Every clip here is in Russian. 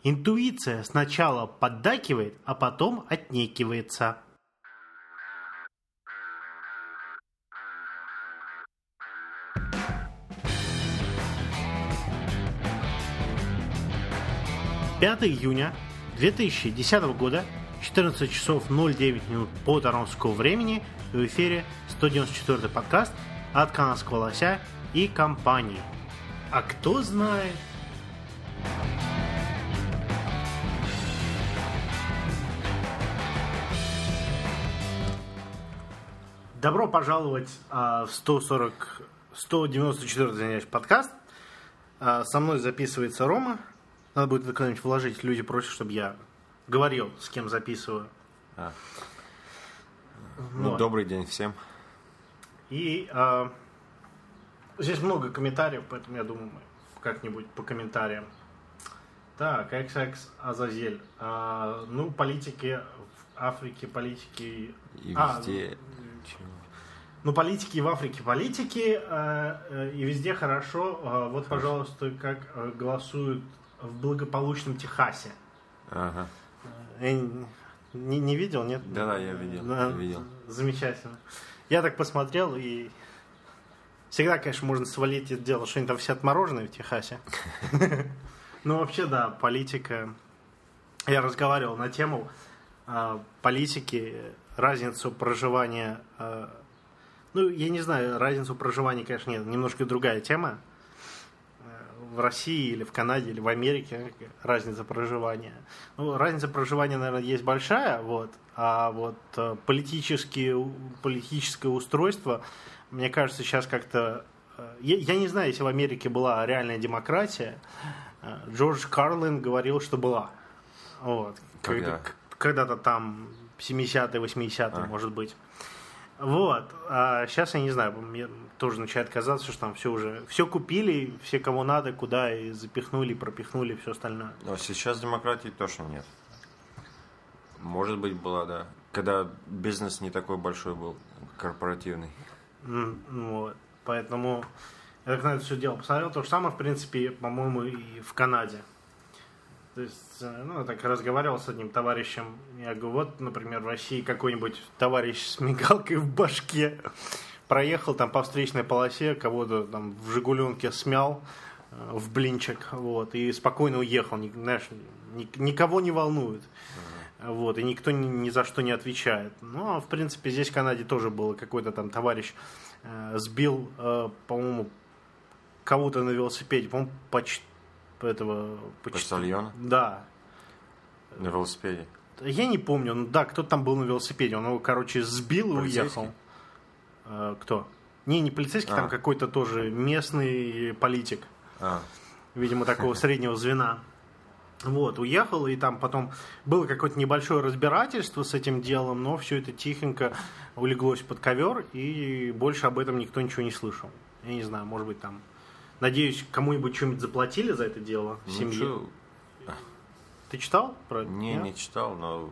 Интуиция сначала поддакивает, а потом отнекивается. «5 июня 2010 года, 14 часов 09 минут по торонскому времени, в эфире 194-й подкаст от Канадского лося и компании. А кто знает?» Добро пожаловать в 194-й подкаст. Со мной записывается Рома. Надо будет куда-нибудь вложить. Люди просят, чтобы я говорил, с кем записываю. Ну, добрый день всем. И здесь много комментариев, поэтому я думаю, мы как-нибудь по комментариям. Так, XX Азазель. Ну, политики в Африке, политики... И везде... Ну, политики в Африке, политики, и везде хорошо. Вот, пожалуйста, как голосуют в благополучном Техасе. Ага. Не видел, нет? Да, я видел. Да, видел. Замечательно. Я так посмотрел, и всегда, конечно, можно свалить это дело, что они там все отмороженные в Техасе. Ну, вообще, да, политика. Я разговаривал на тему политики, разницу проживания. Ну, я не знаю, разницу проживания, конечно, нет. Немножко другая тема. В России или в Канаде или в Америке разница проживания. Ну, разница проживания, наверное, есть большая, вот. А вот политическое устройство, мне кажется, сейчас как-то... Я не знаю, если в Америке была реальная демократия. Джордж Карлин говорил, что была. Вот. Когда-то там 70-е, 80-е, может быть. Вот. А сейчас, я не знаю, мне тоже начинает казаться, что там все купили, все кого надо, куда и запихнули, пропихнули, все остальное. Но сейчас демократии точно нет. Может быть, была, да. Когда бизнес не такой большой был, корпоративный. Вот. Поэтому я так на это все дело посмотрел. То же самое, в принципе, по-моему, и в Канаде. То есть, ну, я так разговаривал с одним товарищем. Я говорю, вот, например, в России какой-нибудь товарищ с мигалкой в башке проехал там по встречной полосе, кого-то там в «Жигуленке» смял в блинчик, вот, и спокойно уехал. Знаешь, никого не волнует. Вот, и никто ни за что не отвечает. Ну, а в принципе, здесь в Канаде тоже было какой-то там товарищ сбил, по-моему, кого-то на велосипеде, по-моему, почтальона? Да. На велосипеде? Я не помню, ну да, кто-то там был на велосипеде, он его, короче, сбил и уехал. Кто? Не полицейский, там какой-то тоже местный политик. Видимо, такого среднего звена. Вот, уехал, и там потом было какое-то небольшое разбирательство с этим делом, но все это тихонько улеглось под ковер, и больше об этом никто ничего не слышал. Я не знаю, может быть, там... Надеюсь, кому-нибудь что-нибудь заплатили за это дело в семье. Ты читал про это? Не читал, но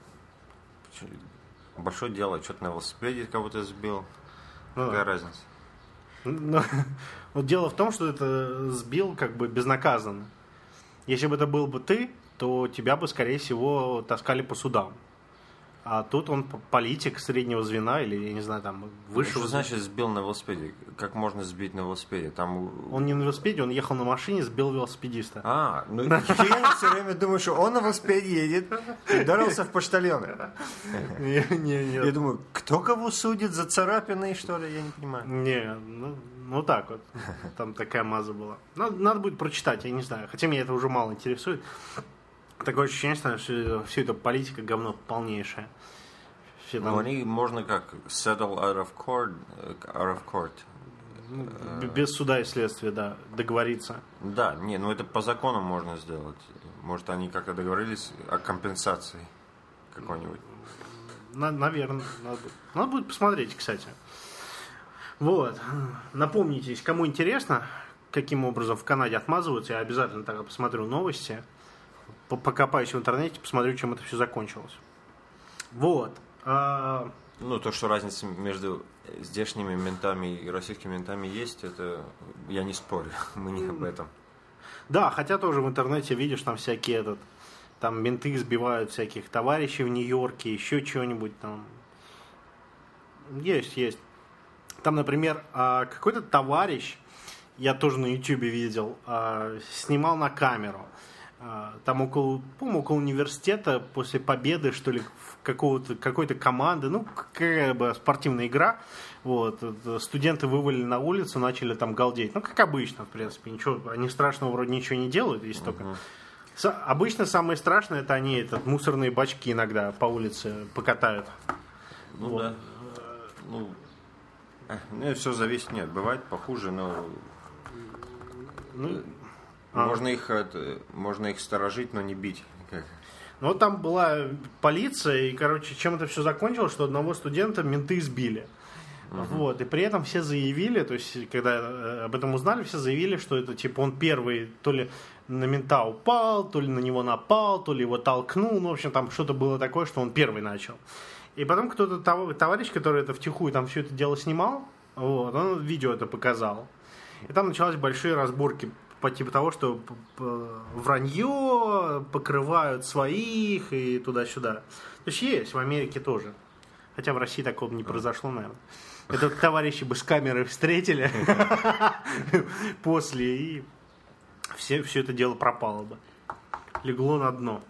большое дело, что-то на велосипеде кого-то сбил. Какая разница? Но дело в том, что это сбил как бы безнаказанно. Если бы это был бы ты, то тебя бы, скорее всего, таскали по судам. А тут он политик среднего звена, или, я не знаю, там, высшего... Что значит сбил на велосипеде? Как можно сбить на велосипеде? Там... Он не на велосипеде, он ехал на машине, сбил велосипедиста. Ну я все время думаю, что он на велосипеде едет и ударился в почтальона. Нет. Я думаю, кто кого судит за царапины, что ли? Я не понимаю. Не, ну так вот. Там такая маза была. Надо будет прочитать, я не знаю. Хотя меня это уже мало интересует. Такое ощущение, что все это политика говно полнейшее. Ну, они можно как settle out of court. Без суда и следствия, да, договориться. Да, ну это по закону можно сделать. Может, они как-то договорились о компенсации какой-нибудь. Наверное, надо будет посмотреть, кстати. Вот. Напомните, если кому интересно, каким образом в Канаде отмазываются, я обязательно тогда посмотрю новости. Покопаюсь в интернете, посмотрю, чем это все закончилось. Вот. Ну, то, что разница между здешними ментами и российскими ментами есть, это я не спорю. Мы не об этом. Да, хотя тоже в интернете видишь там всякие там менты сбивают всяких товарищей в Нью-Йорке, еще чего-нибудь там. Есть. Там, например, какой-то товарищ, я тоже на Ютубе видел, снимал на камеру. Там около университета после победы, что ли, какой-то команды, ну, какая бы спортивная игра, вот, студенты вывалили на улицу, начали там галдеть. Ну, как обычно, в принципе, ничего, они страшного вроде ничего не делают, если только... Обычно самое страшное, это они мусорные бачки иногда по улице покатают. Ну, вот. Да. Ну, все зависит, нет, бывает похуже, но... Можно их сторожить, но не бить. Как? Ну, вот там была полиция, и, короче, чем это все закончилось, что одного студента менты сбили. Вот, и при этом все заявили, то есть, когда об этом узнали, все заявили, что это, типа, он первый то ли на мента упал, то ли на него напал, то ли его толкнул, ну, в общем, там что-то было такое, что он первый начал. И потом кто-то, товарищ, который это втихую там все это дело снимал, вот, он видео это показал. И там начались большие разборки по типу того, что вранье покрывают своих и туда-сюда. То есть в Америке тоже. Хотя в России такого не произошло, наверное. Это товарищи бы с камерой встретили после, и все это дело пропало бы. Легло на дно.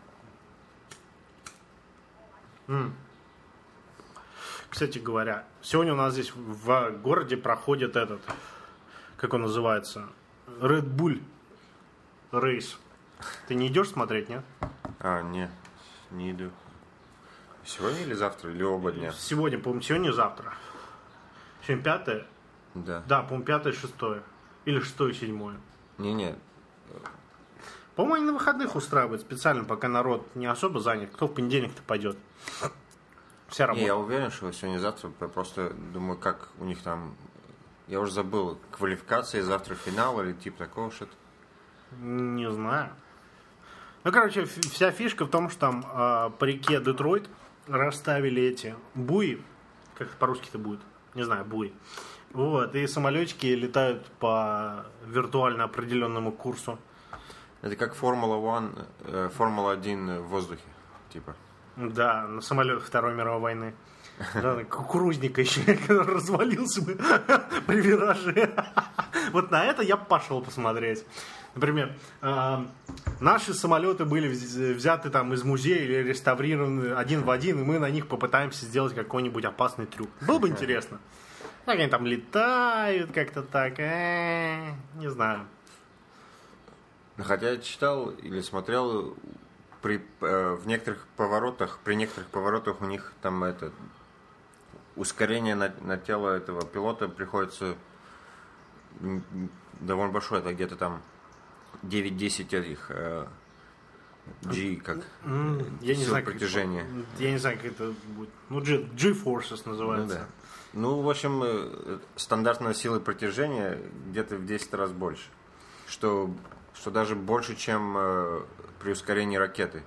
Кстати говоря, сегодня у нас здесь в городе проходит как он называется, Red Bull рейс. Ты не идешь смотреть, нет? Не иду. Сегодня или завтра, или оба дня? Сегодня, по-моему, сегодня и завтра. Сегодня 5-е? Да. Да, по-моему, 5-е, 6-е. Или 6-е, 7-е. Не. По-моему, они на выходных устраивают специально, пока народ не особо занят. Кто в понедельник-то пойдет? Вся работа. Я уверен, что сегодня-завтра. Я просто думаю, как у них там... Я уже забыл, квалификация, завтра финал или типа такого что-то. Не знаю. Ну, короче, вся фишка в том, что там по реке Детройт расставили эти буи. Как это по-русски-то будет? Не знаю, буи. Вот, и самолетики летают по виртуально определенному курсу. Это как Формула-1 в воздухе, типа. Да, на самолет Второй мировой войны. Да, кукурузника еще, который развалился бы при вираже. Вот на это я пошел посмотреть. Например, наши самолеты были взяты там из музея или реставрированы один в один, и мы на них попытаемся сделать какой-нибудь опасный трюк. Было бы интересно. Как они там летают, как-то так, не знаю. Хотя я читал или смотрел, при некоторых поворотах у них там ускорение на тело этого пилота приходится довольно большое, это где-то там 9-10 этих G, как я не знаю, притяжения. Я не знаю, как это будет. Ну, G-forces называется. Ну, в общем, стандартная сила притяжения где-то в 10 раз больше. Что даже больше, чем при ускорении ракеты.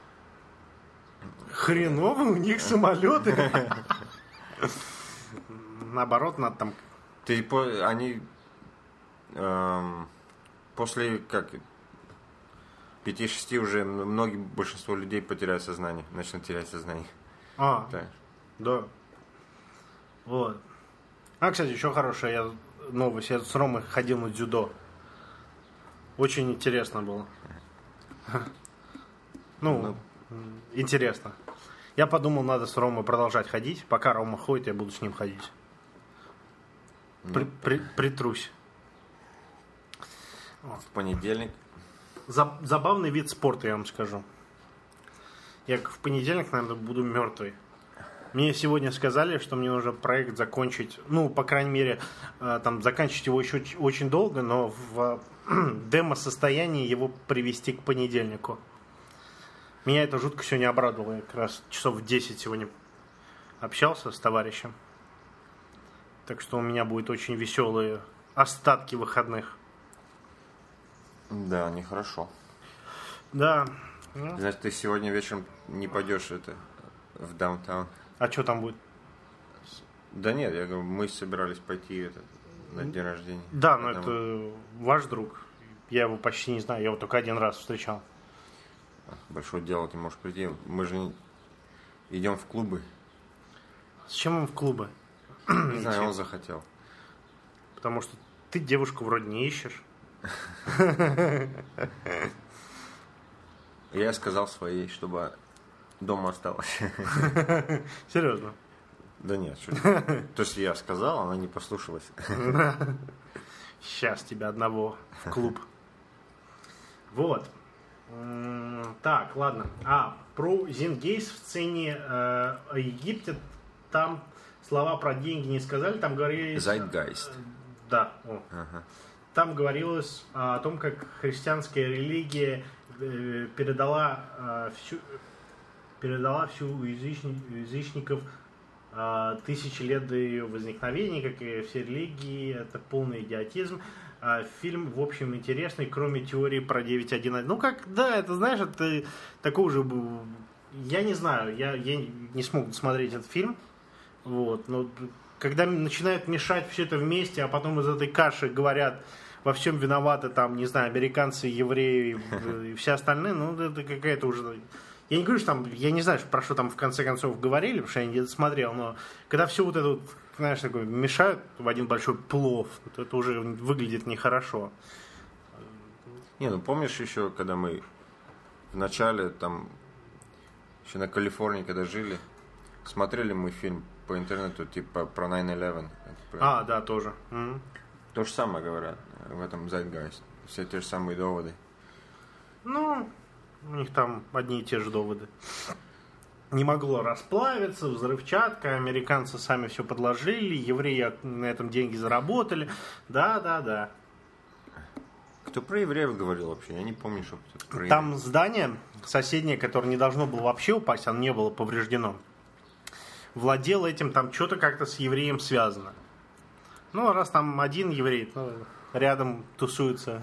Хреново у них самолеты. Наоборот, надо там... Они после 5-6 уже большинство людей потеряют сознание, начнут терять сознание. Да. Вот. Кстати, еще хорошая новость. Я с Ромой ходил на дзюдо. Очень интересно было. Интересно. Я подумал, надо с Ромой продолжать ходить. Пока Рома ходит, я буду с ним ходить. Притрусь. В понедельник. Забавный вид спорта, я вам скажу. Я в понедельник, наверное, буду мертвый. Мне сегодня сказали, что мне нужно проект закончить, по крайней мере, там заканчивать его еще очень долго, но в демо-состоянии его привести к понедельнику. Меня это жутко сегодня обрадовало. Я как раз часов в 10 сегодня общался с товарищем. Так что у меня будут очень веселые остатки выходных. Да, нехорошо. Да. Значит, ты сегодня вечером не пойдешь в даунтаун. А что там будет? Да нет, мы собирались пойти на день рождения. Да, но это ваш друг. Я его почти не знаю, я его только один раз встречал. Большое дело, ты можешь прийти. Мы же идем в клубы. Зачем им в клубы? Не знаю, он захотел. Потому что ты девушку вроде не ищешь. Я сказал своей, чтобы дома осталась. Серьезно? Да нет, то есть я сказал, она не послушалась. Сейчас тебя одного в клуб. Вот. Так, ладно. Про Зингейс в сцене о Египте там слова про деньги не сказали, там говорилось... Zeitgeist. Да. Там говорилось о том, как христианская религия передала всю у язычников тысячи лет до ее возникновения, как и все религии, это полный идиотизм. Фильм, в общем, интересный, кроме теории про 9.1.1. Ну, как, да, это, знаешь, это такой же... Я не знаю, я не смог смотреть этот фильм. Вот, но когда начинают мешать все это вместе, а потом из этой каши говорят, во всем виноваты, там, не знаю, американцы, евреи и все остальные, ну, это какая-то уже... Я не говорю, что там, я не знаю, про что там в конце концов говорили, потому что я не смотрел, но когда все вот это, вот, знаешь, такое мешают в один большой плов, то это уже выглядит нехорошо. Не, ну помнишь еще, когда мы в начале, там, еще на Калифорнии, когда жили, смотрели мы фильм по интернету, типа, про 9/11. Да, тоже. То же самое говорят в этом Zeitgeist. Все те же самые доводы. Ну, у них там одни и те же доводы. Не могло расплавиться, взрывчатка, американцы сами все подложили, евреи на этом деньги заработали. Да. Кто про евреев говорил вообще? Я не помню, что кто-то про евреев. Там здание соседнее, которое не должно было вообще упасть, оно не было повреждено. Владел этим, там что-то как-то с евреем связано. Ну, раз там один еврей, рядом тусуется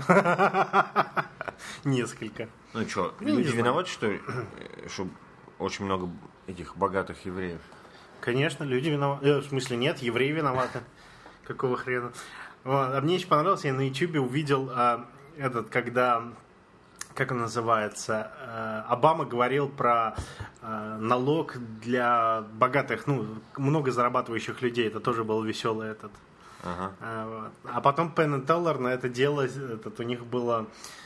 несколько. Ну что, люди виноваты, что очень много этих богатых евреев? Конечно, люди виноваты. В смысле, нет, евреи виноваты. Какого хрена? А мне еще понравилось, я на YouTube увидел когда, как он называется, Обама говорил про налог для богатых, много зарабатывающих людей. Это тоже был веселый этот. Ага. А потом Penn и Teller на это дело, у них было...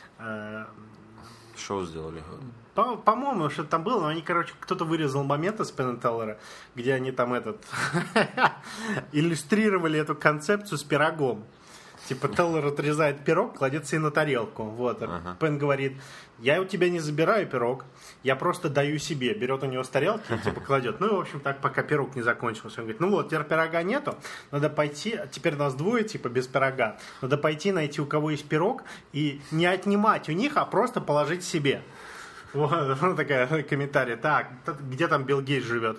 Шоу сделали. По-моему, что-то там было, но они, кто-то вырезал моменты с Penn и Teller, где они там иллюстрировали эту концепцию с пирогом. Типа Теллер отрезает пирог, кладет себе на тарелку. Вот. Пен говорит, я у тебя не забираю пирог, я просто даю себе. Берет у него с тарелки и типа кладет. Ну и в общем так, пока пирог не закончился. Он говорит, ну вот, теперь пирога нету, надо пойти, теперь нас двое типа без пирога. Надо пойти найти, у кого есть пирог, и не отнимать у них, а просто положить себе. Вот, такая комментарий. Так, где там Билл Гейтс живет?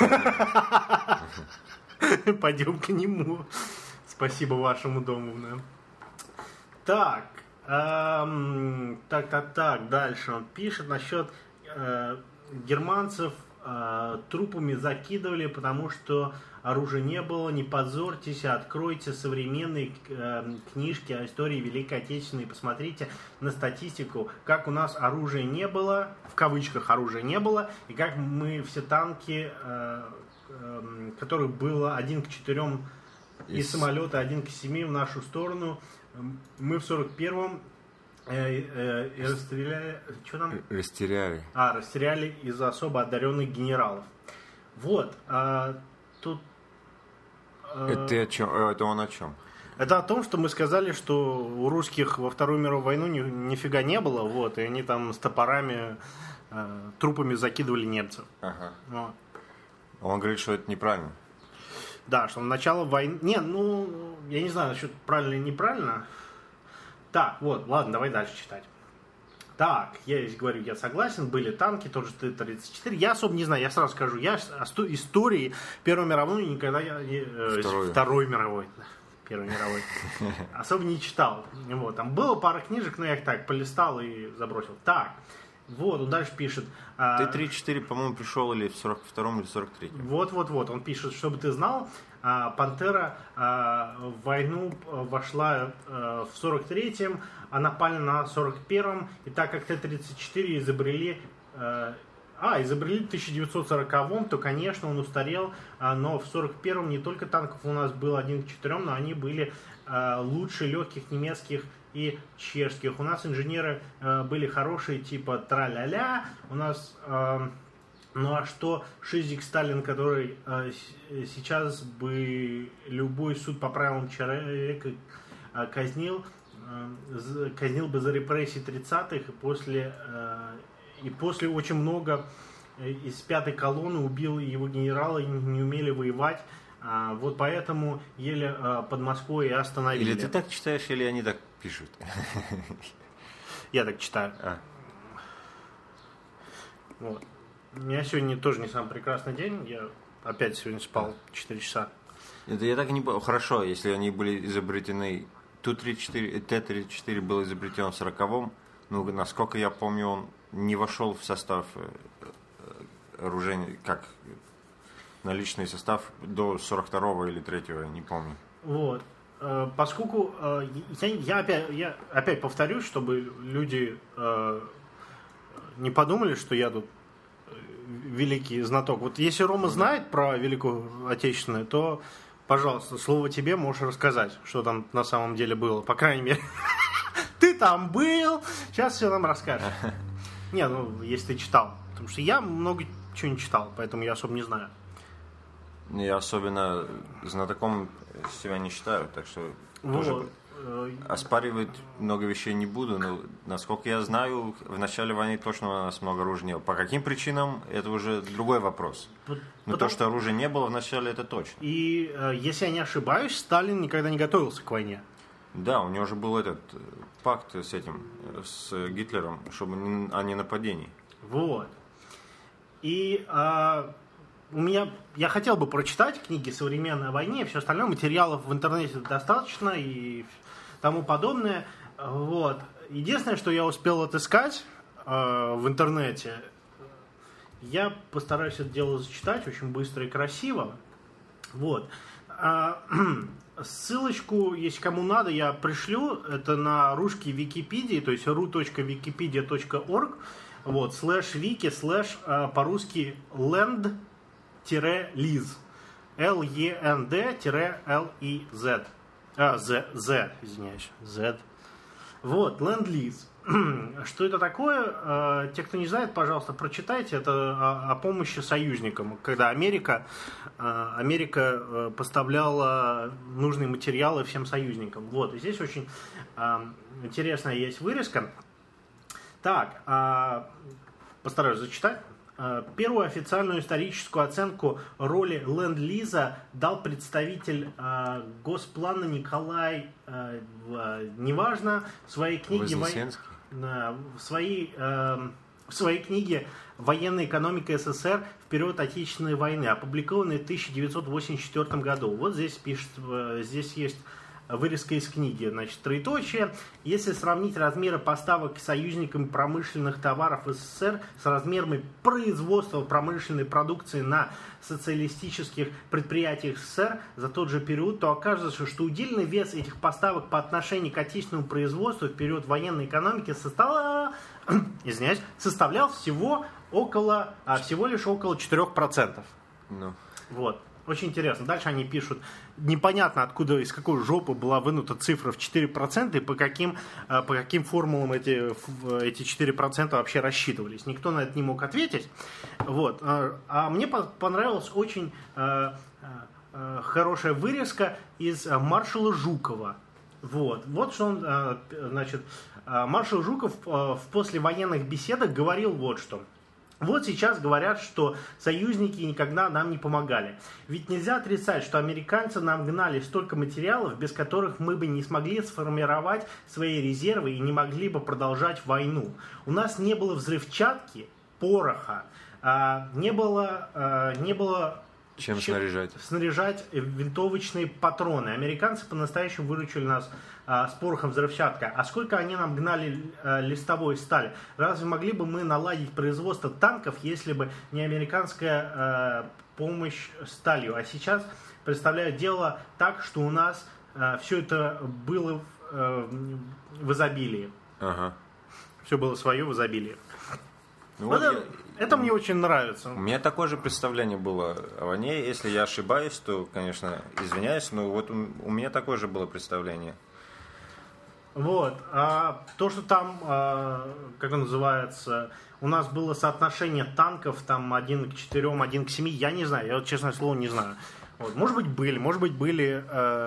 Пойдем к нему. Спасибо вашему дому. Да. Так, дальше он пишет насчет германцев трупами закидывали, потому что оружия не было. Не позорьтесь, откройте современные книжки о истории Великой Отечественной и посмотрите на статистику, как у нас оружия не было, в кавычках оружия не было, и как мы все танки, которых было 1 к 4 и самолеты 1 к 7 в нашу сторону, мы в 41-м расстреляли... Что там? Растеряли. Расстреляли из-за особо одаренных генералов. Вот. Тут... Это о чем? Это он о чем? Это о том, что мы сказали, что у русских во Вторую мировую войну нифига не было, вот, и они там с топорами, трупами закидывали немцев. Ага. Вот. Он говорит, что это неправильно. Да, что начало войны... Я не знаю, насчет правильно или неправильно. Так, вот, ладно, давай дальше читать. Так, я здесь говорю, я согласен, были танки, тоже Т-34. Я особо не знаю, я сразу скажу, я истории Первой мировой никогда... Второй мировой. Первой мировой. Особо не читал. Вот, там было пара книжек, но я их так полистал и забросил. Так, вот, он дальше пишет... Т-34, по-моему, пришел или в 42-м, или в 43-м. Вот. Он пишет, чтобы ты знал, «Пантера» в войну вошла в 43-м, а напали на 41-м. И так как Т-34 изобрели в 1940-м, то, конечно, он устарел, но в 41-м не только танков у нас было 1 к 4, но они были лучше легких немецких и чешских. У нас инженеры были хорошие, типа тра-ля-ля. У нас, ну а что Шизик Сталин, который сейчас бы любой суд по правилам человека казнил бы за репрессии 30-х, и после очень много из 5-й колонны убил его генерала и не умели воевать. Вот поэтому еле под Москвой и остановили. Или ты так читаешь, или они так пишут? Я так читаю. Вот. У меня сегодня тоже не самый прекрасный день. Я опять сегодня спал 4 часа. Это я так и не понял. Хорошо, если они были изобретены... Т-34 был изобретен в 40-м, но, насколько я помню, он не вошел в состав оружия, как наличный состав до 42-го или 3-го, не помню. Вот. Поскольку я опять повторюсь, чтобы люди не подумали, что я тут великий знаток. Вот если Рома знает про Великую Отечественную, то, пожалуйста, слово тебе, можешь рассказать, что там на самом деле было. По крайней мере, ты там был, сейчас все нам расскажешь. Не, ну, если ты читал. Потому что я много чего не читал, поэтому я особо не знаю. Я особенно знатоком себя не считаю, так что тоже оспаривать много вещей не буду, но, насколько я знаю, в начале войны точно у нас много оружия не было. По каким причинам, это уже другой вопрос. Но то, что оружия не было в начале, это точно. И, если я не ошибаюсь, Сталин никогда не готовился к войне. Да, у него же был этот пакт с Гитлером, чтобы о ненападении. Вот. И я хотел бы прочитать книги современной о войне и все остальное. Материалов в интернете достаточно и тому подобное. Вот. Единственное, что я успел отыскать в интернете, я постараюсь это дело зачитать очень быстро и красиво. Вот. Ссылочку, если кому надо, я пришлю. Это на русский Википедии, то есть ru.wikipedia.org, вот, /wiki/ по-русски land-liz. L-E-N-D-L-E-Z. Z, извиняюсь. Z. Вот, Ленд-Лиз. Что это такое? Те, кто не знает, пожалуйста, прочитайте. Это о помощи союзникам. Когда Америка поставляла нужные материалы всем союзникам. Вот, и здесь очень интересная есть вырезка. Так, постараюсь зачитать. Первую официальную историческую оценку роли Ленд-Лиза дал представитель Госплана Николай Неважно в своей книге в своей книге «Военная экономика СССР в период Отечественной войны», опубликованной в 1984 году. Вот здесь пишет, здесь есть вырезка из книги, значит, троеточие. Если сравнить размеры поставок союзникам промышленных товаров СССР с размерами производства промышленной продукции на социалистических предприятиях СССР за тот же период, то окажется, что удельный вес этих поставок по отношению к отечественному производству в период военной экономики составлял всего лишь около 4%. No. Вот. Очень интересно. Дальше они пишут, непонятно откуда, из какой жопы была вынута цифра в 4% и по каким формулам эти 4% вообще рассчитывались. Никто на это не мог ответить. Вот. А мне понравилась очень хорошая вырезка из маршала Жукова. Вот что он, значит, маршал Жуков в послевоенных беседах говорил вот что. Вот сейчас говорят, что союзники никогда нам не помогали. Ведь нельзя отрицать, что американцы нам гнали столько материалов, без которых мы бы не смогли сформировать свои резервы и не могли бы продолжать войну. У нас не было взрывчатки, пороха, не было чем снаряжать винтовочные патроны. Американцы по-настоящему выручили нас с порохом взрывчаткой. А сколько они нам гнали листовой стали? Разве могли бы мы наладить производство танков, если бы не американская помощь сталью? А сейчас представляют дело так, что у нас все это было в изобилии. Ага. Все было свое в изобилии. Ну, вот это мне очень нравится. У меня такое же представление было о войне. Если я ошибаюсь, то, конечно, извиняюсь, но вот у меня такое же было представление. Вот. А то, что там, как он называется, у нас было соотношение танков там 1 к 4, 1 к 7, я не знаю, я вот, честное слово, не знаю. Вот. Может быть, были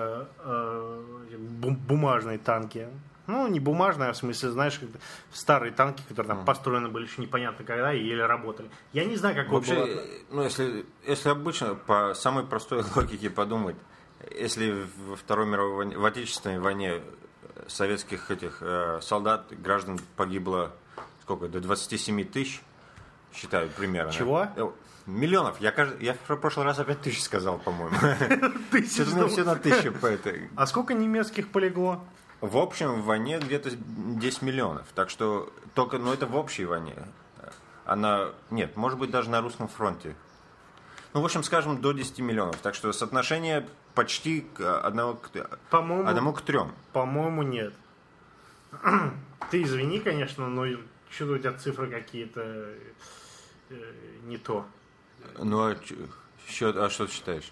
бумажные танки. Ну, не бумажные, а в смысле, знаешь, старые танки, которые там построены были еще непонятно когда и еле работали. Я не знаю, какой Вообще, было... ну, если обычно, по самой простой логике подумать, если во Второй мировой войне, в Отечественной войне советских солдат, граждан погибло сколько, до 27 тысяч, считаю, примерно. Чего? Миллионов. Я в прошлый раз опять тысяч сказал, по-моему. Тысяч. Все на тысячу по этой. А сколько немецких полегло? В общем, в войне где-то 10 миллионов. Так что только, но это в общей войне. Нет, может быть, даже на русском фронте. Ну, в общем, скажем, до 10 миллионов. Так что соотношение почти одного к 3. По-моему, нет. Ты извини, конечно, но что-то у тебя цифры какие-то не то. Ну, а что ты считаешь?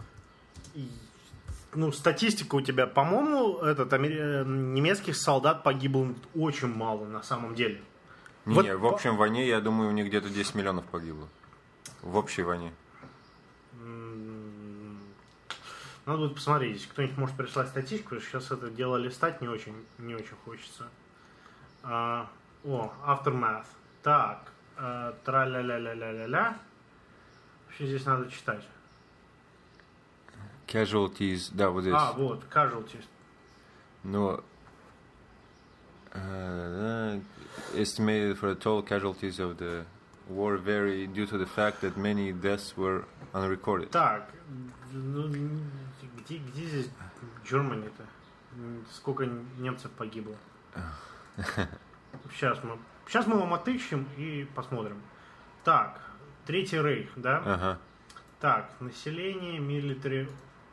Ну, статистика у тебя, по-моему, немецких солдат погибло очень мало на самом деле. Не, в общем войне, я думаю, у них где-то 10 миллионов погибло. В общей войне. Надо будет посмотреть, если кто-нибудь может прислать статистику, потому что сейчас это дело листать не очень хочется. Aftermath. Так, тра-ля-ля-ля-ля-ля-ля. Что здесь надо читать? Casualties, да, вот здесь. Вот, casualties. Но estimated for the total casualties of the war vary due to the fact that many deaths were unrecorded. Так, где здесь Germany-то? Сколько немцев погибло? Сейчас мы вам отыщем и посмотрим. Так, Третий Рейх, да? Ага. Так, население, military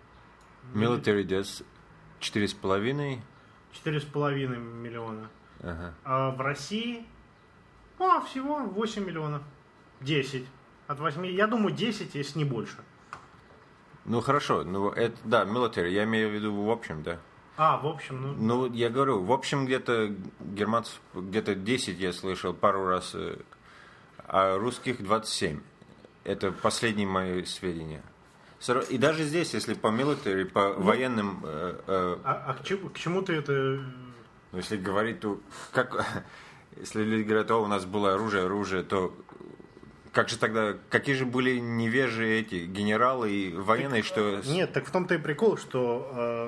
deaths 4,5. 4,5 миллиона. Ага. А в России всего 8 миллионов. 10. От 8, я думаю, 10, если не больше. Ну хорошо, это, да, military, я имею в виду в общем, да. В общем, Ну, я говорю, в общем, где-то германцев, где-то 10 я слышал пару раз, а русских 27. Это последние мои сведения. И даже здесь, если по military, по военным... к чему ты это... Ну, если говорить, то... Если люди говорят, у нас было оружие, то... Как же тогда... Какие же были невежи эти генералы и военные, что... Нет, так в том-то и прикол, что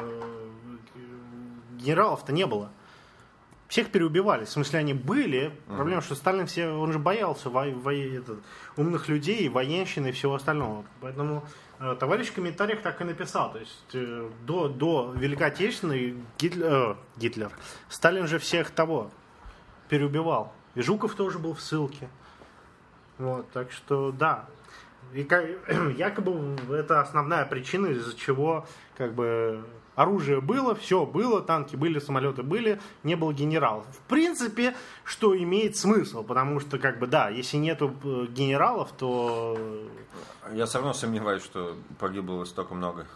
генералов-то не было. Всех переубивали. В смысле, они были. Проблема, что Сталин он же боялся умных людей, военщины и всего остального. Поэтому товарищ в комментариях так и написал. То есть до Великой Отечественной Гитлер. Сталин же всех переубивал. И Жуков тоже был в ссылке. Вот, так что да. И якобы это основная причина, из-за чего оружие было, все было, танки были, самолеты были, не было генералов. В принципе, что имеет смысл, потому что, если нету генералов, то... Я все равно сомневаюсь, что погибло столько много.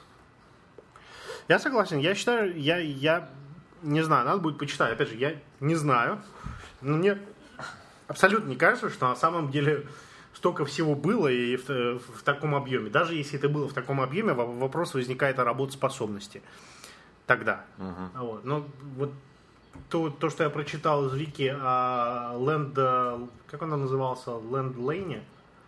Я согласен, я считаю, я не знаю, надо будет почитать. Опять же, я не знаю, но мне абсолютно не кажется, что на самом деле... Столько всего было и в таком объеме. Даже если это было в таком объеме, вопрос возникает о работоспособности. Тогда. Вот. Но вот то, что я прочитал из Вики о как он назывался? Ленд-Лейне?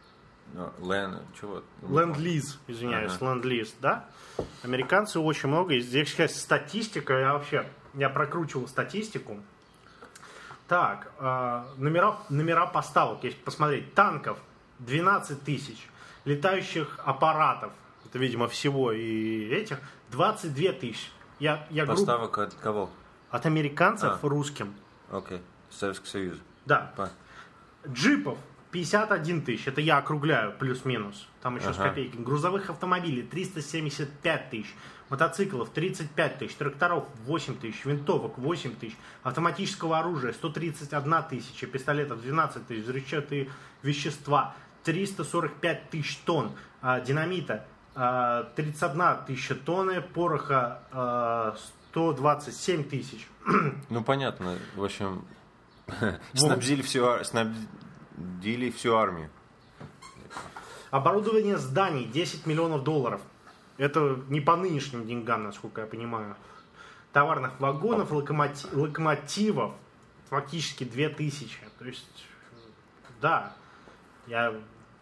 Ленд-Лиз, извиняюсь, Ленд-Лиз, да? Американцы очень много. Здесь сейчас статистика, я прокручивал статистику. Так, номера поставок, если посмотреть, танков 12 тысяч, летающих аппаратов, это, видимо, всего, и этих, 22 тысячи. Поставок от кого? От американцев русским. Окей, Советский Союз. Да. Джипов 51 тысяч, это я округляю, плюс-минус, там еще с копейки. Грузовых автомобилей 375 тысяч, мотоциклов 35 тысяч, тракторов 8 тысяч, винтовок 8 тысяч, автоматического оружия 131 тысяча, пистолетов 12 тысяч, взрывчатые вещества 345 тысяч тонн, динамита 31 тысяча тонны, пороха 127 тысяч. Ну, понятно, в общем, снабдили всю армию. Оборудование зданий 10 миллионов долларов. Это не по нынешним деньгам, насколько я понимаю. Товарных вагонов, локомотивов фактически 2000. То есть, да, я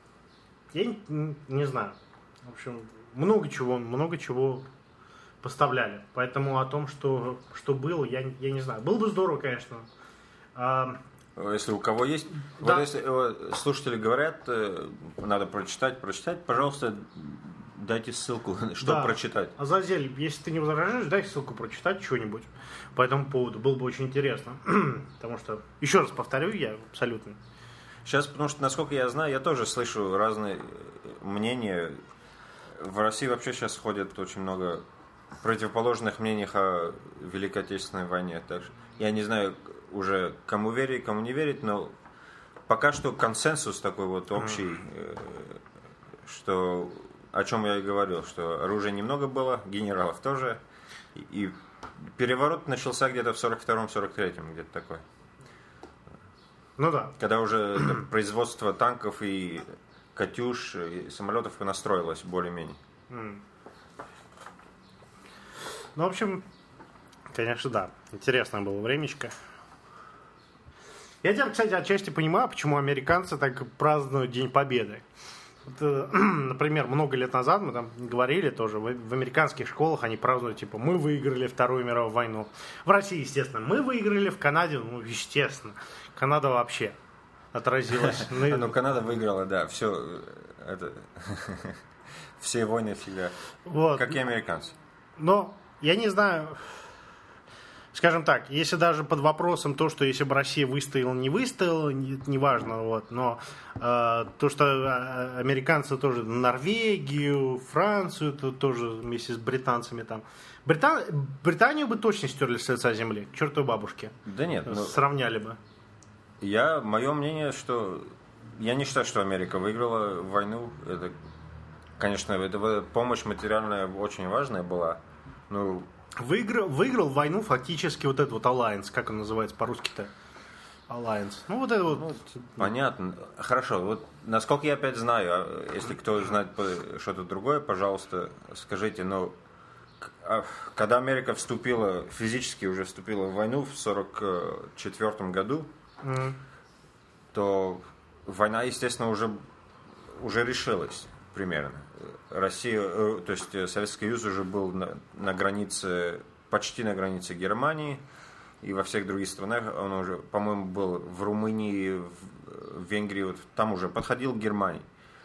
не знаю. В общем, много чего поставляли. Поэтому о том, что было, я не знаю. Было бы здорово, конечно. Если у кого есть... Да. Вот если слушатели говорят, надо прочитать, пожалуйста, дайте ссылку, чтобы прочитать. Азазель, если ты не возражаешь, дай ссылку прочитать что-нибудь по этому поводу. Было бы очень интересно. Потому что, еще раз повторю, я абсолютно... Сейчас, потому что, насколько я знаю, я тоже слышу разные мнения. В России вообще сейчас ходит очень много противоположных мнений о Великой Отечественной войне. Так что я не знаю уже, кому верить, кому не верить, но пока что консенсус такой вот общий, что о чем я и говорил, что оружия немного было, генералов тоже, и переворот начался где-то в 42-43, где-то такой. Ну да. Когда уже производство танков и «Катюш», и самолетов настроилось более-менее. Ну, в общем, конечно, да. Интересное было времечко. Я теперь, кстати, отчасти понимаю, почему американцы так празднуют День Победы. Вот, например, много лет назад мы там говорили тоже, в американских школах они празднуют, типа, мы выиграли Вторую мировую войну. В России, естественно, мы выиграли, в Канаде, ну, естественно. Канада вообще отразилась. Ну, Канада выиграла, да, все войны всегда, как и американцы. Но, я не знаю... Скажем так, если даже под вопросом то, что если бы Россия выстояла, не выстояла, неважно, вот, но то, что американцы тоже Норвегию, Францию, то тоже вместе с британцами там. Британию бы точно стерли с лица земли, к чертовой бабушке. Да нет. Сравняли бы. Мое мнение, что я не считаю, что Америка выиграла войну. Это, конечно, помощь материальная очень важная была. Ну, Выиграл войну фактически вот этот вот Alliance, как он называется по-русски-то? Alliance. Ну, вот это вот. Ну, понятно. Хорошо. Вот, насколько я опять знаю, если кто знает что-то другое, пожалуйста, скажите, но когда Америка физически уже вступила в войну в 1944 году, то война, естественно, уже решилась примерно. Россия, то есть Советский Союз уже был на границе, почти на границе Германии, и во всех других странах он уже, по-моему, был в Румынии, в Венгрии, вот там уже подходил к Германии.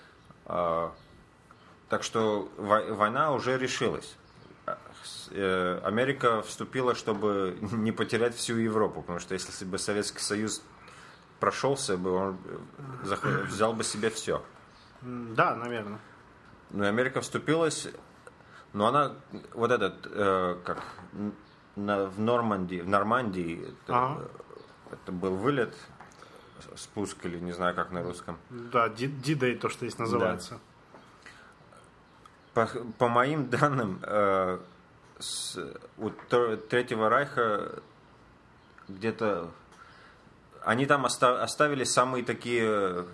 Так что война уже решилась. Америка вступила, чтобы не потерять всю Европу, потому что если бы Советский Союз прошелся бы, он взял бы себе все. Да, наверное. Ну и Америка вступилась, но она вот в Нормандии это был вылет, спуск или не знаю как на русском. Да, D-Day, то, что здесь называется. Да. По моим данным, у Третьего Райха где-то они там оставили самые такие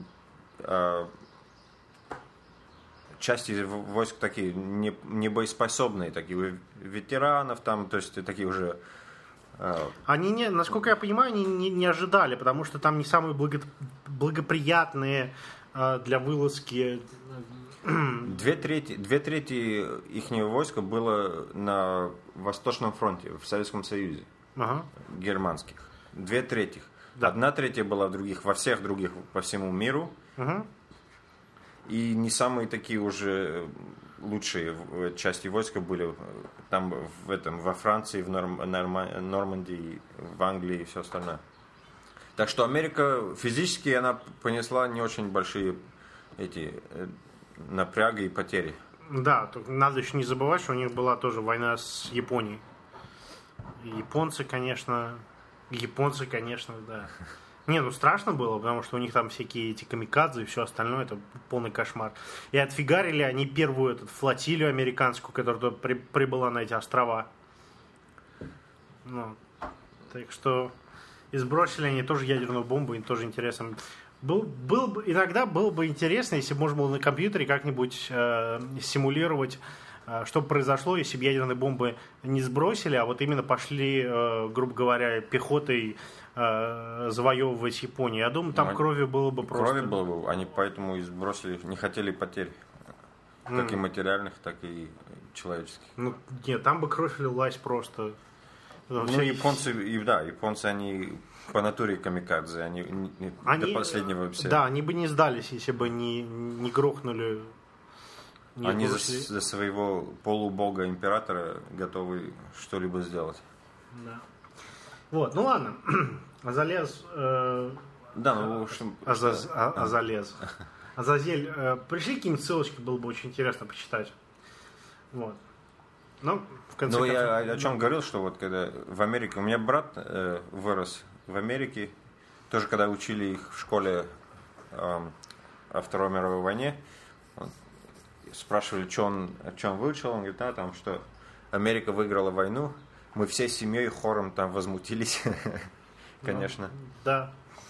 части войск такие не боеспособные, такие ветеранов там, то есть такие уже. Они насколько я понимаю, они не ожидали, потому что там не самые благоприятные для вылазки. Две трети их войска было на Восточном фронте в Советском Союзе, германских. 2/3. Да. 1/3 была во всех других по всему миру. И не самые такие уже лучшие части войска были там во Франции, в Нормандии, в Англии и все остальное. Так что Америка физически она понесла не очень большие эти напряги и потери. Да, только надо еще не забывать, что у них была тоже война с Японией. И японцы, конечно, да. Не, ну страшно было, потому что у них там всякие эти камикадзе и все остальное, это полный кошмар. И отфигарили они первую флотилию американскую, которая туда прибыла на эти острова. Ну, так что и сбросили они тоже ядерную бомбу, и тоже интересно. Иногда было бы интересно, если бы можно было на компьютере как-нибудь симулировать, что бы произошло, если бы ядерные бомбы не сбросили, а вот именно пошли, грубо говоря, пехотой завоевывать Японию. Я думаю, там крови было бы просто... Крови было бы, они поэтому и сбросили, не хотели потерь. Как и материальных, так и человеческих. Ну, нет, там бы кровь лилась просто. Ну, японцы, они по натуре камикадзе, они до последнего все. Да, они бы не сдались, если бы не грохнули. Они за своего полубога императора готовы что-либо сделать. Да. Вот, ну ладно. Залез. Да, ну что... Залез. Азазель. Пришли какие-нибудь ссылочки, было бы очень интересно почитать. Вот. Ну, в конце концов. Я о чем говорил, что вот когда в Америке... У меня брат вырос в Америке. Тоже когда учили их в школе о Второй мировой войне. Спрашивали, что он выучил. Он говорит, там, что Америка выиграла войну. Мы всей семьей хором там возмутились. Конечно. Да.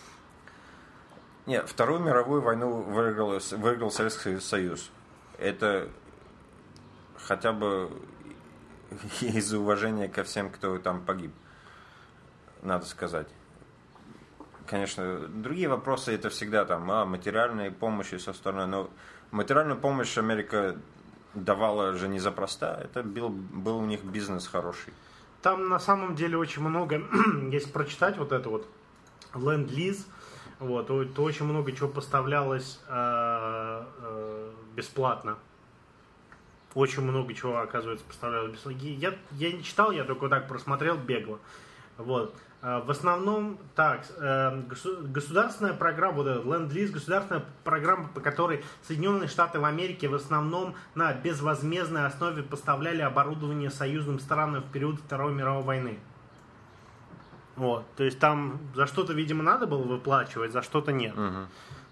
Нет, Вторую мировую войну выиграл Советский Союз. Это хотя бы из-за уважения ко всем, кто там погиб. Надо сказать. Конечно, другие вопросы это всегда там, материальная помощь и все остальное. Но материальную помощь Америка давала же не запросто. Это был у них бизнес хороший. Там на самом деле очень много, если прочитать вот это вот ленд-лиз, вот, то очень много чего поставлялось бесплатно. Очень много чего, оказывается, поставлялось бесплатно. Я не читал, я только так просмотрел бегло. Вот. В основном, так, государственная программа, вот этот ленд-лиз, государственная программа, по которой Соединенные Штаты в Америке в основном на безвозмездной основе поставляли оборудование союзным странам в период Второй мировой войны. Вот. То есть там за что-то, видимо, надо было выплачивать, за что-то нет. Угу.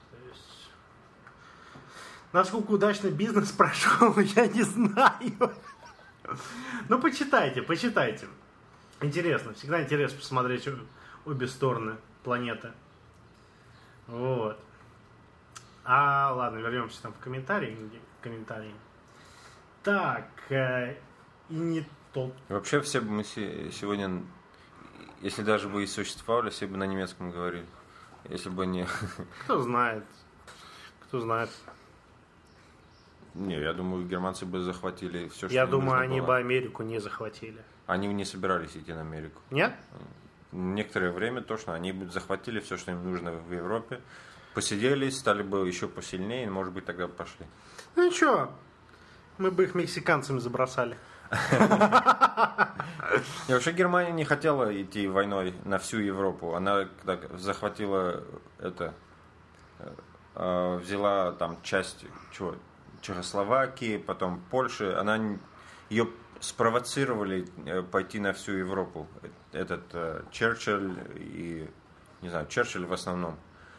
Насколько удачно бизнес прошел, я не знаю. Ну, почитайте. Интересно, всегда интересно посмотреть обе стороны планеты. Вот. Ладно, вернемся там в комментарии. Так, и не то. Вообще все бы мы сегодня, если даже бы и существовали, все бы на немецком говорили. Если бы не... Кто знает. Не, я думаю, германцы бы захватили все, что Я им думаю, нужно они было. бы Америку не захватили. Они не собирались идти на Америку. Нет? Некоторое время точно. Они бы захватили все, что им нужно в Европе. Посидели, стали бы еще посильнее, и, может быть, тогда пошли. Ну и что? Мы бы их мексиканцами забросали. Вообще Германия не хотела идти войной на всю Европу. Она захватила взяла там часть Чехословакии, потом Польши. Ее спровоцировали пойти на всю Европу. Черчилль и, не знаю, Черчилль в основном.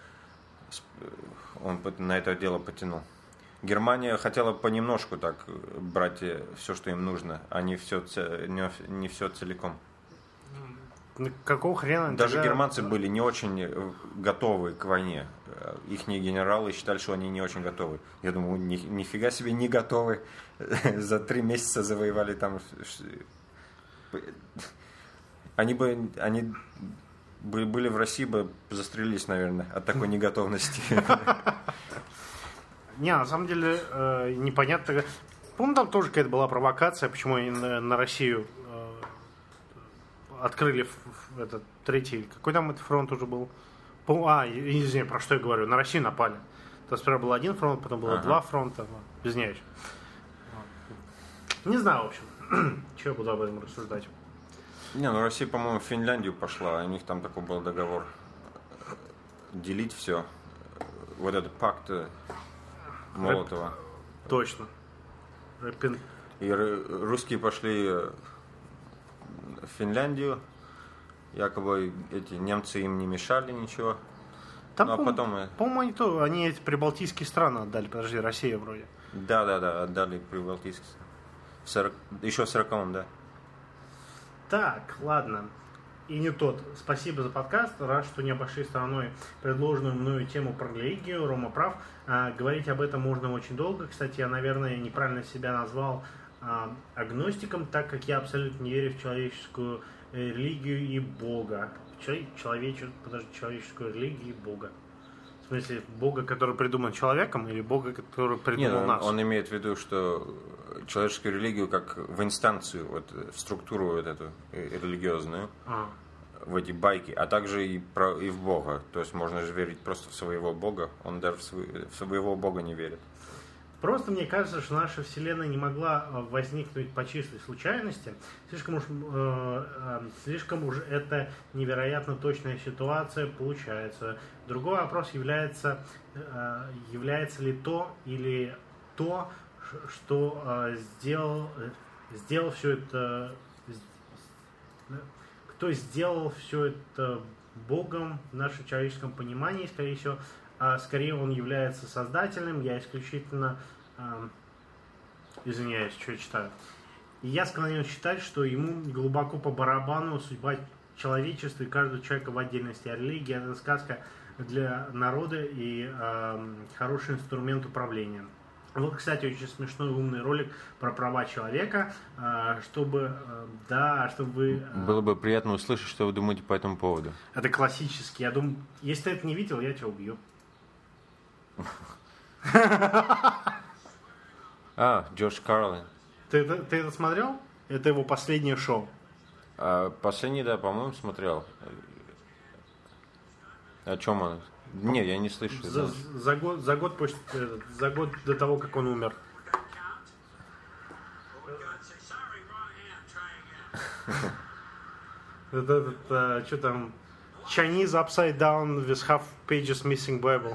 Он на это дело потянул. Германия хотела понемножку так брать все, что им нужно, а не все целиком. Какого хрена? Даже германцы были не очень готовы к войне. Ихние генералы считали, что они не очень готовы. Я думаю, нифига себе не готовы. За 3 месяца завоевали там... Они были в России, бы застрелились, наверное, от такой неготовности. Не, на самом деле, непонятно. Помню, там тоже какая-то была провокация, почему они на Россию открыли этот третий... Какой там этот фронт уже был? Извини, про что я говорю. На Россию напали. То сперва был один фронт, потом было 2 фронта. Без нее еще. Не знаю, в общем. Чего я буду об этом рассуждать. Не, Россия, по-моему, в Финляндию пошла. У них там такой был договор. делить все. Вот этот пакт Молотова. Точно. И русские пошли в Финляндию, якобы эти немцы им не мешали ничего. Там, ну, а потом... По-моему, они эти прибалтийские страны отдали. Подожди, Россия вроде. Да, отдали прибалтийские страны. Еще в 40-м, да. Так, ладно. И не тот. Спасибо за подкаст. Рад, что не обошли стороной предложенную мною тему про религию. Рома прав. Говорить об этом можно очень долго. Кстати, я, наверное, неправильно себя назвал агностиком, так как я абсолютно не верю в человеческую религию и Бога. Человеческую религию и Бога. В смысле, Бога, который придуман человеком, или Бога, который придумал нас? Он имеет в виду, что человеческую религию как в инстанцию, вот, в структуру вот эту религиозную, в эти байки, а также и в Бога. То есть можно же верить просто в своего Бога, он даже в своего Бога не верит. Просто мне кажется, что наша Вселенная не могла возникнуть по чистой случайности. Слишком уж это невероятно точная ситуация получается. Другой вопрос является ли то или то, что сделал все это, кто сделал все это Богом в нашем человеческом понимании, скорее всего. Скорее он является создательным, я исключительно, извиняюсь, что я читаю. И я склонен считать, что ему глубоко по барабану судьба человечества и каждого человека в отдельности. А религия – это сказка для народа и хороший инструмент управления. Вот, кстати, очень смешной умный ролик про права человека, чтобы вы... Было бы приятно услышать, что вы думаете по этому поводу. Это классический. Я думаю, если ты это не видел, я тебя убью. Джордж Карлин. Ты это смотрел? Это его последнее шоу. Последний, да, по-моему, смотрел. О чем он? Нет, я не слышу. За год до того, как он умер. Что там? Chinese upside down with half pages missing Bible.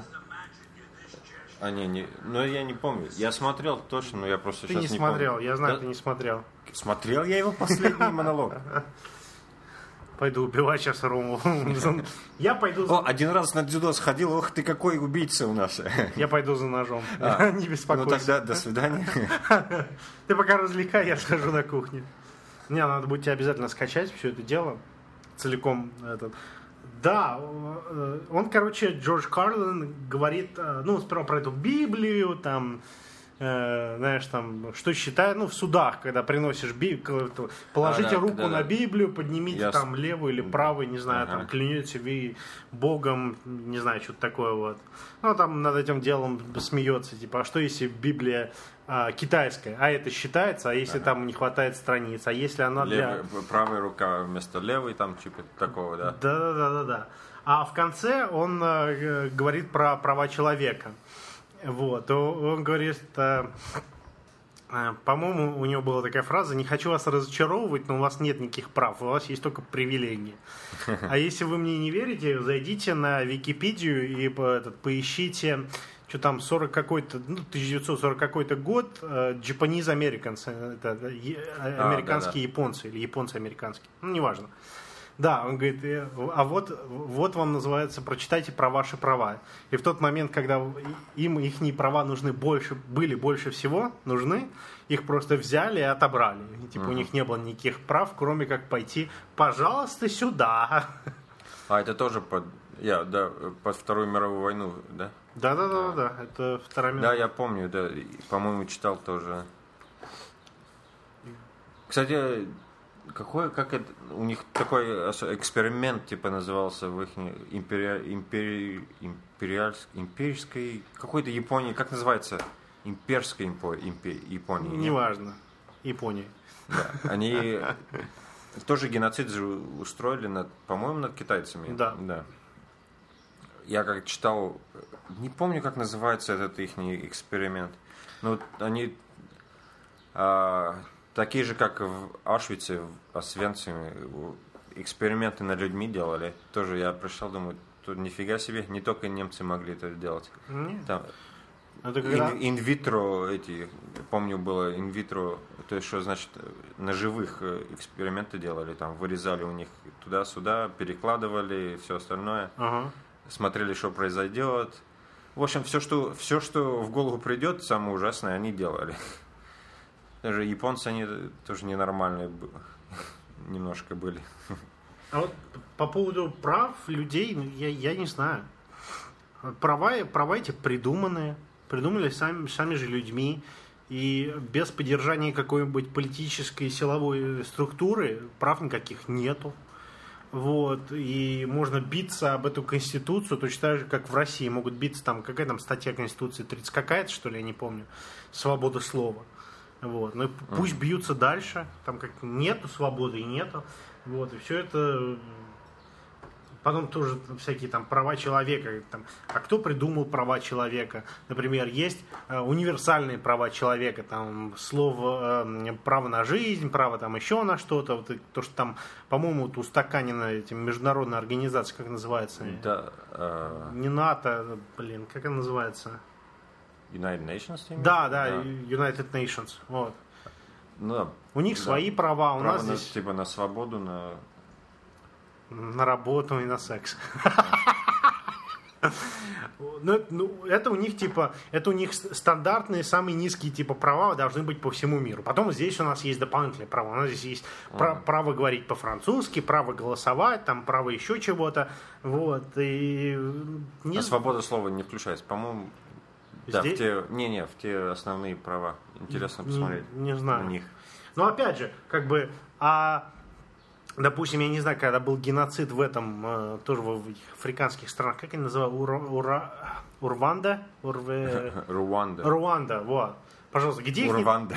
Ну я не помню. Я смотрел точно, но я просто ты сейчас не не смотрел, помню. Я знаю, ты не смотрел. Смотрел я его последний монолог. Пойду убивать сейчас Рому. Я пойду... Один раз на дзюдо сходил, ох ты какой убийца у нас. Я пойду за ножом. Не беспокойся. Ну тогда до свидания. Ты пока развлекай, я схожу на кухню. Не, надо будет тебе обязательно скачать все это дело. Целиком. Да, он, Джордж Карлин говорит, сперва про эту Библию, там, знаешь, там, что считает, в судах, когда приносишь Библию, положите руку на Библию, поднимите там левую или правую, не знаю, там, клянете вы Богом, не знаю, что-то такое вот. Там над этим делом смеется, типа, а что если Библия китайская, а это считается, а если там не хватает страниц, а если она правая рука вместо левой, там, типа, такого, да? Да. А в конце он говорит про права человека. Вот, он говорит, по-моему, у него была такая фраза: не хочу вас разочаровывать, но у вас нет никаких прав, у вас есть только привилегии. А если вы мне не верите, зайдите на Википедию и поищите, что там 1940 какой-то год, Japanese Americans, это американские японцы или японцы-американские, неважно. Да, он говорит, а вот вам называется, прочитайте про ваши права. И в тот момент, когда им ихние права были больше всего нужны, их просто взяли и отобрали. И, типа у них не было никаких прав, кроме как пойти, пожалуйста, сюда. Это тоже под Вторую мировую войну, да? Да, это Вторая мировая. Да, я помню, да, по-моему, читал тоже. Кстати, у них такой эксперимент, типа, назывался в их имперской, какой-то Японии, как называется? Имперской Японии. Неважно. Япония. Да, они тоже геноцид же устроили, по-моему, над китайцами. Да. Я как читал, не помню, как называется этот их эксперимент, но они... такие же, как в Аушвице, в Освенциме, эксперименты над людьми делали. Тоже я пришел, думаю, что нифига себе, не только немцы могли это делать. Нет. Там Это когда... инвитро помню, было инвитро, то есть, что значит, на живых эксперименты делали, там, вырезали у них туда-сюда, перекладывали и все остальное, смотрели, что произойдет. В общем, все, что в голову придет, самое ужасное, они делали. Даже японцы, они тоже ненормальные немножко были. А вот по поводу прав людей, я не знаю. Права эти придумали сами же людьми, и без поддержания какой-нибудь политической силовой структуры прав никаких нету. Вот, и можно биться об эту конституцию точно так же, как в России могут биться, там, какая там статья конституции, 30 какая-то, что ли, я не помню, свобода слова. Вот, ну пусть бьются дальше, там как нету свободы и нету. Вот, и все это. Потом тоже всякие там права человека. Там, а кто придумал права человека? Например, есть универсальные права человека. Там слово право на жизнь, право там еще на что-то. Вот, то, что там, по-моему, вот устаканено этим международной организацией, как называется? Да. Не НАТО, блин, как она называется? United Nations? Да, United Nations. Вот. Ну, у них свои права, у нас здесь... Типа на свободу, на работу и на секс. Ну, это у них типа, это у них стандартные, самые низкие типа права должны быть по всему миру. Потом здесь у нас есть дополнительные права. У нас здесь есть право говорить по-французски, право голосовать, там право еще чего-то. Вот. И а свобода слова не включается, по-моему. Да, здесь... в те основные права. Интересно посмотреть не знаю. на них. Но опять же, как бы, допустим, я не знаю, когда был геноцид в этом, тоже в африканских странах, как они называют, Руанда, вот. Пожалуйста, где их... Урванда.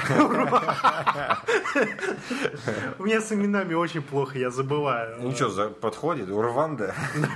У меня с именами очень плохо, я забываю. Ничего, подходит, Урванда.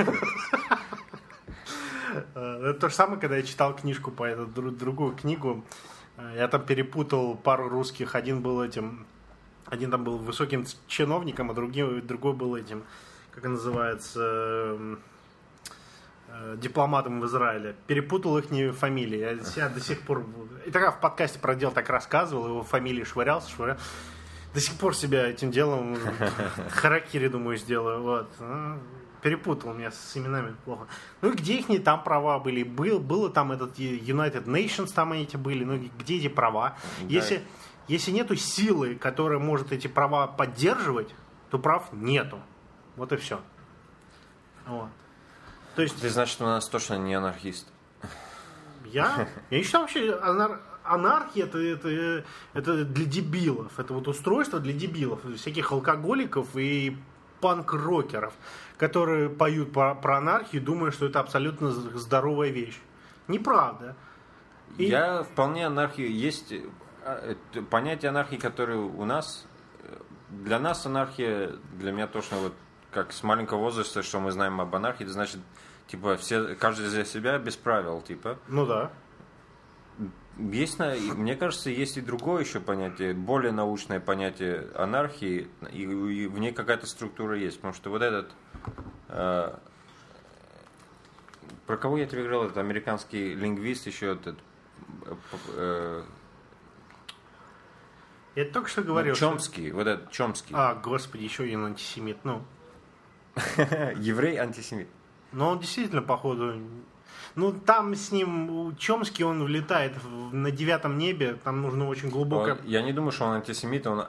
Это то же самое, когда я читал книжку по эту другую книгу, я там перепутал пару русских, один там был высоким чиновником, а другой был этим, как он называется, дипломатом в Израиле. Перепутал их фамилии. Я до сих пор... И тогда в подкасте про дело так рассказывал, его фамилии швырялся. До сих пор себя этим делом харакири, думаю, сделаю. Вот. Перепутал меня с именами плохо. Ну, где их там права были? Было там этот United Nations, там эти были. Ну, где эти права? Да. Если нету силы, которая может эти права поддерживать, то прав нету. Вот и все. Вот. То есть... Ты, значит, у нас точно не анархист. Я не считаю вообще, анархия это для дебилов. Это вот устройство для дебилов. Всяких алкоголиков и панк-рокеров, которые поют про анархию, думая, что это абсолютно здоровая вещь. Неправда. Я вполне анархию... Есть понятие анархии, которое у нас... Для нас анархия, для меня точно вот как с маленького возраста, что мы знаем об анархии, это значит, типа, каждый за себя без правил, типа. Ну да. Есть, мне кажется, есть и другое еще понятие, более научное понятие анархии, и в ней какая-то структура есть. Потому что вот этот... про кого я тебе говорил, этот американский лингвист, еще этот... Я только что говорил. Чомский, вот этот Чомский. Господи, еще один антисемит, Еврей-антисемит. Но он действительно, походу... Ну, там с ним Чомский, он влетает на 9 небе, там нужно очень глубоко... Я не думаю, что он антисемит, он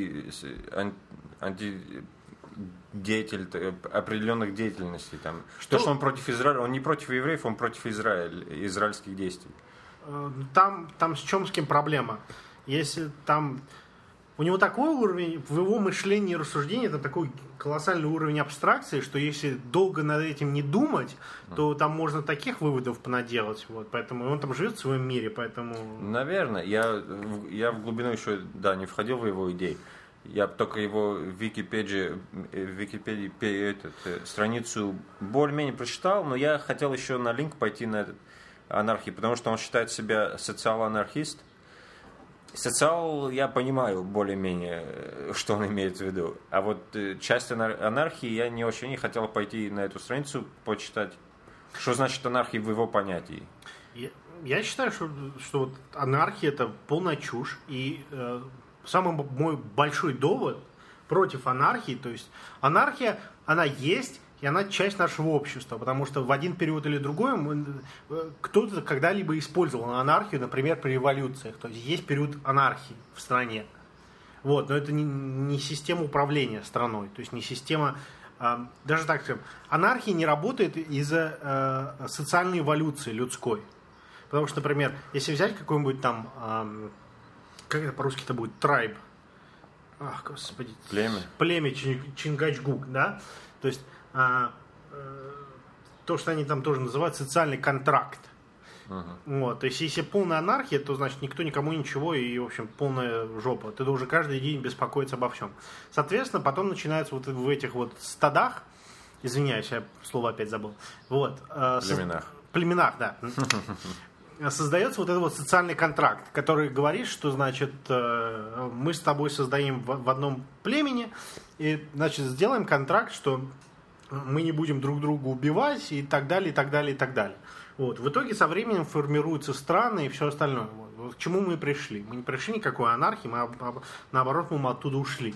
антидеятель определенных деятельностей. Там. То, что он против Израиля, он не против евреев, он против израильских действий. Там с Чомским проблема. Если там... У него такой уровень, в его мышлении и рассуждении, это такой колоссальный уровень абстракции, что если долго над этим не думать, то там можно таких выводов понаделать. Вот, поэтому он там живет в своем мире, поэтому... Наверное. Я в глубину еще, не входил в его идеи. Я только его в Википедии страницу более-менее прочитал, но я хотел еще на линк пойти на анархию, потому что он считает себя социал-анархист. Социал, я понимаю более-менее, что он имеет в виду. А вот часть анархии я не хотел пойти на эту страницу, почитать. Что значит анархия в его понятии? Я считаю, что вот анархия – это полная чушь. И самый мой большой довод против анархии, то есть анархия, она есть, и она часть нашего общества, потому что в один период или другой кто-то когда-либо использовал анархию, например, при революциях. То есть есть период анархии в стране. Вот, но это не система управления страной, то есть не система... Даже так скажем, анархия не работает из-за социальной эволюции людской. Потому что, например, если взять какой-нибудь там, как это по-русски-то будет, трайб, ах, господи, племя Чингачгук, да, то есть то, что они там тоже называют социальный контракт. Вот, то есть если полная анархия, то значит никто никому ничего и, в общем, полная жопа. Ты должен каждый день беспокоиться обо всем. Соответственно, потом начинается вот в этих вот стадах, извиняюсь, я слово опять забыл, вот, племенах, да. Создается вот этот вот социальный контракт, который говорит, что, значит, мы с тобой создаем в одном племени, и, значит, сделаем контракт, что мы не будем друг друга убивать, и так далее, и так далее, и так далее. Вот. В итоге со временем формируются страны и все остальное. Вот. К чему мы пришли? Мы не пришли никакой анархии, мы, наоборот, мы оттуда ушли.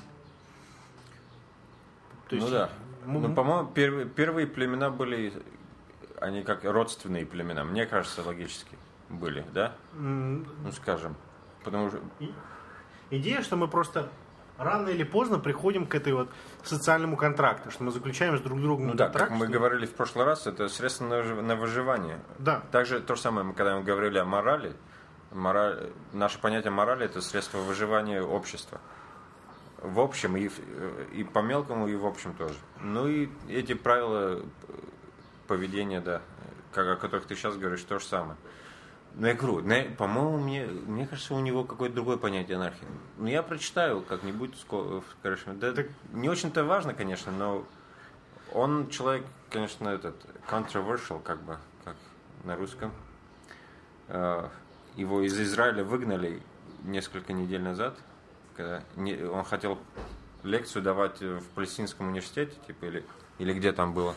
То есть, да. Ну, по-моему, первые племена были, они как родственные племена, мне кажется, логически были, да? Ну, скажем. Потому что... Идея, что мы просто рано или поздно приходим к этой вот социальному контракту, что мы заключаем с друг другом контракт. Да, как мы говорили в прошлый раз, это средство на выживание. Да. Также то же самое, когда мы говорили о морали, наше понятие морали – это средство выживания общества. В общем, и по мелкому, и в общем тоже. Ну и эти правила поведения, да, о которых ты сейчас говоришь, то же самое. Ну, я говорю, по-моему, мне кажется, у него какое-то другое понятие анархии. Ну, я прочитаю как-нибудь, конечно. Да, так... Не очень-то важно, конечно, но он человек, конечно, controversial, как на русском. Его из Израиля выгнали несколько недель назад, когда он хотел лекцию давать в Палестинском университете, типа, или где там было.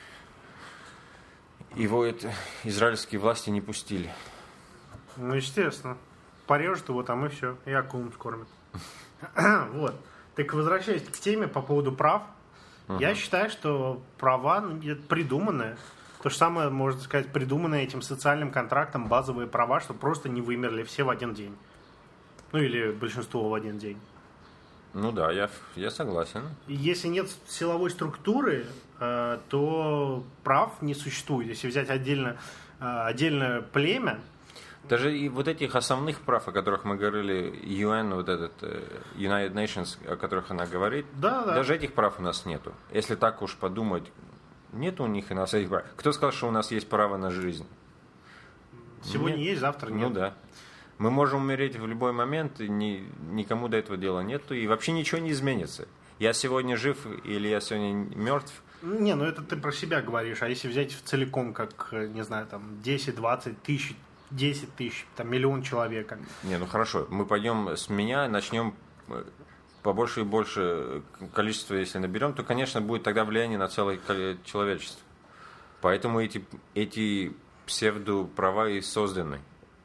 Его израильские власти не пустили. Ну, естественно. Порежет его там и все. И акулам скормят. Вот. Так, возвращаясь к теме по поводу прав. Я считаю, что права придуманные. То же самое, можно сказать, придуманные этим социальным контрактом базовые права, что просто не вымерли все в один день. Ну, или большинство в один день. Ну да, я согласен. Если нет силовой структуры, то прав не существует. Если взять отдельное племя... Даже и вот этих основных прав, о которых мы говорили, UN, вот этот United Nations, о которых она говорит, да. Даже этих прав у нас нету. Если так уж подумать, нет у них и нас этих прав. Кто сказал, что у нас есть право на жизнь? Сегодня есть, завтра нет. Ну да. Мы можем умереть в любой момент, и никому до этого дела нету, и вообще ничего не изменится. Я сегодня жив или я сегодня мертв. Не, ну это ты про себя говоришь, а если взять в целиком, как, не знаю, там 10-20 тысяч, 10 тысяч, там миллион человек. Не, ну хорошо, мы пойдем с меня, начнем побольше и больше количество, если наберем, то, конечно, будет тогда влияние на целое человечество. Поэтому эти псевдоправа и созданы.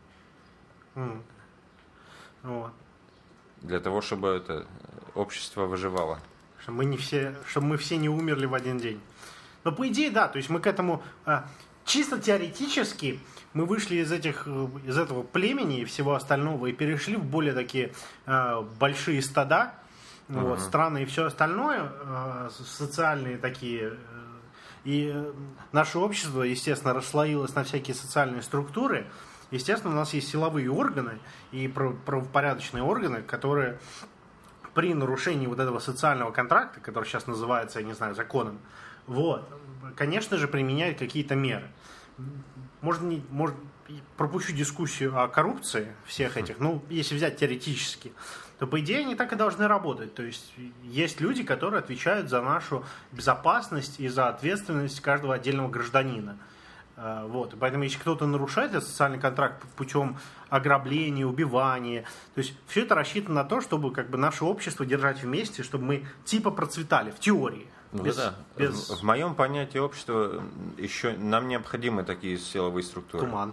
Вот. Для того, чтобы это общество выживало. Чтобы мы все не умерли в один день. Но по идее, да, то есть мы к этому чисто теоретически мы вышли из этого племени и всего остального и перешли в более такие большие стада, вот, страны и все остальное, социальные такие. И наше общество, естественно, расслоилось на всякие социальные структуры. Естественно, у нас есть силовые органы и правопорядочные органы, которые при нарушении вот этого социального контракта, который сейчас называется, я не знаю, законом, вот, конечно же, применяют какие-то меры. Может, пропущу дискуссию о коррупции всех этих, ну, если взять теоретически, то, по идее, они так и должны работать. То есть люди, которые отвечают за нашу безопасность и за ответственность каждого отдельного гражданина. Вот. И поэтому, если кто-то нарушает этот социальный контракт путем ограбления, убивания, то есть все это рассчитано на то, чтобы как бы наше общество держать вместе, чтобы мы типа процветали в теории. Ну, Без- да. без- В моем понятии общества еще нам необходимы такие силовые структуры. Туман.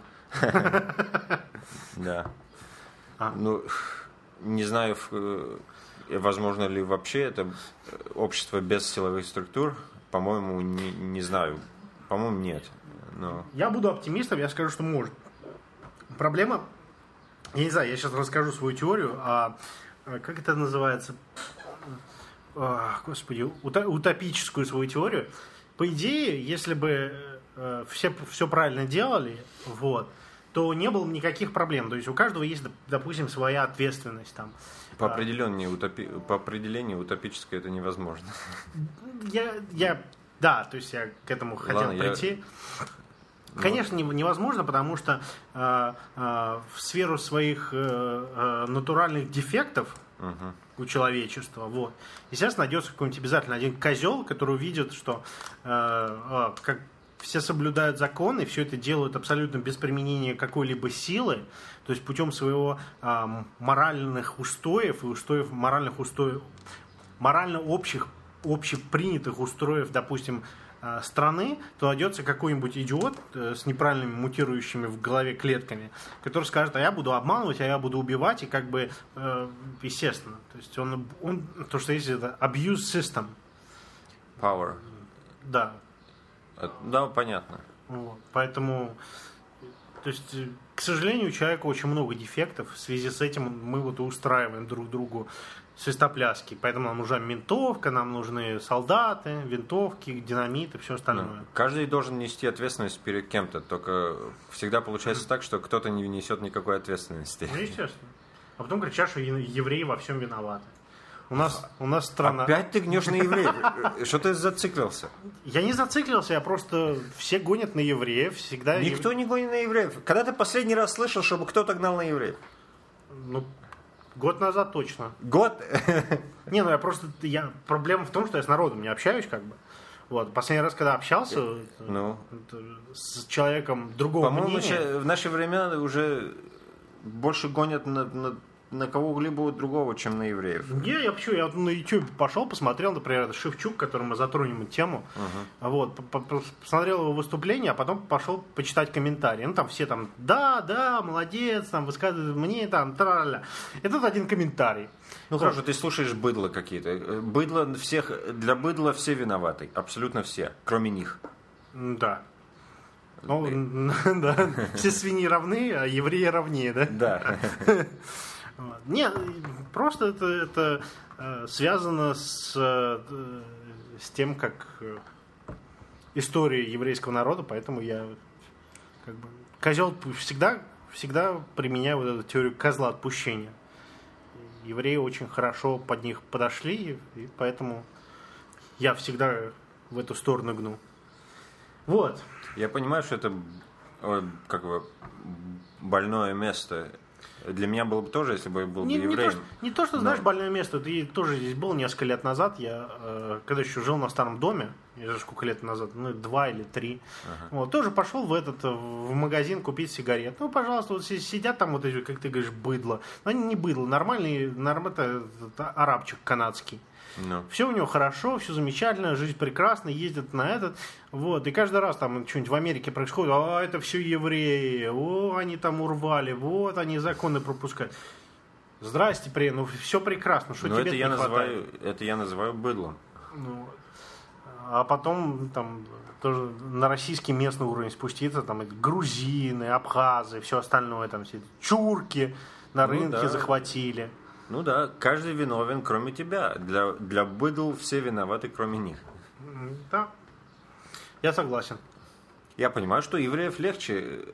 Да. А. Ну, не знаю, возможно ли вообще это общество без силовых структур. По-моему, не знаю. По-моему, нет. Но... Я буду оптимистом, я скажу, что может. Проблема, я не знаю, я сейчас расскажу свою теорию, как это называется? Господи, утопическую свою теорию. По идее, если бы все правильно делали, вот, то не было бы никаких проблем. То есть у каждого есть, допустим, своя ответственность. Там. По определению утопическое это невозможно. Да, то есть я к этому хотел прийти. Конечно, невозможно, потому что в сферу своих натуральных дефектов у человечества, вот, естественно, найдется какой-нибудь обязательно один козел, который увидит, что как все соблюдают законы, все это делают абсолютно без применения какой-либо силы, то есть путем своего моральных устоев и морально общепринятых устоев, допустим, страны, то найдется какой-нибудь идиот с неправильными мутирующими в голове клетками, который скажет, а я буду обманывать, а я буду убивать, и как бы, естественно, то есть он то, что есть, это abuse system. Power. Да. Да, понятно. Вот. Поэтому, то есть, к сожалению, у человека очень много дефектов, в связи с этим мы вот устраиваем друг другу свистопляски. Поэтому нам нужна ментовка, нам нужны солдаты, винтовки, динамит и все остальное. Каждый должен нести ответственность перед кем-то, только всегда получается так, что кто-то не несет никакой ответственности. Ну, естественно. А потом кричат, что евреи во всем виноваты. У нас страна... Опять ты гнешь на евреев? Что ты зациклился? Я не зациклился, я просто... Все гонят на евреев, всегда... Никто не гонит на евреев. Когда ты последний раз слышал, чтобы кто-то гнал на евреев? Ну, год назад точно. Год? Не, ну проблема в том, что я с народом не общаюсь, как бы. Вот. Последний раз, когда общался с человеком другого мнения... По-моему, в наше время уже больше гонят на кого-либо другого, чем на евреев. Я на YouTube пошел, посмотрел, например, Шевчук, который мы затронем эту тему. Вот, посмотрел его выступление, а потом пошел почитать комментарии. Ну, там все там, да, молодец, там, высказывают мне, там, тра-ля. И тут один комментарий. Ну, хорошо, ты слушаешь быдло какие-то. Для быдла все виноваты. Абсолютно все, кроме них. Да. Ну, да, все свиньи равны, а евреи равнее, да? Да. Нет, просто это связано с тем, как история еврейского народа, поэтому я как бы козел всегда применяю вот эту теорию козла отпущения. Евреи очень хорошо под них подошли, и поэтому я всегда в эту сторону гну. Вот. Я понимаю, что это как бы больное место. Для меня было бы тоже, если бы я был евреем. Не то, что, знаешь, больное место. Ты тоже здесь был несколько лет назад. Я, когда еще жил на старом доме, я же сколько лет назад, 2 или 3. Вот, тоже пошел в магазин купить сигарет. Ну, пожалуйста, вот сидят там вот эти, как ты говоришь, быдло. Но они не быдло, нормальный арабчик канадский. No. Все у него хорошо, все замечательно, жизнь прекрасна, ездят на этот. Вот, и каждый раз там что-нибудь в Америке происходит, это все евреи, они там урвали, вот они законы пропускают. Здрасте, все прекрасно, что тебе не хватает? Это я называю быдлом. Ну, а потом там тоже на российский местный уровень спуститься, там грузины, абхазы, все остальное, там все чурки на рынке захватили. Ну да, каждый виновен, кроме тебя. Для быдл все виноваты, кроме них. Да, я согласен. Я понимаю, что евреев легче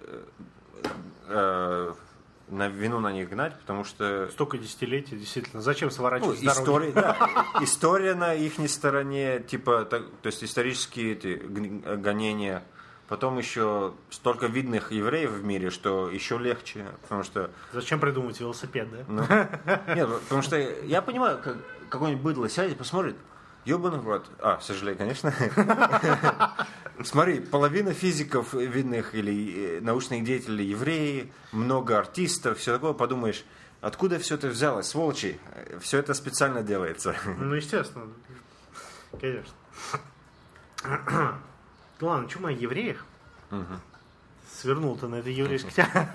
вину на них гнать, потому что... Столько десятилетий, действительно. Зачем сворачивать с дороги? История на их стороне, то есть исторические гонения. Потом еще столько видных евреев в мире, что еще легче, потому что... Зачем придумать велосипед, да? Нет, потому что я понимаю, какой-нибудь быдло сядет, посмотрит, ебаный в рот. Сожалею, конечно. Смотри, половина физиков видных или научных деятелей евреи, много артистов, все такое, подумаешь, откуда все это взялось, сволочи? Все это специально делается. Ну, естественно. Конечно. Ладно, что мы о евреях? Свернул-то на это еврейское тему.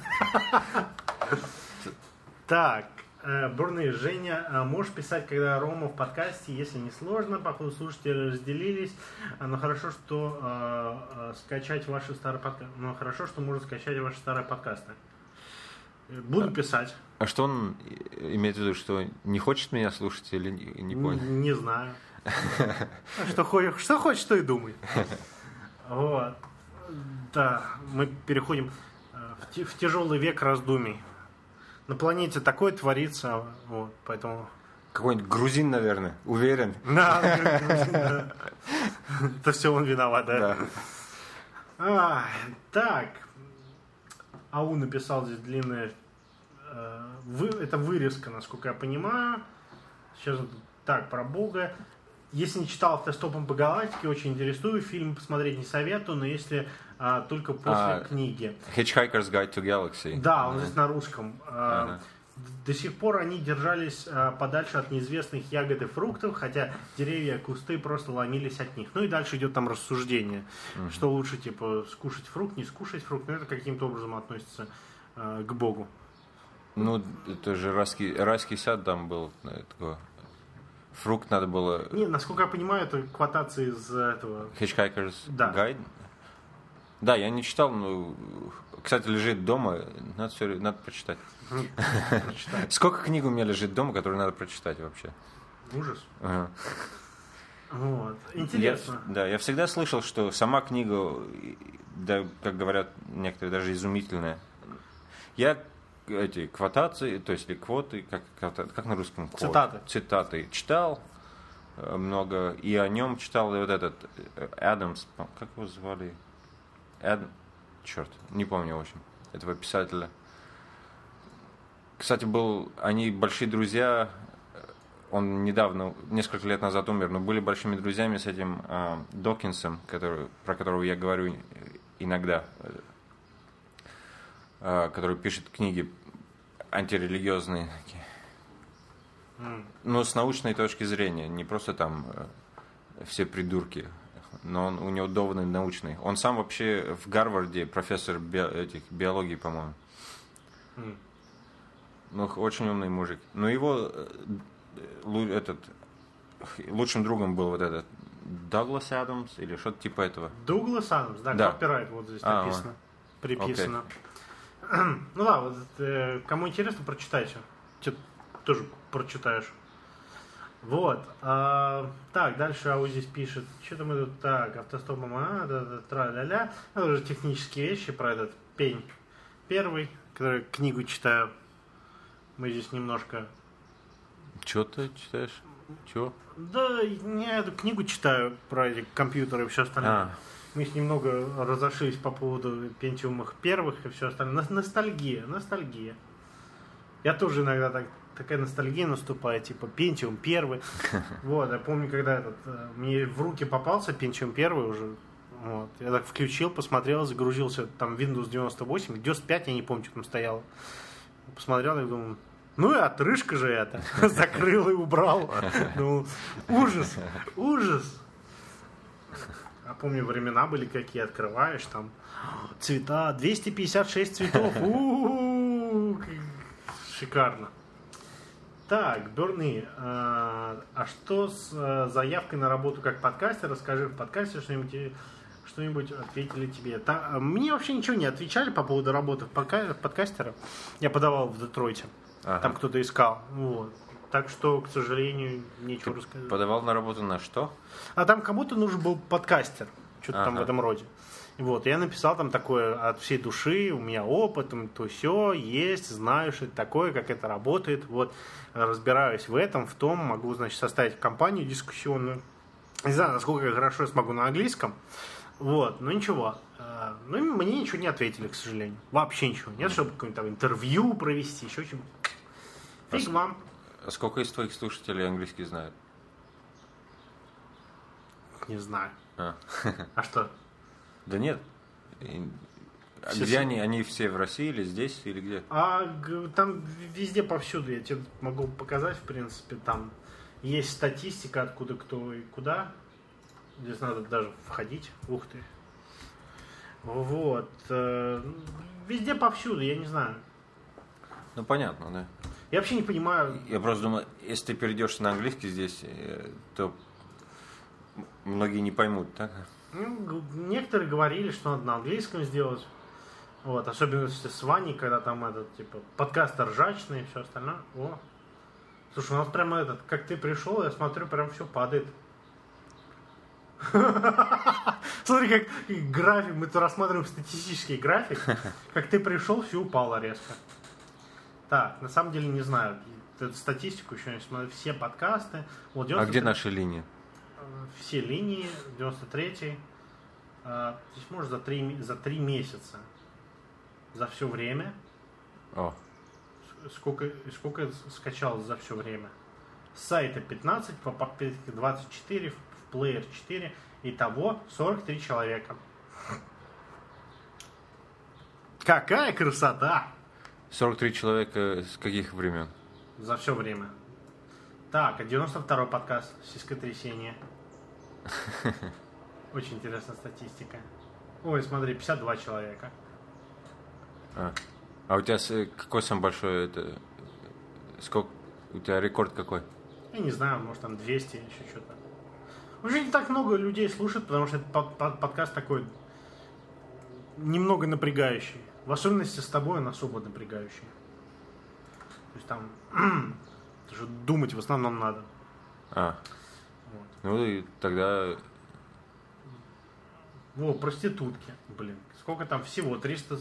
Так, Бурный, Женя, можешь писать, когда Рома в подкасте, если не сложно, походу слушатели разделились, но хорошо, что скачать ваши старые подкасты. Но хорошо, что можно скачать ваши старые подкасты. Буду писать. А что он имеет в виду, что не хочет меня слушать или не понял? Не знаю. Что хочешь, то и думай. Вот. Да, мы переходим в тяжелый век раздумий. На планете такое творится, вот, поэтому... Какой-нибудь грузин, наверное, уверен. Да, это все он виноват, да? Так. АУ написал здесь длинное... Это вырезка, насколько я понимаю. Сейчас так, про Бога. Если не читал «Автостопом по галактике», очень интересую. Фильм посмотреть не советую, но если только после книги. Hitchhiker's Guide to Galaxy. Да, он здесь на русском. До сих пор они держались подальше от неизвестных ягод и фруктов, хотя деревья и кусты просто ломились от них. Ну и дальше идет там рассуждение, что лучше, типа, скушать фрукт, не скушать фрукт. Но это каким-то образом относится к Богу. Ну, это же райский сад там был. Такой. Фрукт надо было... Не, насколько я понимаю, это квотация из этого... Hitchhiker's Guide? Да, я не читал, но, кстати, лежит дома, надо прочитать. Сколько книг у меня лежит дома, которые надо прочитать вообще? Ужас. Вот. Интересно. Я всегда слышал, что сама книга, да, как говорят некоторые, даже изумительная. Я эти квотации, то есть квоты, как на русском? Цитаты читал много, и о нем читал и вот этот Адамс, как его звали? Черт, не помню, в общем, этого писателя. Кстати, они большие друзья, он недавно, несколько лет назад умер, но были большими друзьями с этим Докинсом, про которого я говорю иногда, который пишет книги антирелигиозные такие. Но с научной точки зрения, не просто там все придурки, но у него доводы научные. Он сам вообще в Гарварде профессор биологии, по-моему. Ну, очень умный мужик. Но его лучшим другом был вот этот Дуглас Адамс или что-то типа этого. Дуглас Адамс, да. Копирайт вот здесь написано, приписано. Ну да, вот кому интересно, прочитайте. Ты тоже прочитаешь. Вот. Так, дальше АУ здесь пишет. Что-то мы тут так, автостопом, тра-ля-ля. Это уже технические вещи про этот пень. Первый, который книгу читаю. Мы здесь немножко... Что ты читаешь? Чего? Да, я эту книгу читаю про эти компьютеры и все остальное. Мы с немного разошлись по поводу пентиумов первых и все остальное. Ностальгия. Я тоже иногда такая ностальгия наступает, типа Pentium первый. Вот, я помню, когда мне в руки попался Pentium первый уже. Вот. Я так включил, посмотрел, загрузился там Windows 98, Windows 5, я не помню, что там стояло. Посмотрел и думал, ну и отрыжка же это. Закрыл и убрал. Думал, ужас. А помню, времена были какие, открываешь там цвета, 256 цветов. Шикарно. Так, Берни, а что с заявкой на работу как подкастер? Расскажи в подкасте что-нибудь ответили тебе. Мне вообще ничего не отвечали по поводу работы подкастера. Я подавал в Детройте. Там кто-то искал. Вот. Так что, к сожалению, нечего рассказать. Подавал на работу на что? А там кому-то нужен был подкастер. Что-то там в этом роде. Вот, я написал там такое от всей души, у меня опыт, то все есть, знаю, что это такое, как это работает, вот, разбираюсь в этом, в том, могу, значит, составить компанию дискуссионную. Не знаю, насколько я хорошо смогу на английском, вот, но ничего. Ну, мне ничего не ответили, к сожалению. Вообще ничего. Нет, чтобы какое-нибудь там интервью провести, еще чем. Фиг вам. А сколько из твоих слушателей английский знают? Не знаю. А что? Да нет. Где они? Они все в России или здесь, или где? Там везде повсюду. Я тебе могу показать, в принципе. Там есть статистика, откуда кто и куда. Здесь надо даже входить. Ух ты. Вот. Везде повсюду, я не знаю. Ну, понятно, да. Я вообще не понимаю. Я просто думаю, если ты перейдешь на английский здесь, то многие не поймут, так? Ну, некоторые говорили, что надо на английском сделать. Вот, особенно если с Ваней, когда там этот, типа, подкаст ржачный и все остальное. О. Слушай, у нас прямо этот, как ты пришел, я смотрю, прям все падает. Смотри, как график, мы тут рассматриваем статистический график. Как ты пришел, все упало резко. Так, на самом деле не знаю. Эту статистику еще не смотрю. Все подкасты. Вот, А где наши линии? Все линии, 93-й. Здесь может за 3 месяца. За все время. О. Сколько скачалось за все время? С сайта 15, по подписке 24, в плеер 4. Итого 43 человека. Какая красота! 43 человека с каких времен? За все время. Так, а 92-й подкаст «Сискотрясение». Очень интересная статистика. Ой, смотри, 52 человека. А у тебя какой самый большой, это, сколько, у тебя рекорд какой? Я не знаю, может там 200, еще что-то. Уже не так много людей слушают, потому что этот подкаст такой немного напрягающий. В особенности с тобой он особо напрягающий. То есть там даже думать в основном надо. Вот. Ну и тогда... Во, проститутки. Блин, сколько там всего?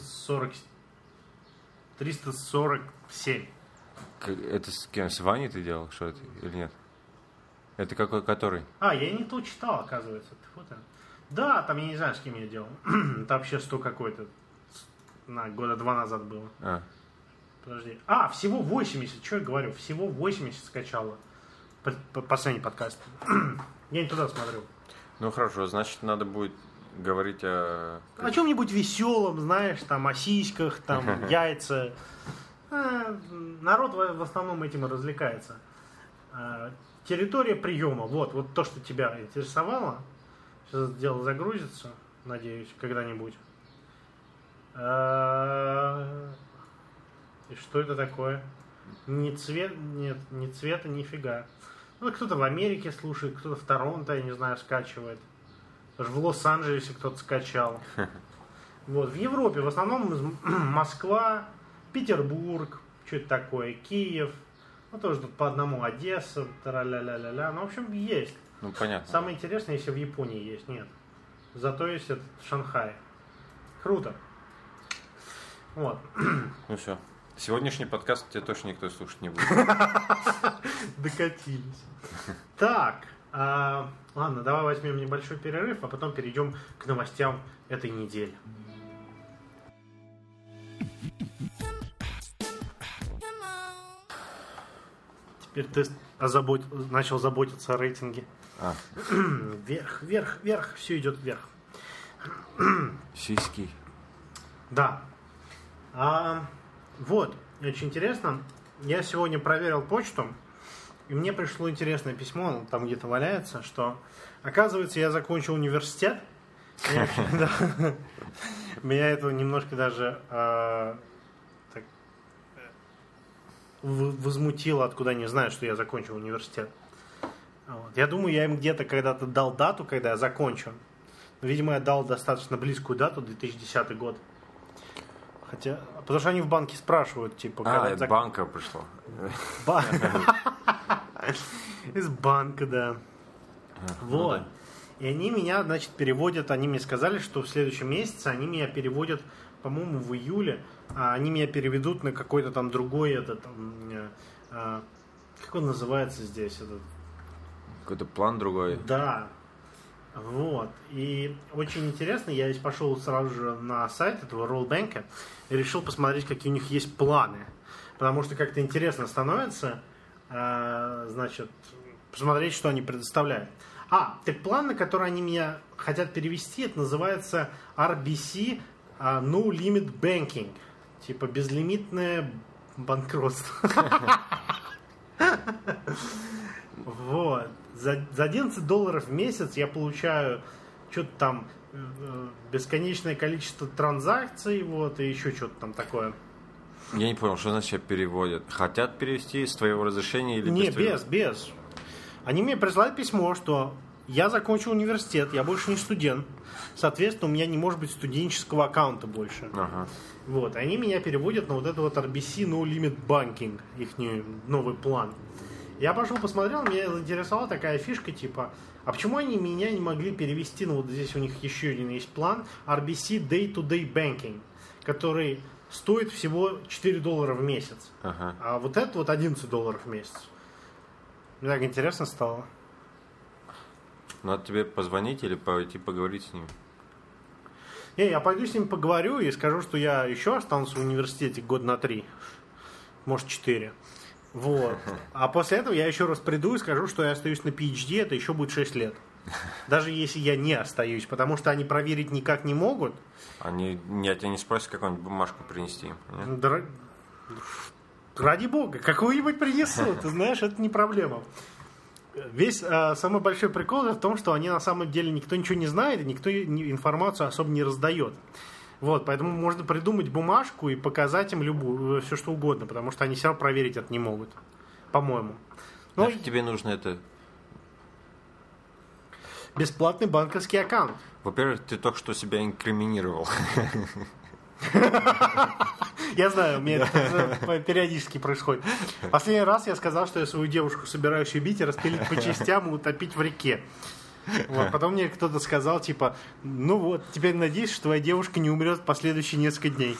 347. Это с кем? С Ваней ты делал? Что это? Или нет? Это какой, который? Я не то читал, оказывается. Да, там я не знаю, с кем я делал. Это вообще 100 какой-то. Года 2 назад было. Подожди. Всего 80. Что я говорю? Всего 80 скачало. Последний подкаст. Я не туда смотрю. Ну хорошо, значит надо будет говорить о чем-нибудь веселом, знаешь, там о сиськах, там яйца. Народ в основном этим и развлекается. Территория приема. Вот то, что тебя интересовало. Сейчас это дело загрузится, надеюсь, когда-нибудь. И что это такое? Нет, ни цвета, нифига. Ну, кто-то в Америке слушает, кто-то в Торонто, я не знаю, скачивает. Даже в Лос-Анджелесе кто-то скачал. Вот, в Европе в основном Москва, Петербург, что это такое, Киев. Ну, тоже тут по одному Одесса, тра-ля-ля-ля-ля. Ну, в общем, есть. Ну, понятно. Самое интересное, если в Японии есть, нет. Зато есть этот Шанхай. Круто. Вот. Ну все. Сегодняшний подкаст тебе точно никто слушать не будет. Докатились. Так. Ладно, давай возьмем небольшой перерыв, а потом перейдем к новостям этой недели. Теперь ты начал заботиться о рейтинге. Вверх, все идет вверх. Сиськи. Да. Вот, очень интересно. Я сегодня проверил почту, и мне пришло интересное письмо, оно там где-то валяется, что, оказывается, я закончил университет. Меня это немножко даже возмутило, откуда они знают, что я закончил университет. Я думаю, я им где-то когда-то дал дату, когда я закончу. Но, видимо, я дал достаточно близкую дату, 2010 год. Хотя, потому что они в банке спрашивают, типа... Из банка пришло. Из банка, да. Вот. И они меня, значит, переводят, они мне сказали, что в следующем месяце они меня переводят, по-моему, в июле, а они меня переведут на какой-то там другой, как он называется здесь? Какой-то план другой. Да. Вот. И очень интересно, я здесь пошел сразу же на сайт этого Rollbank и решил посмотреть, какие у них есть планы. Потому что как-то интересно становится, значит, посмотреть, что они предоставляют. Так план, на который они меня хотят перевести, это называется RBC No Limit Banking. Типа безлимитное банкротство. В Вот. За $11 в месяц я получаю что-то там бесконечное количество транзакций, вот, и еще что-то там такое. Я не понял, что значит переводят? Хотят перевести с твоего разрешения или Не, без твоего? без. Они мне присылают письмо, что я закончил университет, я больше не студент. Соответственно, у меня не может быть студенческого аккаунта больше. Ага. Вот, они меня переводят на вот это вот RBC No Limit Banking, их новый план. Я пошел посмотрел, меня заинтересовала такая фишка, типа, а почему они меня не могли перевести, ну вот здесь у них еще один есть план, RBC Day-to-Day Banking, который стоит всего $4 в месяц. Ага. А вот это вот $11 в месяц. Мне так интересно стало. Надо тебе позвонить или пойти поговорить с ним? Я пойду с ним поговорю и скажу, что я еще останусь в университете год на 3, может 4. Вот. А после этого я еще раз приду и скажу, что я остаюсь на PhD, это еще будет 6 лет. Даже если я не остаюсь, потому что они проверить никак не могут. Они тебя не спросят какую-нибудь бумажку принести им? Нет? Да, ради бога, какую-нибудь принесу, ты знаешь, это не проблема. Весь самый большой прикол в том, что они на самом деле никто ничего не знает, и никто информацию особо не раздает. Вот, поэтому можно придумать бумажку и показать им любую, все что угодно, потому что они все равно проверить это не могут, по-моему. Но тебе нужно это... Бесплатный банковский аккаунт. Во-первых, ты только что себя инкриминировал. Я знаю, у меня это периодически происходит. Последний раз я сказал, что я свою девушку собираюсь убить и распилить по частям и утопить в реке. Вот. Потом мне кто-то сказал, типа, ну вот, теперь надеюсь, что твоя девушка не умрет в последующие несколько дней.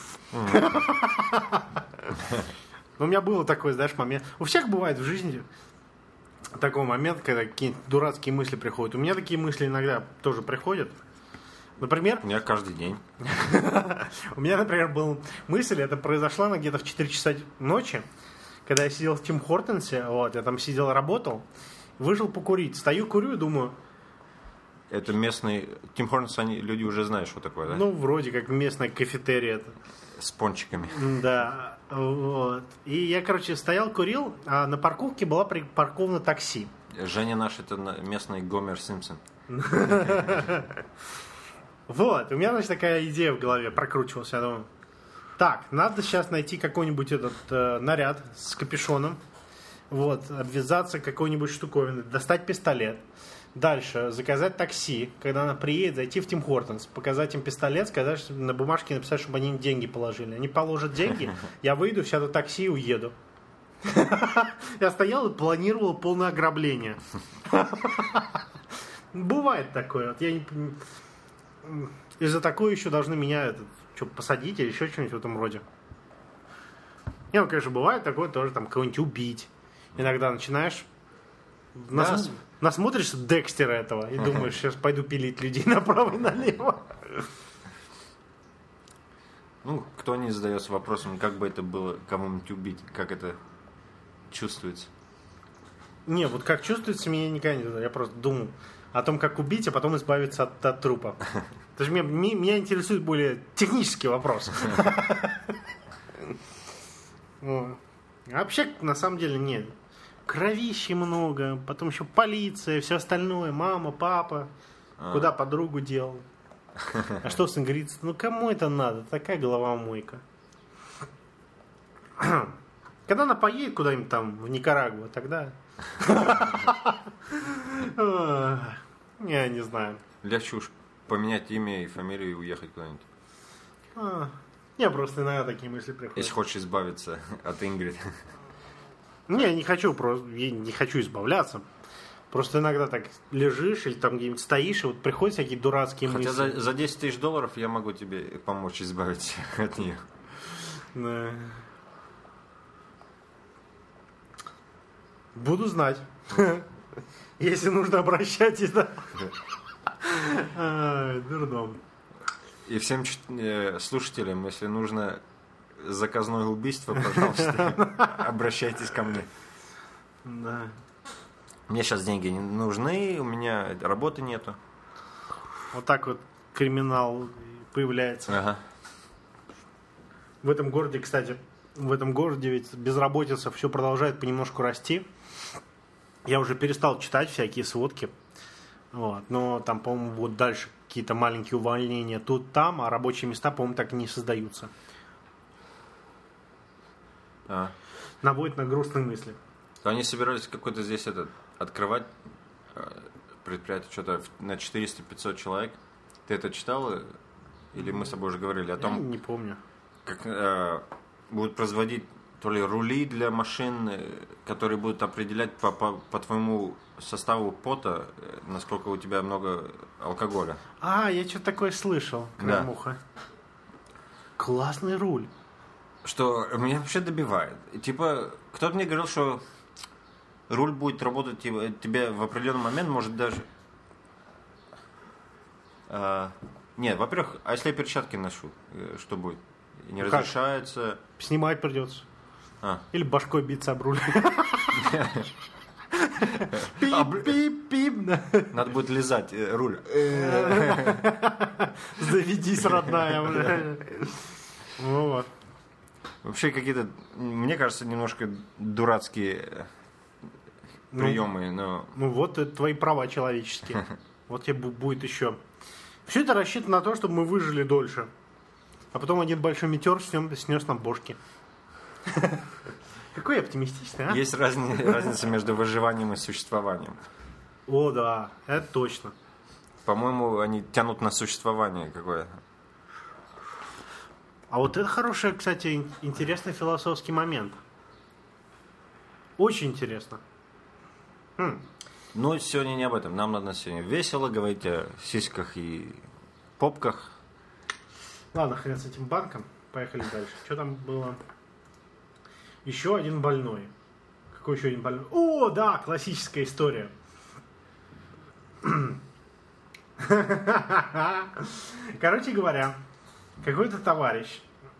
У меня было такой, знаешь, момент. У всех бывает в жизни такой момент, когда какие-то дурацкие мысли приходят. У меня такие мысли иногда тоже приходят. Например... У меня каждый день. У меня, например, была мысль, это произошла где-то в 4 часа ночи, когда я сидел в Тим Хортонсе, вот, я там сидел, работал, вышел покурить. Стою, курю и думаю... Это местный... Тим Хортонс, люди уже знают, что такое, да? Ну, вроде как местная кафетерия. С пончиками. Да, вот. И я, короче, стоял, курил, а на парковке была припарковано такси. Женя наш, это местный Гомер Симпсон. Вот, у меня, значит, такая идея в голове прокручивалась. Я думаю, так, надо сейчас найти какой-нибудь этот наряд с капюшоном, вот, обвязаться какой-нибудь штуковиной, достать пистолет. Дальше заказать такси, когда она приедет, зайти в Тим Хортонс, показать им пистолет, сказать, на бумажке написать, чтобы они им деньги положили. Они положат деньги, я выйду, сяду в такси и уеду. Я стоял и планировал полное ограбление. Бывает такое. Вот я не... И за такое еще должны меня посадить или еще что-нибудь в этом роде. Не, ну, конечно, бывает такое тоже, там, кого-нибудь убить. Иногда начинаешь... Насмотришься Декстера этого и думаешь, сейчас пойду пилить людей направо и налево. Ну, кто не задается вопросом, как бы это было кого-нибудь убить, как это чувствуется? Не, вот как чувствуется, меня никогда не задаю. Я просто думаю о том, как убить, а потом избавиться от трупа. То есть меня интересуют более технические вопросы. А вообще, на самом деле, нет. Кровищи много, потом еще полиция, все остальное, мама, папа, куда подругу дел. А что сын говорит, ну кому это надо, такая головомойка. Когда она поедет куда-нибудь там, в Никарагуа, тогда... Я не знаю. Легче уж поменять имя и фамилию и уехать куда-нибудь. Я просто иногда такие мысли приходят. Если хочешь избавиться от Ингрид. Не, я не хочу избавляться. Просто иногда так лежишь или там где-нибудь стоишь, и вот приходят всякие дурацкие мысли. Хотя за $10 000 я могу тебе помочь избавиться от нее. Да. Буду знать. Если нужно, обращайтесь, да. Дурдом. И всем слушателям, если нужно заказное убийство, пожалуйста, обращайтесь ко мне. Да. Мне сейчас деньги не нужны, у меня работы нету. Вот так вот криминал появляется. Ага. В этом городе, кстати, ведь безработица все продолжает понемножку расти. Я уже перестал читать всякие сводки. Вот. Но там, по-моему, вот дальше какие-то маленькие увольнения тут-там, а рабочие места, по-моему, так и не создаются. Наводит на грустные мысли. Они собирались какой-то здесь открывать предприятие что-то на 400-500 человек. Ты это читал? Или мы с тобой уже говорили о том... Я не помню. Как будут производить то ли рули для машин, которые будут определять по твоему составу пота, насколько у тебя много алкоголя. Я что-то такое слышал, Крамуха. Классный руль. Что меня вообще добивает. Типа, кто-то мне говорил, что руль будет работать тебе в определенный момент, может даже... Нет, во-первых, а если я перчатки ношу, что будет? Не разрешается... Снимать придется. Или башкой биться об руль. Пип-пип-пип. Надо будет лизать руль. Заведись, родная. Вот. Вообще какие-то, мне кажется, немножко дурацкие приемы, но... Ну вот это твои права человеческие. Вот тебе будет еще... Все это рассчитано на то, чтобы мы выжили дольше. А потом один большой метеор снес нам бошки. Какой оптимистичный, а? Есть разница между выживанием и существованием. О, да, это точно. По-моему, они тянут на существование какое-то. А вот это хороший, кстати, интересный философский момент. Очень интересно. Но сегодня не об этом. Нам надо сегодня весело говорить о сиськах и попках. Ладно, хрен с этим банком. Поехали дальше. Что там было? Еще один больной. Какой еще один больной? О, да, классическая история. Короче говоря, какой-то товарищ,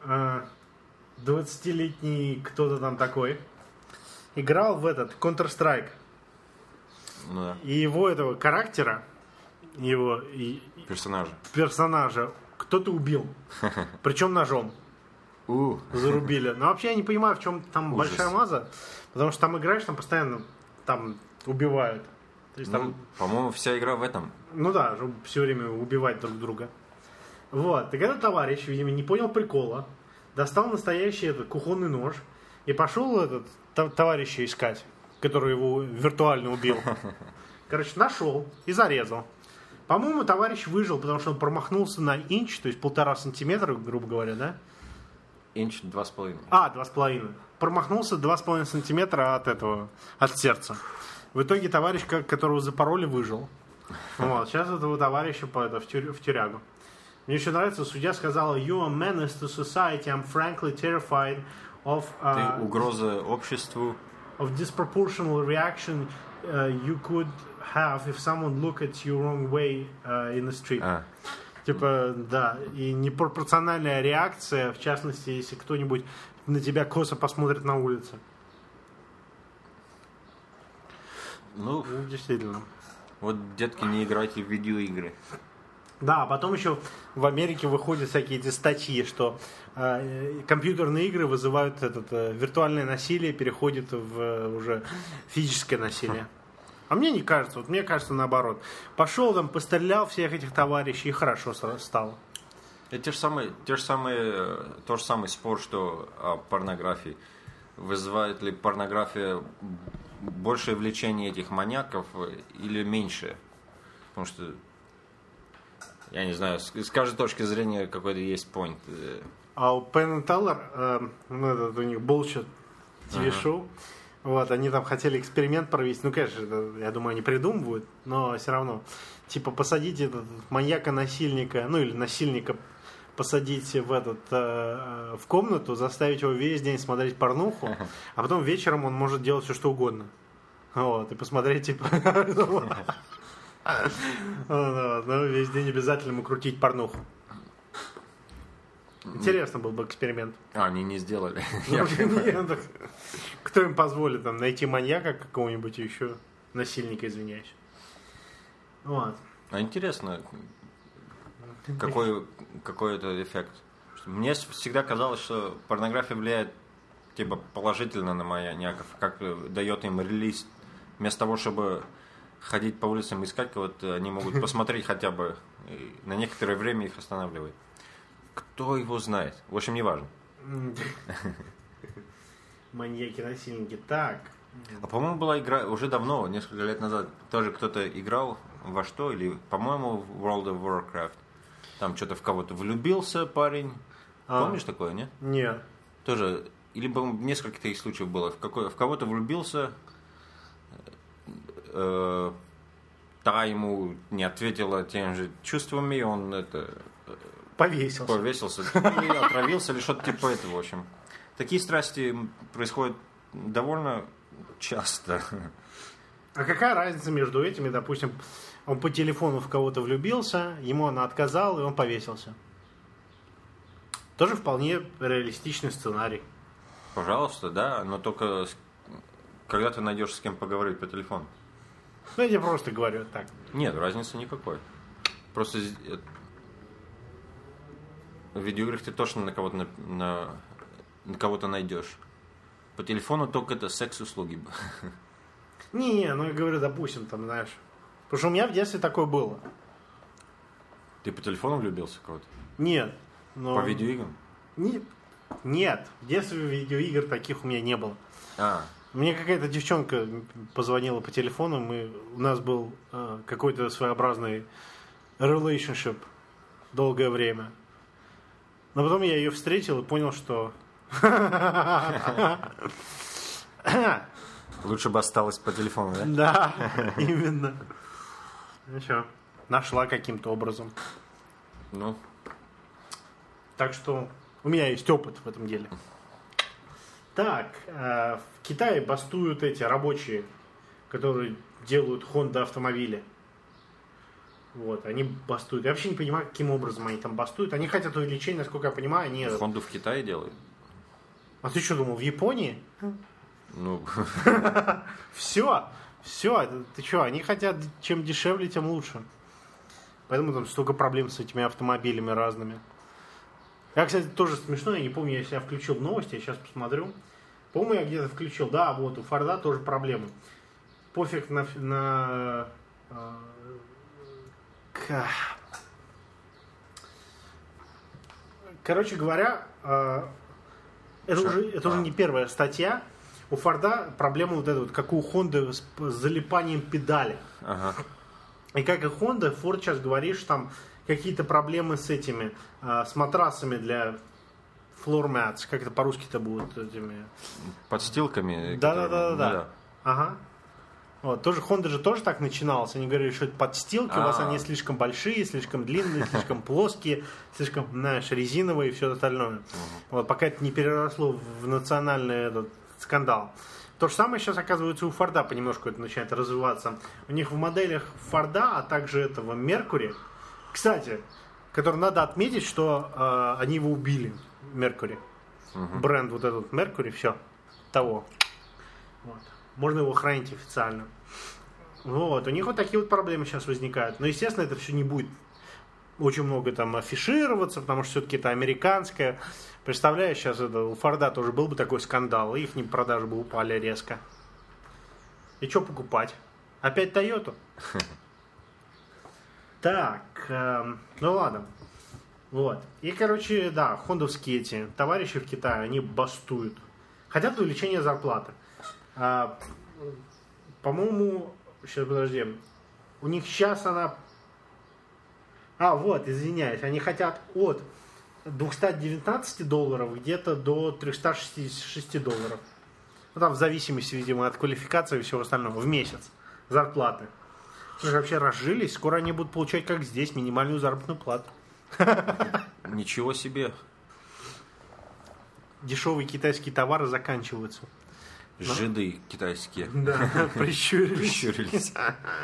20-летний кто-то там такой, играл в этот Counter-Strike. Ну, да. И его этого характера, его персонажа кто-то убил. Причем ножом. Зарубили. Но вообще я не понимаю, в чем там ужас. Большая маза. Потому что там играешь, там постоянно там убивают. То есть, там... По-моему, вся игра в этом. Ну да, чтобы все время убивать друг друга. Вот. И когда товарищ, видимо, не понял прикола, достал настоящий кухонный нож и пошел этот товарища искать, который его виртуально убил. Короче, нашел и зарезал. По-моему, товарищ выжил, потому что он промахнулся на инч, то есть 1,5 сантиметра, грубо говоря, да? Инч 2,5. 2,5. Промахнулся 2,5 сантиметра от сердца. В итоге товарищ, которого запороли, выжил. Вот. Сейчас этого товарища в тюрягу. Мне еще нравится, судья сказала: "You are menace to society. I'm frankly terrified of Ты угроза обществу. Of disproportional reaction you could have if someone look at you wrong way in the street." Типа, да, и непропорциональная реакция, в частности, если кто-нибудь на тебя косо посмотрит на улице. Ну, действительно. Вот, детки, не играйте в видеоигры. Да, а потом еще в Америке выходят всякие эти статьи, что компьютерные игры вызывают виртуальное насилие, переходит в уже физическое насилие. А мне не кажется, вот мне кажется наоборот. Пошел там, пострелял всех этих товарищей, и хорошо стало. Это тот же самый спор, что о порнографии. Вызывает ли порнография большее влечение этих маньяков или меньшее? Потому что, я не знаю, с каждой точки зрения какой-то есть point. А у Penn & Teller, у них bullshit TV-шоу, вот, они там хотели эксперимент провести. Ну, конечно, я думаю, они придумывают, но все равно. Типа посадить маньяка-насильника, ну или насильника посадить в комнату, заставить его весь день смотреть порнуху, а потом вечером он может делать все, что угодно. Вот, и посмотреть, типа... Ну, весь день обязательно ему крутить порнуху. Интересно был бы эксперимент. Они не сделали. Кто им позволит там найти маньяка какого-нибудь еще, насильника, извиняюсь. Вот. А интересно, какой это эффект? Мне всегда казалось, что порнография влияет типа положительно на маньяков, как дает им релиз вместо того, чтобы ходить по улицам и искать кого-то, они могут посмотреть хотя бы, и на некоторое время их останавливает. Кто его знает? В общем, не важно. Маньяки-насильники. Так. А по-моему, была игра уже давно, несколько лет назад, тоже кто-то играл во что, или, по-моему, в World of Warcraft. Там что-то в кого-то влюбился парень. Помнишь такое, нет? Нет. Тоже, или, по-моему, несколько таких случаев было. В кого-то влюбился, та ему не ответила теми же чувствами, и он повесился. Или отравился, или что-то типа этого, в общем. Такие страсти происходят довольно часто. А какая разница между этими, допустим, он по телефону в кого-то влюбился, ему она отказала, и он повесился. Тоже вполне реалистичный сценарий. Пожалуйста, да, но только когда ты найдешь с кем поговорить по телефону. Ну, я тебе просто говорю так. Нет, разницы никакой. Просто в видеоиграх ты точно на кого-то найдешь. По телефону только это секс-услуги. Не, ну я говорю, допустим, там, знаешь. Потому что у меня в детстве такое было. Ты по телефону влюбился в кого-то? Нет. Но... По видеоиграм? Нет. В детстве видеоигр таких у меня не было. Мне какая-то девчонка позвонила по телефону, у нас был какой-то своеобразный relationship долгое время. Но потом я ее встретил и понял, что... Лучше бы осталось по телефону, да? Да, именно. Ну что, нашла каким-то образом. Ну. Так что у меня есть опыт в этом деле. Так, в Китае бастуют эти рабочие, которые делают Honda автомобили. Вот, они бастуют. Я вообще не понимаю, каким образом они там бастуют. Они хотят увеличения, насколько я понимаю, они... Honda в Китае делают? А ты что думал, в Японии? Ну... Все, ты что, они хотят, чем дешевле, тем лучше. Поэтому там столько проблем с этими автомобилями разными. Я, кстати, тоже смешно, я не помню, если я включил новости, я сейчас посмотрю. По-моему, я где-то включил. Да, вот, у Форда тоже проблемы. Пофиг на короче говоря, это уже не первая статья. У Форда проблема вот эта вот, как у Хонды, с залипанием педали. Ага. И как и Honda, Форд сейчас говорит, что там какие-то проблемы с этими, с матрасами для floor mats, как это по-русски-то будут этими... Подстилками. Да. Ага. Вот, тоже Honda же тоже так начиналась. Они говорили, что это подстилки, у вас они слишком большие, слишком длинные, слишком плоские, слишком, знаешь, резиновые и все остальное. Вот, пока это не переросло в национальный этот скандал. То же самое сейчас, оказывается, у Форда понемножку это начинает развиваться. У них в моделях Форда, а также этого Меркури, кстати, который надо отметить, что они его убили, Меркури. Бренд вот этот Меркури, все, того. Вот. Можно его хранить официально. Вот, у них вот такие вот проблемы сейчас возникают. Но, естественно, это все не будет очень много там афишироваться, потому что все-таки это американское. Представляешь, сейчас у Форда тоже был бы такой скандал, и их продажи бы упали резко. И что покупать? Опять Тойоту? Так, ну ладно. Вот. И, короче, да, хондовские эти товарищи в Китае, они бастуют. Хотят увеличения зарплаты. По-моему, сейчас, подожди, у них сейчас она... вот, извиняюсь, они хотят от $219 где-то до $366. Ну, там в зависимости, видимо, от квалификации и всего остального, в месяц зарплаты. Слушай, вообще разжились, скоро они будут получать, как здесь, минимальную заработную плату. Ничего себе. Дешевые китайские товары заканчиваются. Жиды китайские. Да, прищурились.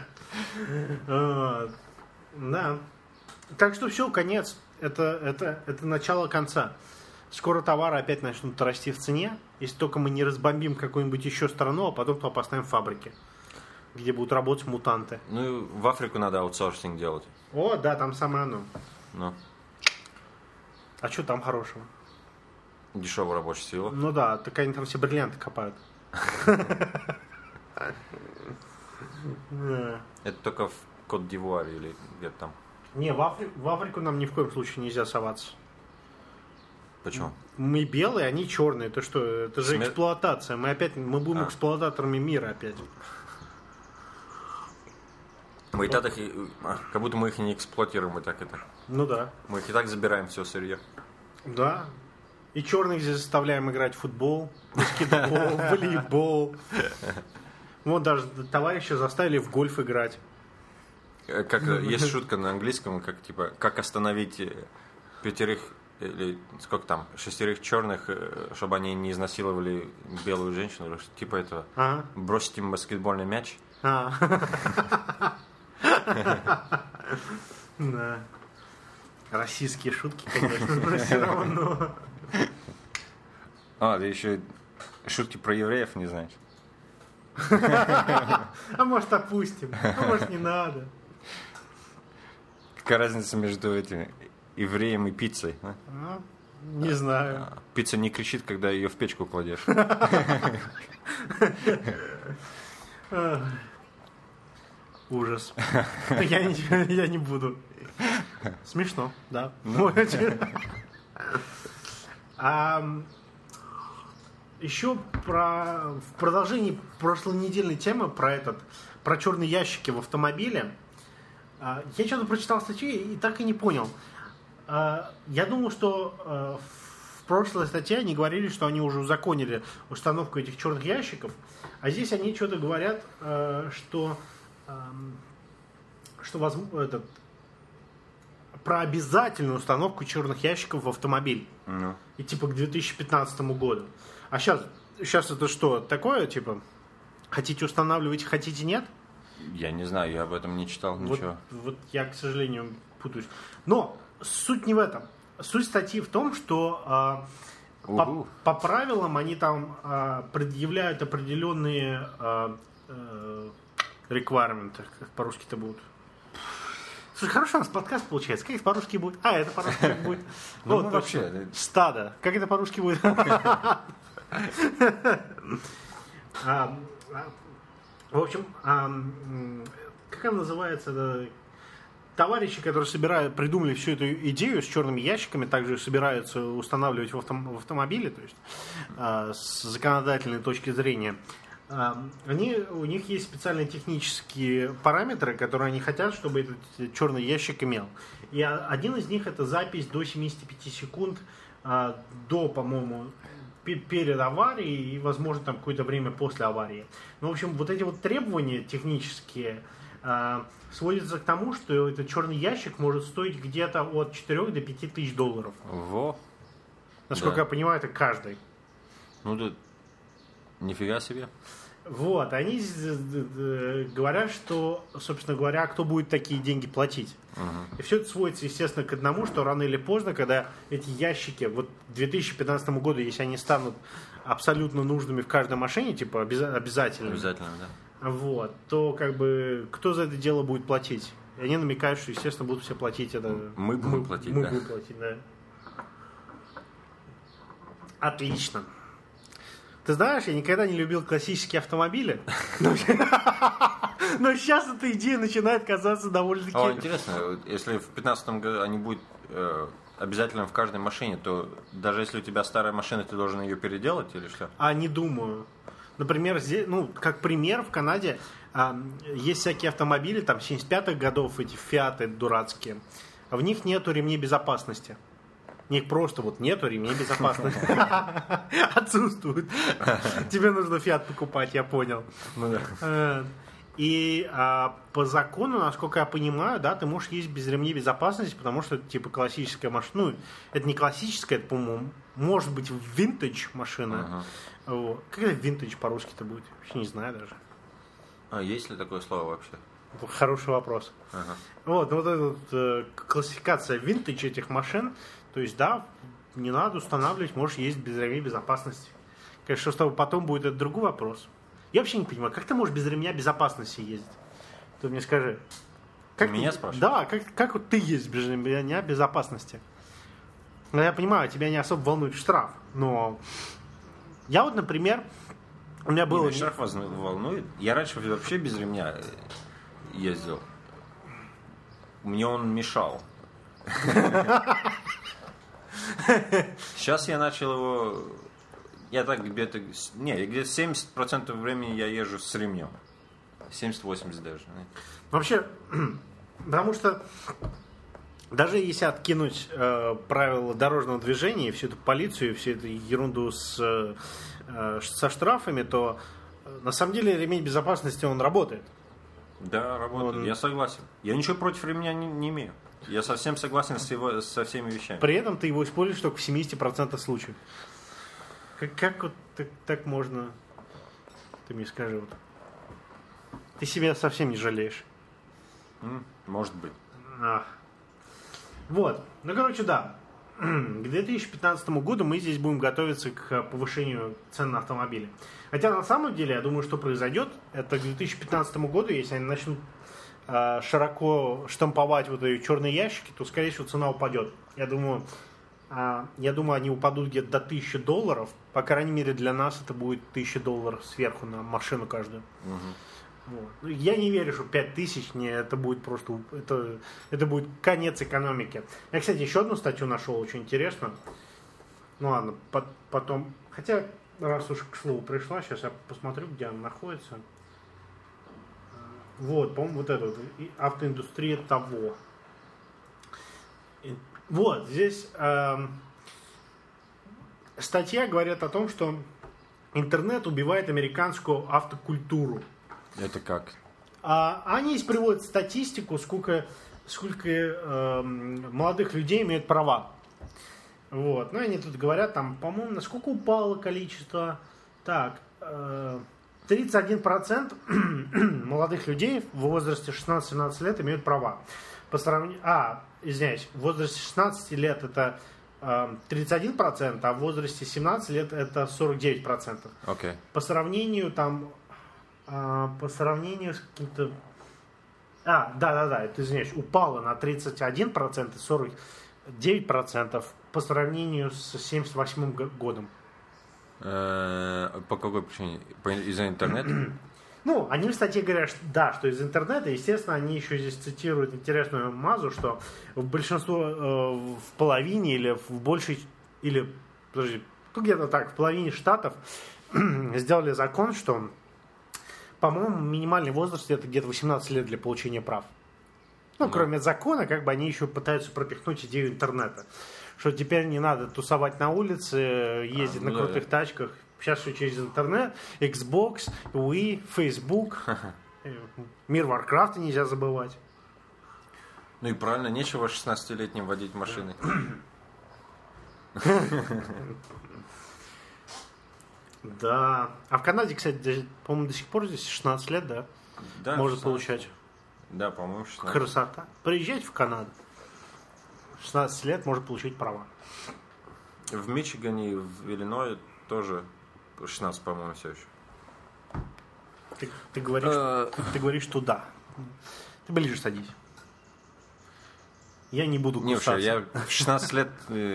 Да. Так что все, конец. Это начало конца. Скоро товары опять начнут расти в цене, если только мы не разбомбим какую-нибудь еще страну, а потом туда поставим фабрики, где будут работать мутанты. Ну, в Африку надо аутсорсинг делать. О, да, там самое оно. Ну. А что там хорошего? Дешевая рабочая сила. Ну да, так они там все бриллианты копают. Это только в Кот-д'Ивуаре или где-то там. Не, в Африку нам ни в коем случае нельзя соваться. Почему? Мы белые, они черные. Это что? Это же эксплуатация. Мы будем эксплуататорами мира опять. Мы и так их, как будто мы их не эксплуатируем, и так это. Ну да. Мы их и так забираем все сырье. Да. И черных здесь заставляем играть в футбол, баскетбол, волейбол. Вот даже товарища заставили в гольф играть. Как есть шутка на английском, как типа, как остановить 5 или сколько там, 6 черных, чтобы они не изнасиловали белую женщину, типа этого. Ага. Бросить им баскетбольный мяч. Да. Российские шутки, конечно, но все равно. Ты еще шутки про евреев не знаешь? А может опустим, а может не надо. Какая разница между этим евреем и пиццей? Не знаю. Пицца не кричит, когда ее в печку кладешь. Ужас. Я не буду. Смешно, да. Еще в продолжении прошлонедельной темы про черные ящики в автомобиле. Я что-то прочитал статью и так и не понял. Я думал, что в прошлой статье они говорили, что они уже узаконили установку этих черных ящиков, а здесь они что-то говорят, что про обязательную установку черных ящиков в автомобиль. И типа к 2015 году. А сейчас это что такое, типа, хотите устанавливать, хотите нет? Я не знаю, я об этом не читал ничего. Вот я, к сожалению, путаюсь. Но суть не в этом. Суть статьи в том, что по правилам они там предъявляют определенные requirements, как по-русски-то будут. Слушай, хорошо у нас подкаст получается. Как это по-русски будет? Это по-русски будет. Ну, вообще. Стадо. Как это по-русски будет? В общем, как она называется? Товарищи, которые придумали всю эту идею с черными ящиками, также собираются устанавливать в автомобиле, то есть с законодательной точки зрения. У них есть специальные технические параметры, которые они хотят, чтобы этот черный ящик имел. И один из них — это запись до 75 секунд до, по-моему, перед аварией и, возможно, там какое-то время после аварии. Ну, в общем, вот эти вот требования технические сводятся к тому, что этот черный ящик может стоить где-то от 4 до 5 тысяч долларов. Насколько я понимаю, это каждый. Ну, да. Нифига себе. Вот, они говорят, что, собственно говоря, кто будет такие деньги платить. И все это сводится, естественно, к одному, что рано или поздно, когда эти ящики, вот к 2015 году, если они станут абсолютно нужными в каждой машине, типа обязательно. Обязательно, да. Вот, то как бы кто за это дело будет платить? И они намекают, что, естественно, будут все платить это. Мы будем платить, да. Мы будем платить, да. Отлично. Ты знаешь, я никогда не любил классические автомобили, но сейчас эта идея начинает казаться довольно-таки... Интересно, если в 2015 году они будут обязательно в каждой машине, то даже если у тебя старая машина, ты должен ее переделать или что? Не думаю. Например, здесь, как пример, в Канаде есть всякие автомобили, там, 75-х годов, эти фиаты дурацкие, в них нету ремней безопасности. В них просто нету ремней безопасности. Отсутствуют. Тебе нужно Фиат покупать, я понял. И по закону, насколько я понимаю, да, ты можешь ездить без ремней безопасности, потому что это типа классическая машина. Ну, это не классическая, это, по-моему, может быть винтедж машина. Вот. Как это винтедж по-русски-то будет? Вообще не знаю даже. Есть ли такое слово вообще? Хороший вопрос. Вот эта классификация винтедж этих машин. То есть, да, не надо устанавливать, можешь ездить без ремней безопасности. Конечно, что потом будет, это другой вопрос. Я вообще не понимаю, как ты можешь без ремня безопасности ездить? Ты мне скажи. Как меня спрашиваешь? Да, как вот ты ездишь без ремня безопасности? Ну, я понимаю, тебя не особо волнует штраф, но я вот, например, У меня было... Шарф вас волнует? Я раньше вообще без ремня ездил. Мне он мешал. Сейчас я начал его... Я так где-то... Не, где-то 70% времени я езжу с ремнем. 70-80 даже. Вообще, потому что даже если откинуть правила дорожного движения, всю эту полицию, всю эту ерунду со штрафами, то на самом деле ремень безопасности, он работает. Да, работает. Я согласен. Я ничего против ремня не имею. Я совсем согласен со всеми вещами. При этом ты его используешь только в 70% случаев. Как вот так можно? Ты мне скажи вот. Ты себя совсем не жалеешь. Может быть. Вот. Ну, короче, да. К 2015 году мы здесь будем готовиться к повышению цен на автомобили. Хотя на самом деле, я думаю, что произойдет, это к 2015 году, если они начнут широко штамповать вот эти черные ящики, то, скорее всего, цена упадет. Я думаю, они упадут где-то до $1000. По крайней мере, для нас это будет $1000 сверху на машину каждую. Вот. Я не верю, что 5000 это будет просто это будет конец экономики. Я, кстати, еще одну статью нашел очень интересную. Ну ладно, потом. Хотя, раз уж к слову пришла, сейчас я посмотрю, где она находится. Вот, по-моему, вот это вот. Автоиндустрия того. Вот, здесь статья говорит о том, что интернет убивает американскую автокультуру. Это как? Они здесь приводят статистику, сколько молодых людей имеют права. Вот. Ну, они тут говорят, там, по-моему, насколько упало количество. Так, 31% молодых людей в возрасте 16-17 лет имеют права. По сравнению... извиняюсь, в возрасте 16 лет это 31%, а в возрасте 17 лет это 49%. Okay. По сравнению с каким-то... это, извиняюсь, упало на 31% и 49% по сравнению с 1978 годом. По какой причине? Из-за интернета? Ну, они в статье говорят, что из интернета. Естественно, они еще здесь цитируют интересную мазу, что в половине или в большей... Или, подожди, где-то так, в половине штатов сделали закон, что, по-моему, минимальный возраст это где-то 18 лет для получения прав. Ну, кроме закона, как бы они еще пытаются пропихнуть идею интернета. Что теперь не надо тусовать на улице, ездить на крутых тачках. Сейчас все через интернет, Xbox, Wii, Facebook, мир Warcraft нельзя забывать. Ну и правильно, нечего 16-летним водить машины. Да. А в Канаде, кстати, по-моему, до сих пор здесь 16 лет, да? Да. Можно получать. Да, по-моему, 16. Красота. Приезжайте в Канаду. 16 лет можно получить права. В Мичигане и в Иллинойсе тоже 16, по-моему, все еще. Ты говоришь, что да. Ты ближе садись. Я не буду кусаться. Не, я в 16 лет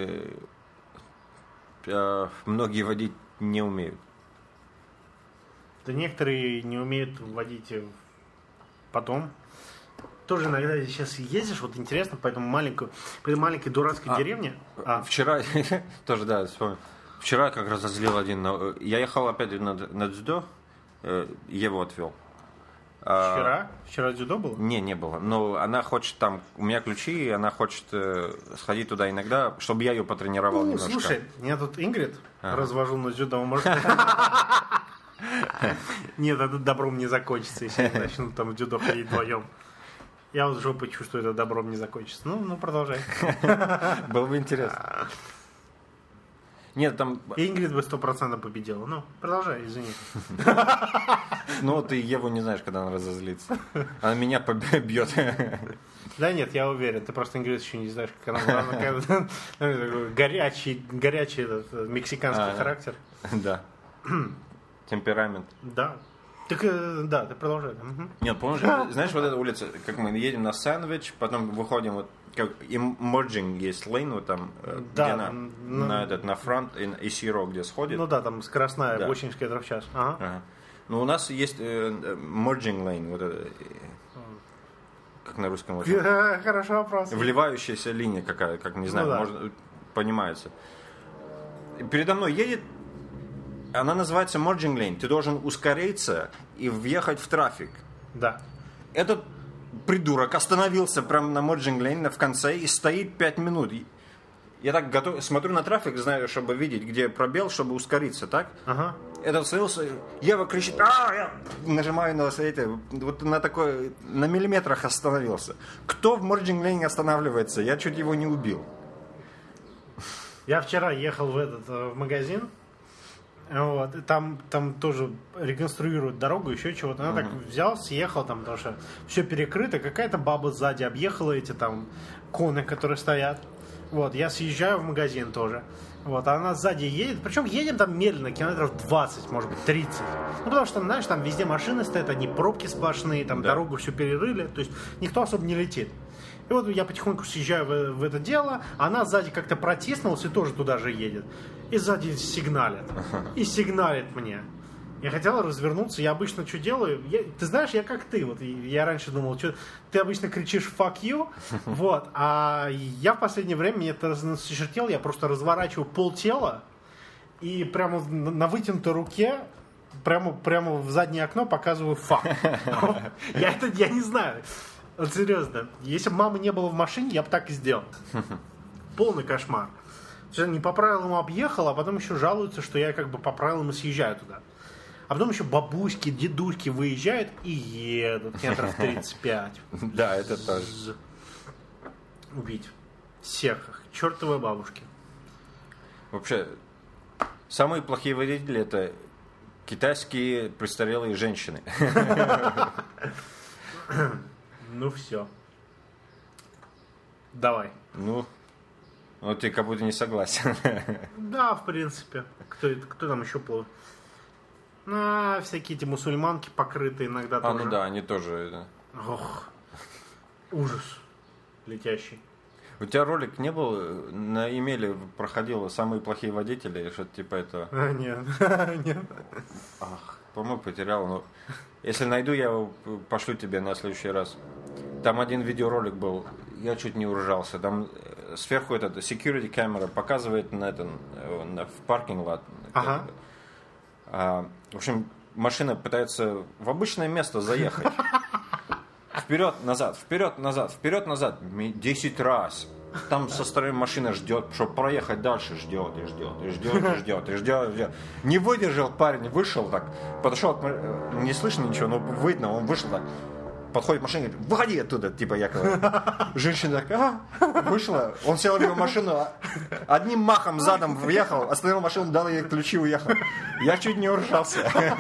многие водить не умеют. Да некоторые не умеют водить потом. Тоже иногда сейчас ездишь, вот интересно, по этой маленькой дурацкой деревне. Вчера, тоже, да, вспомнил. Вчера как раз разозлил один. Я ехал опять на дзюдо, Еву отвел. Вчера? Вчера дзюдо было? Не было. Но она хочет там, у меня ключи, и она хочет сходить туда иногда, чтобы я ее потренировал немножко. Слушай, я тут Ингрид развожу на дзюдо, может... Нет, это добром не закончится, если я начну там в дзюдо ходить вдвоем. Я вот жопой чувствую, это добром не закончится. Ну, продолжай. Было бы интересно. Нет, там... Ингрид бы 100% победила. Ну, продолжай, извини. Ну, ты Еву не знаешь, когда она разозлится. Она меня бьет. Да нет, я уверен. Ты просто Ингрид еще не знаешь, как она... Горячий этот мексиканский характер. Да. Темперамент. Да. Так, да, ты продолжай. Угу. Нет, помнишь, знаешь, вот эта улица, как мы едем на Сэндвич, потом выходим, вот как emerging есть лейн, вот там, Да, где на фронт и Сиро, где сходит. Ну да, там скоростная, Да. 80 км в час. Ага. Ага. Ну, у нас есть merging lane, вот это, как на русском вот, Хороший вопрос. вливающаяся линия какая, как не знаю, Ну да. можно, понимается. И передо мной едет, она называется merging lane, ты должен ускориться и въехать в трафик. Да. Этот придурок остановился прямо на merging lane в конце и стоит 5 минут. Я так смотрю на трафик, знаю, чтобы видеть, где пробел, чтобы ускориться, так? Ага. Этот остановился, Ева кричит, я нажимаю на это, вот на миллиметрах остановился. Кто в merging lane останавливается? Я чуть его не убил. Я вчера ехал в магазин, вот, и там тоже реконструируют дорогу, еще чего-то. Она так взял, съехал там, потому что все перекрыто, какая-то баба сзади объехала эти там коны, которые стоят. Вот, я съезжаю в магазин тоже. Вот, а она сзади едет, причем едем там медленно, километров 20, может быть, 30. Ну, потому что, знаешь, там везде машины стоят, одни пробки сплошные, там дорогу все перерыли, то есть никто особо не летит. И вот я потихоньку съезжаю в это дело, она сзади как-то протиснулась и тоже туда же едет. И сзади сигналит. И сигналит мне. Я хотел развернуться, я обычно что делаю? Ты знаешь, я как ты. Вот, я раньше думал, что ты обычно кричишь «fuck you», вот, а я в последнее время, мне это насчертело, я просто разворачиваю полтела и прямо на вытянутой руке прямо в заднее окно показываю «fuck». Я не знаю. Вот серьезно. Если бы мамы не было в машине, я бы так и сделал. Полный кошмар. Не по правилам объехал, а потом еще жалуются, что я как бы по правилам и съезжаю туда. А потом еще бабуськи, дедушки выезжают и едут километров 35. Да, это тоже. Убить. Всех их. Чертовы бабушки. Вообще, самые плохие водители — это китайские престарелые женщины. Ну все. Давай. Ну, вот ты как будто не согласен. Да, в принципе. Кто там еще плохо? Всякие эти мусульманки покрытые иногда тоже. Ну да, они тоже. Ох, ужас летящий. У тебя ролик не был, на Емеле проходило «Самые плохие водители», что-то типа этого? Нет, нет. Ах, по-моему, потерял. Но если найду, я его пошлю тебе на следующий раз. Там один видеоролик был, я чуть не уржался. Там сверху эта security камера показывает в паркинг-лот. Ага. В общем, машина пытается в обычное место заехать. Вперед, назад, вперед, назад, вперед, назад. 10 раз. Там со стороны машина ждет, чтобы проехать дальше. Ждет. Не выдержал парень, вышел так. Подошел, не слышно ничего, но видно, он вышел так. Подходит к машине, говорит, выходи оттуда, типа якобы. Женщина такая, вышла, он сел в его машину, одним махом задом въехал, остановил машину, дал ей ключи, уехал. Я чуть не уржался.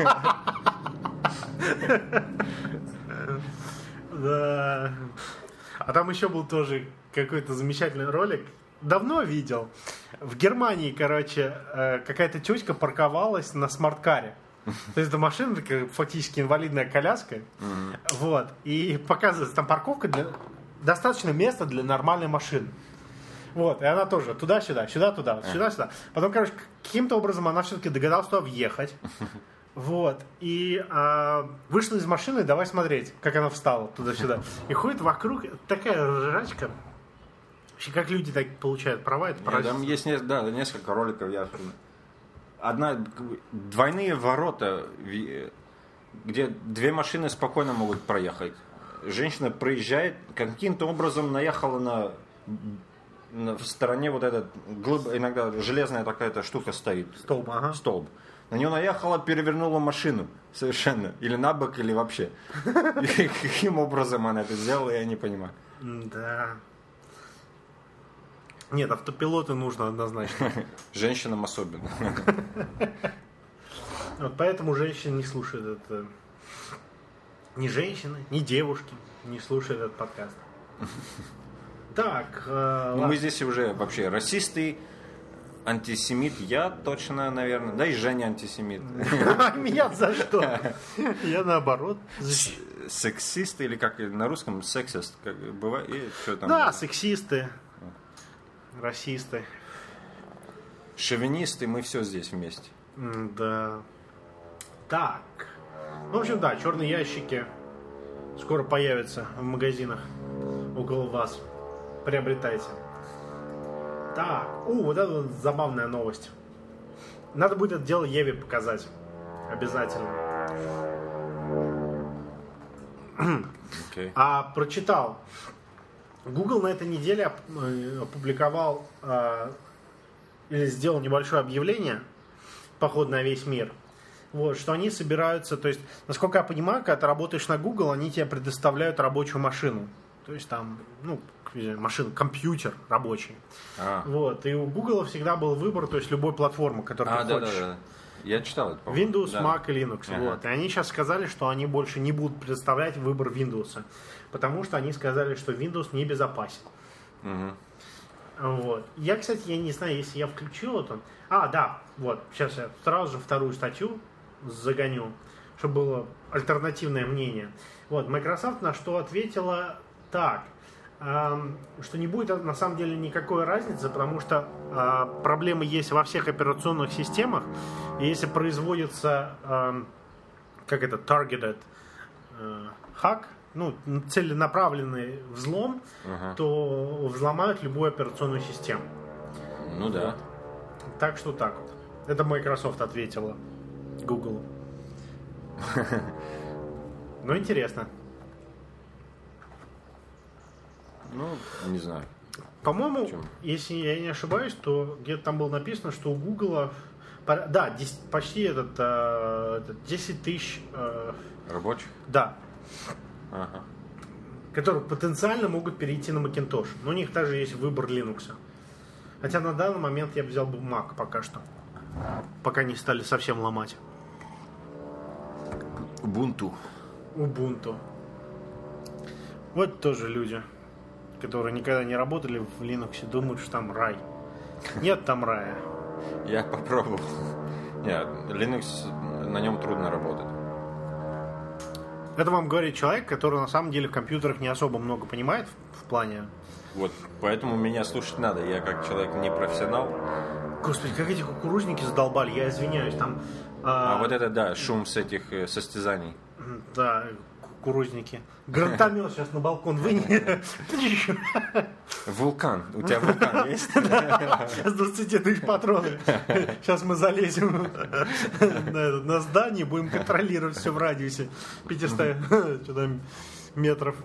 Да. А там еще был тоже какой-то замечательный ролик. Давно видел. В Германии, короче, какая-то тетка парковалась на смарт-каре. То есть это машина такая, фактически инвалидная коляска. Вот. И показывается, там парковка достаточно места для нормальной машины. Вот. И она тоже туда-сюда, сюда-туда, сюда-сюда. Потом, короче, каким-то образом она все-таки догадалась туда въехать. Вот. И вышла из машины, давай смотреть, как она встала туда-сюда. И ходит вокруг такая ржачка. Вообще, как люди так получают права, это Там есть несколько роликов, двойные ворота, где две машины спокойно могут проехать. Женщина проезжает, каким-то образом наехала в стороне вот этот, иногда железная такая-то штука стоит. Столб, ага. Столб. На нее наехала, перевернула машину совершенно. Или на бок, или вообще. И каким образом она это сделала, я не понимаю. Да. Нет, автопилоты нужно однозначно. Женщинам особенно. Вот поэтому женщины не слушают это. Ни женщины, ни девушки не слушают этот подкаст. Так, мы здесь уже вообще расисты, антисемит я точно, наверное. Да и Женя антисемит. Меня за что? Я наоборот. Сексисты или как на русском сексист, как бывает, и что там? Да, сексисты, расисты. Шовинисты, мы все здесь вместе. Да. Так. В общем, да, черные ящики скоро появятся в магазинах около вас. Приобретайте. Так. Вот это вот забавная новость. Надо будет это дело Еве показать. Обязательно. Okay. А прочитал. Google на этой неделе опубликовал или сделал небольшое объявление, поход на весь мир. Вот, что они собираются, то есть, насколько я понимаю, когда ты работаешь на Google, они тебе предоставляют рабочую машину. То есть там, компьютер рабочий. Вот, и у Google всегда был выбор, то есть любой платформы, которую ты хочешь. Да. Я читал это, Windows, Mac и Linux. Вот. И они сейчас сказали, что они больше не будут предоставлять выбор Windows, потому что они сказали, что Windows небезопасен. Вот. Я, кстати, я не знаю, если я включил это. Да, вот. Сейчас я сразу же вторую статью загоню, чтобы было альтернативное мнение. Вот. Microsoft на что ответила так, что не будет на самом деле никакой разницы, потому что проблемы есть во всех операционных системах, и если производится targeted hack, целенаправленный взлом, то взломают любую операционную систему. Ну да. Так что так вот. Это Microsoft ответила Google. Ну, интересно. Не знаю. По-моему, если я не ошибаюсь, то где-то там было написано, что у Google почти 10 тысяч рабочих? Да. Которые потенциально могут перейти на Macintosh. Но у них также есть выбор Linux. Хотя на данный момент я взял бы Mac пока что. Пока не стали совсем ломать. Ubuntu. Вот тоже люди, которые никогда не работали в Linux, думают, что там рай. Нет там рая. Я попробовал. Нет, Linux, на нем трудно работать. Это вам говорит человек, который на самом деле в компьютерах не особо много понимает в плане. Вот, поэтому меня слушать надо. Я как человек не профессионал. Господи, как эти кукурузники задолбали, я извиняюсь, там... вот это, да, шум с этих состязаний. Да, кукурузники. Гранатомет сейчас на балкон вынес. Вулкан. У тебя вулкан есть? С 20 тысяч патронов. Сейчас мы залезем на здание, будем контролировать все в радиусе 500 метров.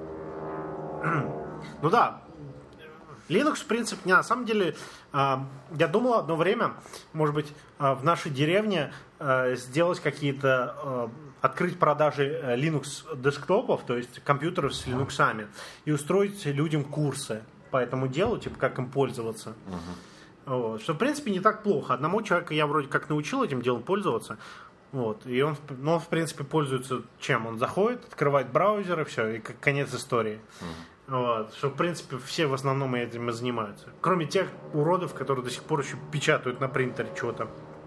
Ну да, Linux, в принципе, на самом деле, я думал одно время, может быть, в нашей деревне сделать какие-то, открыть продажи Linux десктопов, то есть компьютеров с Linux'ами, и устроить людям курсы по этому делу, типа как им пользоваться. Вот. Что, в принципе, не так плохо. Одному человеку я вроде как научил этим делом пользоваться. Вот. И он, в принципе, пользуется чем? Он заходит, открывает браузер, и все, и конец истории. Вот. Что, в принципе, все в основном этим и занимаются. Кроме тех уродов, которые до сих пор еще печатают на принтере что-то.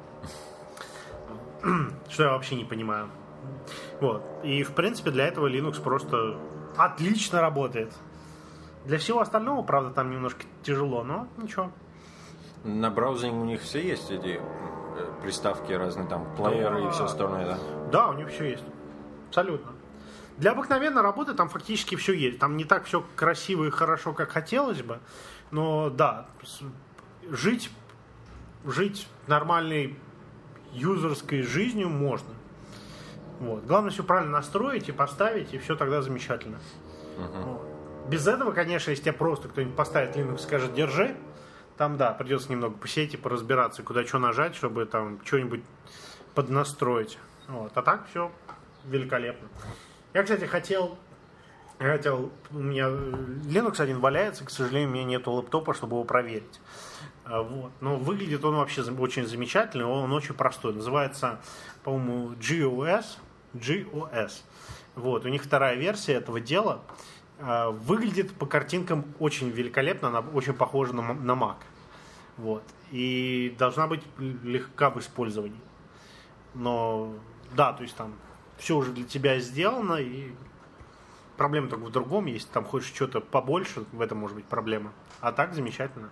Что я вообще не понимаю. Вот. И, в принципе, для этого Linux просто отлично работает. Для всего остального, правда, там немножко тяжело, но ничего. На браузере у них все есть эти приставки разные, там, плееры и все остальное, да? Да, у них все есть. Абсолютно. Для обыкновенной работы там фактически все есть. Там не так все красиво и хорошо, как хотелось бы. Но да, жить нормальной юзерской жизнью можно. Вот. Главное все правильно настроить и поставить, и все тогда замечательно. Вот. Без этого, конечно, если тебе просто кто-нибудь поставит Linux и скажет «держи», там, да, придется немного посидеть и поразбираться, куда что нажать, чтобы там что-нибудь поднастроить. Вот. А так все великолепно. Я, кстати, хотел... У меня Linux один валяется, к сожалению, у меня нету лэптопа, чтобы его проверить. Вот. Но выглядит он вообще очень замечательно, он очень простой. Называется, по-моему, GOS. Вот. У них вторая версия этого дела. Выглядит по картинкам очень великолепно, она очень похожа на Mac. Вот. И должна быть легка в использовании. Но, да, то есть там все уже для тебя сделано, и проблема только в другом. Если там хочешь что-то побольше, в этом может быть проблема. А так замечательно.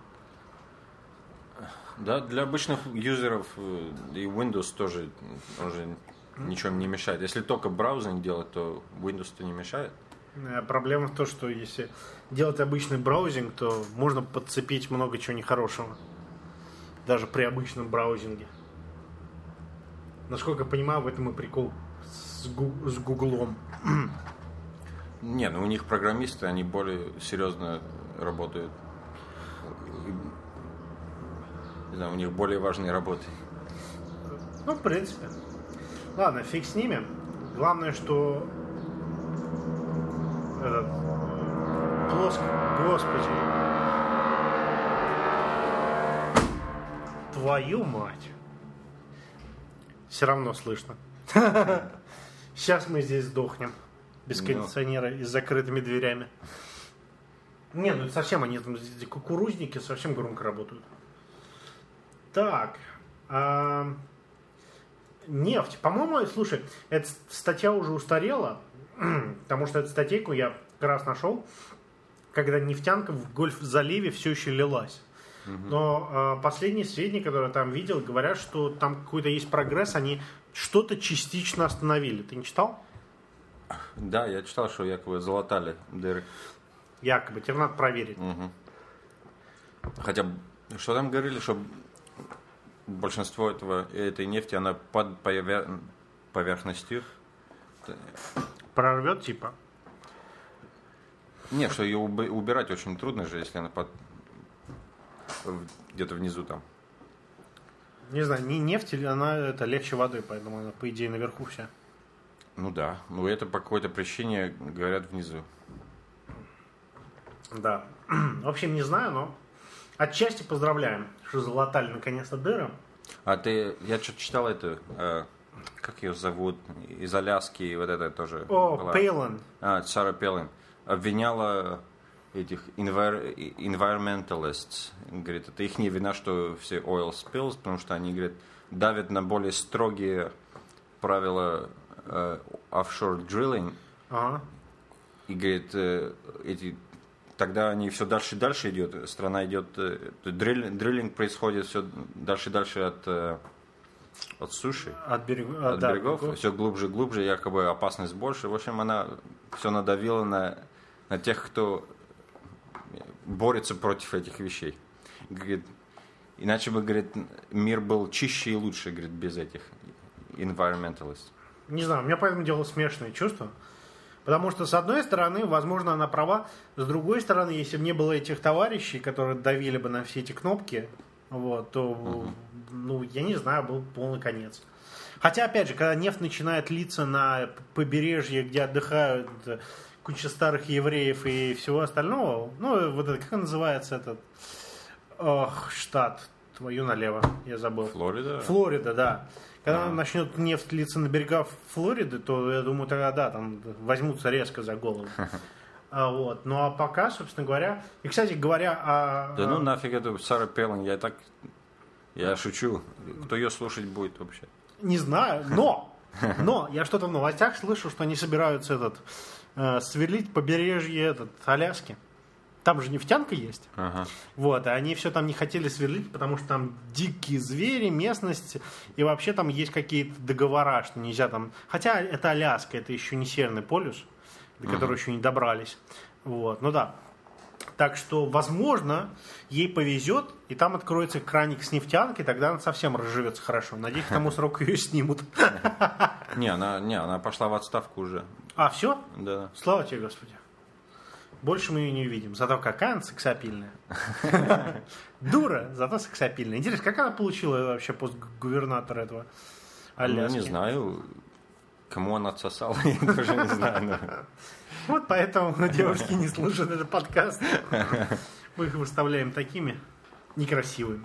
Да, для обычных юзеров и Windows тоже уже ничего не мешает. Если только браузинг делать, то Windows-то не мешает. Проблема в том, что если делать обычный браузинг, то можно подцепить много чего нехорошего. Даже при обычном браузинге. Насколько я понимаю, в этом и прикол с Гуглом. Не, ну у них программисты, они более серьезно работают. Не знаю, у них более важные работы. Ну, в принципе. Ладно, фиг с ними. Главное, что этот Господи. Твою мать. Все равно слышно. Сейчас мы здесь сдохнем. Без кондиционера и с закрытыми дверями. Не, ну это совсем они там, кукурузники совсем громко работают. Так. Нефть. По-моему, слушай, эта статья уже устарела, потому что эту статейку я как раз нашел, когда нефтянка в Гольф-заливе все еще лилась. Но последние сведения, которые я там видел, говорят, что там какой-то есть прогресс, они что-то частично остановили. Ты не читал? Да, я читал, что якобы залатали дыры. Якобы, тебе надо проверить. Хотя, что там говорили, что большинство этой нефти, она под поверхностью. Прорвет, типа? Не, что ее убирать очень трудно же, если она где-то внизу там. Не знаю, не нефть, или она это легче воды, поэтому она, по идее, наверху вся. Ну да, ну это по какой-то причине говорят внизу. Да. В общем, не знаю, но отчасти поздравляем, что залатали наконец-то дыры. А я что-то читал эту, как ее зовут, из Аляски, и вот это тоже. О, Пейлин. Сара Пейлин. Обвиняла этих environmentalists. Говорит, это их не вина, что все oil spills, потому что они, говорят, давят на более строгие правила offshore drilling. Ага. И, говорит, тогда они все дальше и дальше идет, страна идет, дриллинг происходит все дальше и дальше от суши, от берегов, берегов, все глубже и глубже, якобы опасность больше. В общем, она все надавила на тех, кто борется против этих вещей. Говорит, иначе бы, говорит, мир был чище и лучше, говорит, без этих environmentalists. Не знаю, у меня по этому делу смешанные чувства. Потому что, с одной стороны, возможно, она права. С другой стороны, если бы не было этих товарищей, которые давили бы на все эти кнопки, вот, то, ну, я не знаю, был полный конец. Хотя, опять же, когда нефть начинает литься на побережье, где отдыхают куча старых евреев и всего остального, ну, вот это, как он называется, этот штат, твою налево, я забыл. Флорида? Флорида, да. Когда начнет нефть литься на берегах Флориды, то, я думаю, тогда, да, там возьмутся резко за голову. Вот. Ну, а пока, собственно говоря... И, кстати говоря... Да ну нафиг эту Сара Пейлин, я шучу. Кто ее слушать будет вообще? Не знаю, но я что-то в новостях слышу, что они собираются сверлить побережье Аляски. Там же нефтянка есть. Ага. Вот, и они все там не хотели сверлить, потому что там дикие звери, местность, и вообще там есть какие-то договора, что нельзя там... Хотя это Аляска, это еще не Северный полюс, до которого еще не добрались. Вот, ну да. Так что, возможно, ей повезет, и там откроется краник с нефтянкой, тогда она совсем разживется хорошо. Надеюсь, к тому сроку ее снимут. Не, она пошла в отставку уже. А, все? Да. Слава тебе, Господи. Больше мы ее не увидим. Зато какая она сексапильная. Дура, зато сексапильная. Интересно, как она получила вообще пост губернатора этого Аляски? Ну, не знаю. Кому она отсосала, я тоже не знаю. Вот поэтому девушки не слушают этот подкаст. Мы их выставляем такими некрасивыми.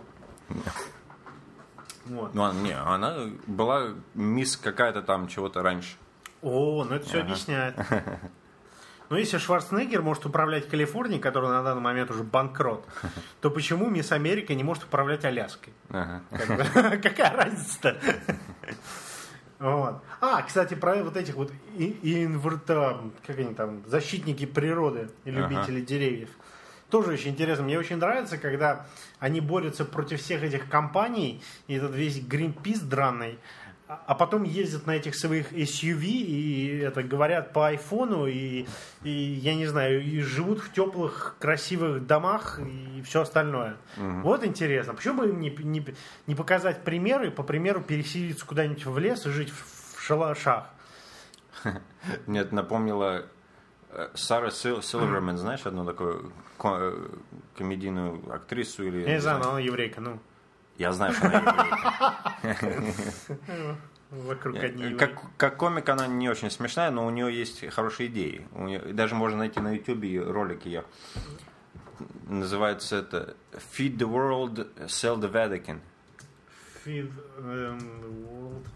Вот. Ну, она была мисс какая-то там чего-то раньше. О, ну это все объясняет. Но если Шварценеггер может управлять Калифорнией, которая на данный момент уже банкрот, то почему Мисс Америка не может управлять Аляской? Какая разница-то? Вот. Кстати, про вот этих вот как они там, защитники природы и любители деревьев. Тоже очень интересно. Мне очень нравится, когда они борются против всех этих компаний, и этот весь Greenpeace драный, а потом ездят на этих своих SUV и говорят по айфону, и я не знаю, и живут в теплых, красивых домах и все остальное. Вот интересно. Почему бы им не показать примеры, по примеру переселиться куда-нибудь в лес и жить в шалашах? Нет, напомнила Сара Силверман, знаешь, одну такую комедийную актрису? Или, я не знаю, но она еврейка, ну. Я знаю, что она еврейка. Вокруг одни как комик она не очень смешная, но у нее есть хорошие идеи. Даже можно найти на YouTube ролик ее. Называется это Feed the World, Sell the Vatican. Feed the World,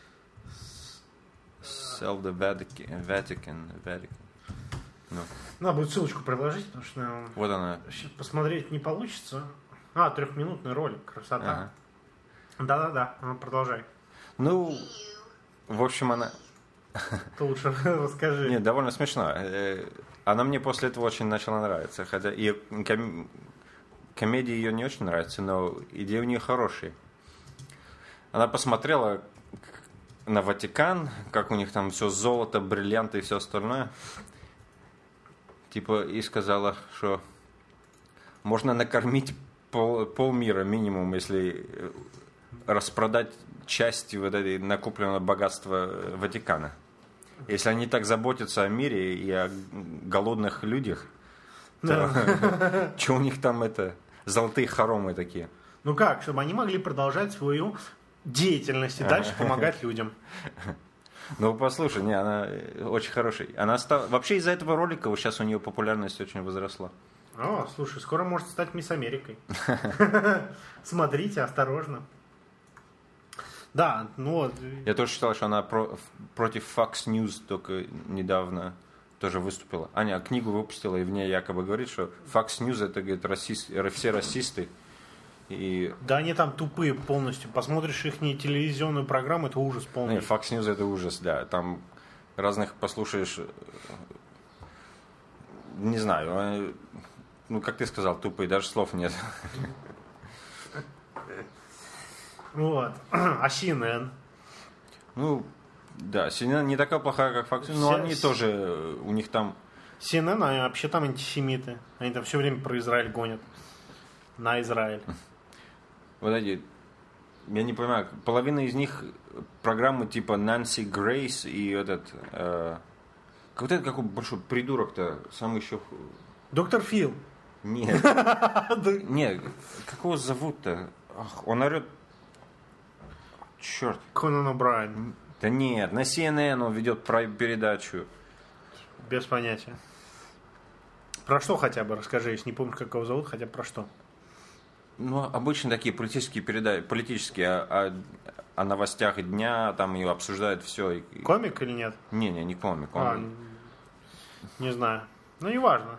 Sell the Vatican. No. Надо будет ссылочку приложить, потому что вот она. Сейчас посмотреть не получится. 3-минутный ролик, красота. Да, продолжай. Ну, в общем, она... Ты лучше расскажи. Нет, довольно смешно. Она мне после этого очень начала нравиться. Хотя и комедии ее не очень нравятся, но идеи у нее хорошие. Она посмотрела на Ватикан, как у них там все золото, бриллианты и все остальное. Типа, и сказала, что можно накормить полмира минимум, если распродать часть вот этой накопленного богатства Ватикана. Если они так заботятся о мире и о голодных людях, то что у них там золотые хоромы такие? Ну как, чтобы они могли продолжать свою деятельность и дальше помогать людям. Ну, послушай, она очень хорошая. Вообще из-за этого ролика сейчас у нее популярность очень возросла. Слушай, скоро может стать Мисс Америкой. Смотрите, осторожно. Да, ну... Я тоже считал, что она против Fox News только недавно тоже выступила. Аня книгу выпустила, и в ней якобы говорит, что Fox News это, говорит, все расисты. Да, они там тупые полностью. Посмотришь их телевизионную программу, это ужас полный. Нет, Fox News это ужас, да. Там разных послушаешь, не знаю, ну, как ты сказал, тупые, даже слов нет. Вот. А CNN? Ну, да, CNN не такая плохая, как Fox News, но они тоже, у них там... CNN, они вообще там антисемиты. Они там все время про Израиль гонят. На Израиль. Вот эти, я не понимаю, половина из них программы типа Нэнси Грейс и какой большой придурок-то, сам еще... Доктор Фил. Нет. Нет, как его зовут-то? Он орет... Черт. Конан О'Брайен. Да нет, на CNN он ведет передачу. Без понятия. Про что хотя бы расскажи, если не помнишь, как его зовут, хотя бы про что. Ну, обычно такие политические передачи, о новостях дня, там ее обсуждают все. Комик или нет? Не комик. Не знаю. Ну, не важно.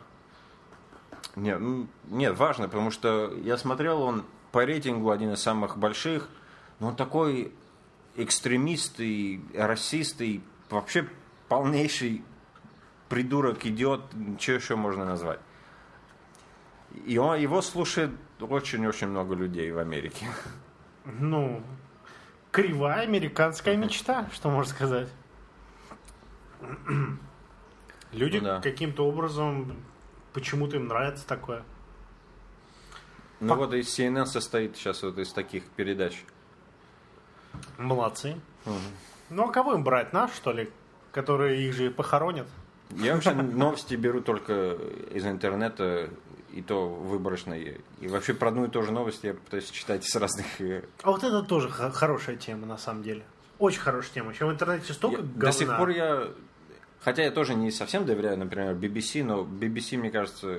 Нет, важно, потому что я смотрел, он по рейтингу один из самых больших, но он такой экстремист и расист, и вообще полнейший придурок, идиот, что еще можно назвать. И его слушает очень-очень много людей в Америке. Ну, кривая американская мечта, что можно сказать. Люди каким-то образом, почему-то им нравится такое. Ну вот и CNN состоит сейчас вот из таких передач. Молодцы. Ну а кого им брать? Нас, что ли? Которые их же похоронят? Я вообще новости беру только из интернета, и то выборочные. И вообще про одну и ту же новость я пытаюсь читать с разных... А вот это тоже хорошая тема, на самом деле. Очень хорошая тема. Еще в интернете столько говна. До сих пор хотя я тоже не совсем доверяю, например, BBC, но BBC, мне кажется,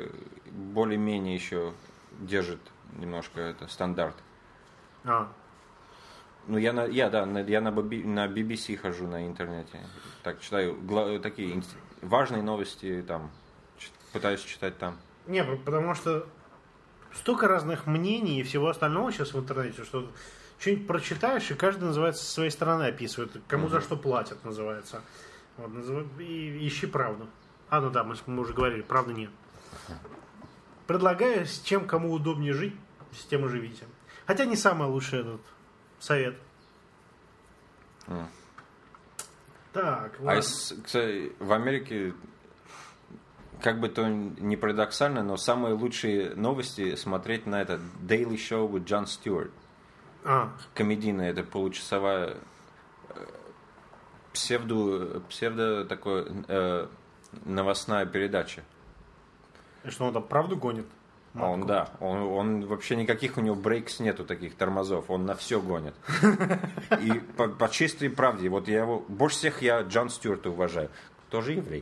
более-менее еще держит немножко стандарт. Ну, я на BBC хожу на интернете. Так, читаю такие важные новости там. Пытаюсь читать там. Не, потому что столько разных мнений и всего остального сейчас в интернете, что что-нибудь прочитаешь, и каждый называется со своей стороны описывает. Кому за что платят, называется. Вот, и ищи правду. Ну да, мы уже говорили, правды нет. Предлагаю, с чем кому удобнее жить, с тем и живите. Хотя не самый лучший этот совет. Так, ладно. Кстати, в Америке, как бы то ни парадоксально, но самые лучшие новости смотреть на это Daily Show with Jon Stewart. Комедийная, это получасовая псевдо такой новостная передача. И что, он там правду гонит? Он вообще никаких у него брейкс нету, таких тормозов, он на все гонит. И по чистой правде, вот я его, больше всех я Джон Стюарта уважаю. Тоже еврей.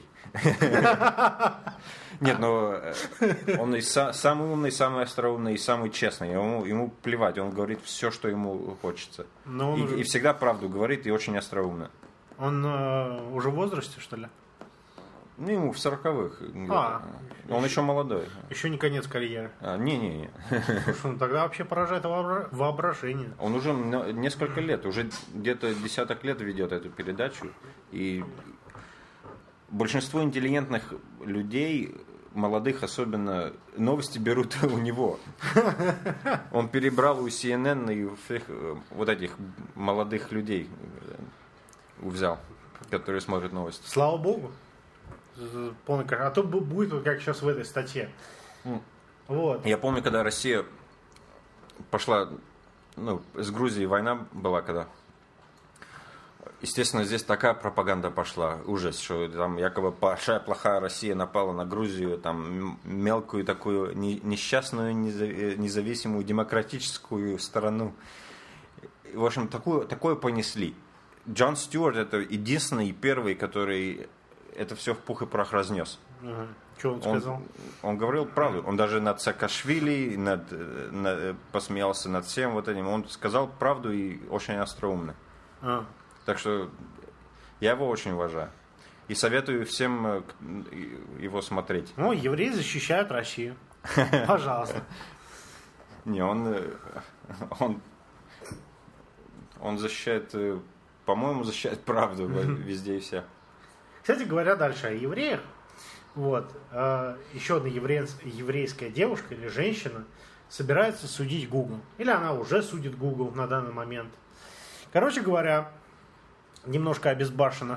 Нет, но он самый умный, самый остроумный и самый честный. Ему плевать, он говорит все, что ему хочется. И всегда правду говорит, и очень остроумно. Он уже в возрасте, что ли? Ну, ему в 40-х. Он еще молодой. Еще не конец карьеры. Не. Слушай, тогда вообще поражает воображение. Он уже несколько лет, уже где-то десяток лет ведет эту передачу. И большинство интеллигентных людей, молодых особенно, новости берут у него. Он перебрал у CNN и у всех вот этих молодых людей взял, которые смотрят новости. Слава богу. А то будет вот как сейчас в этой статье. Вот. Я помню, когда Россия пошла, с Грузией война была, когда. Естественно, здесь такая пропаганда пошла, ужас, что там якобы большая плохая Россия напала на Грузию, там мелкую такую несчастную, независимую, демократическую страну. В общем, такое понесли. Джон Стюарт это единственный и первый, который это все в пух и прах разнес. Что он сказал? Он говорил правду. Он даже над Саакашвили посмеялся над всем вот этим. Он сказал правду и очень остроумно. Так что я его очень уважаю. И советую всем его смотреть. Евреи защищают Россию. Пожалуйста. Не, он защищает, по-моему, защищает правду везде и вся. Кстати говоря, дальше о евреях. Вот. Еще одна еврейская девушка или женщина собирается судить Google. Или она уже судит Google на данный момент. Короче говоря, немножко о безбашенных.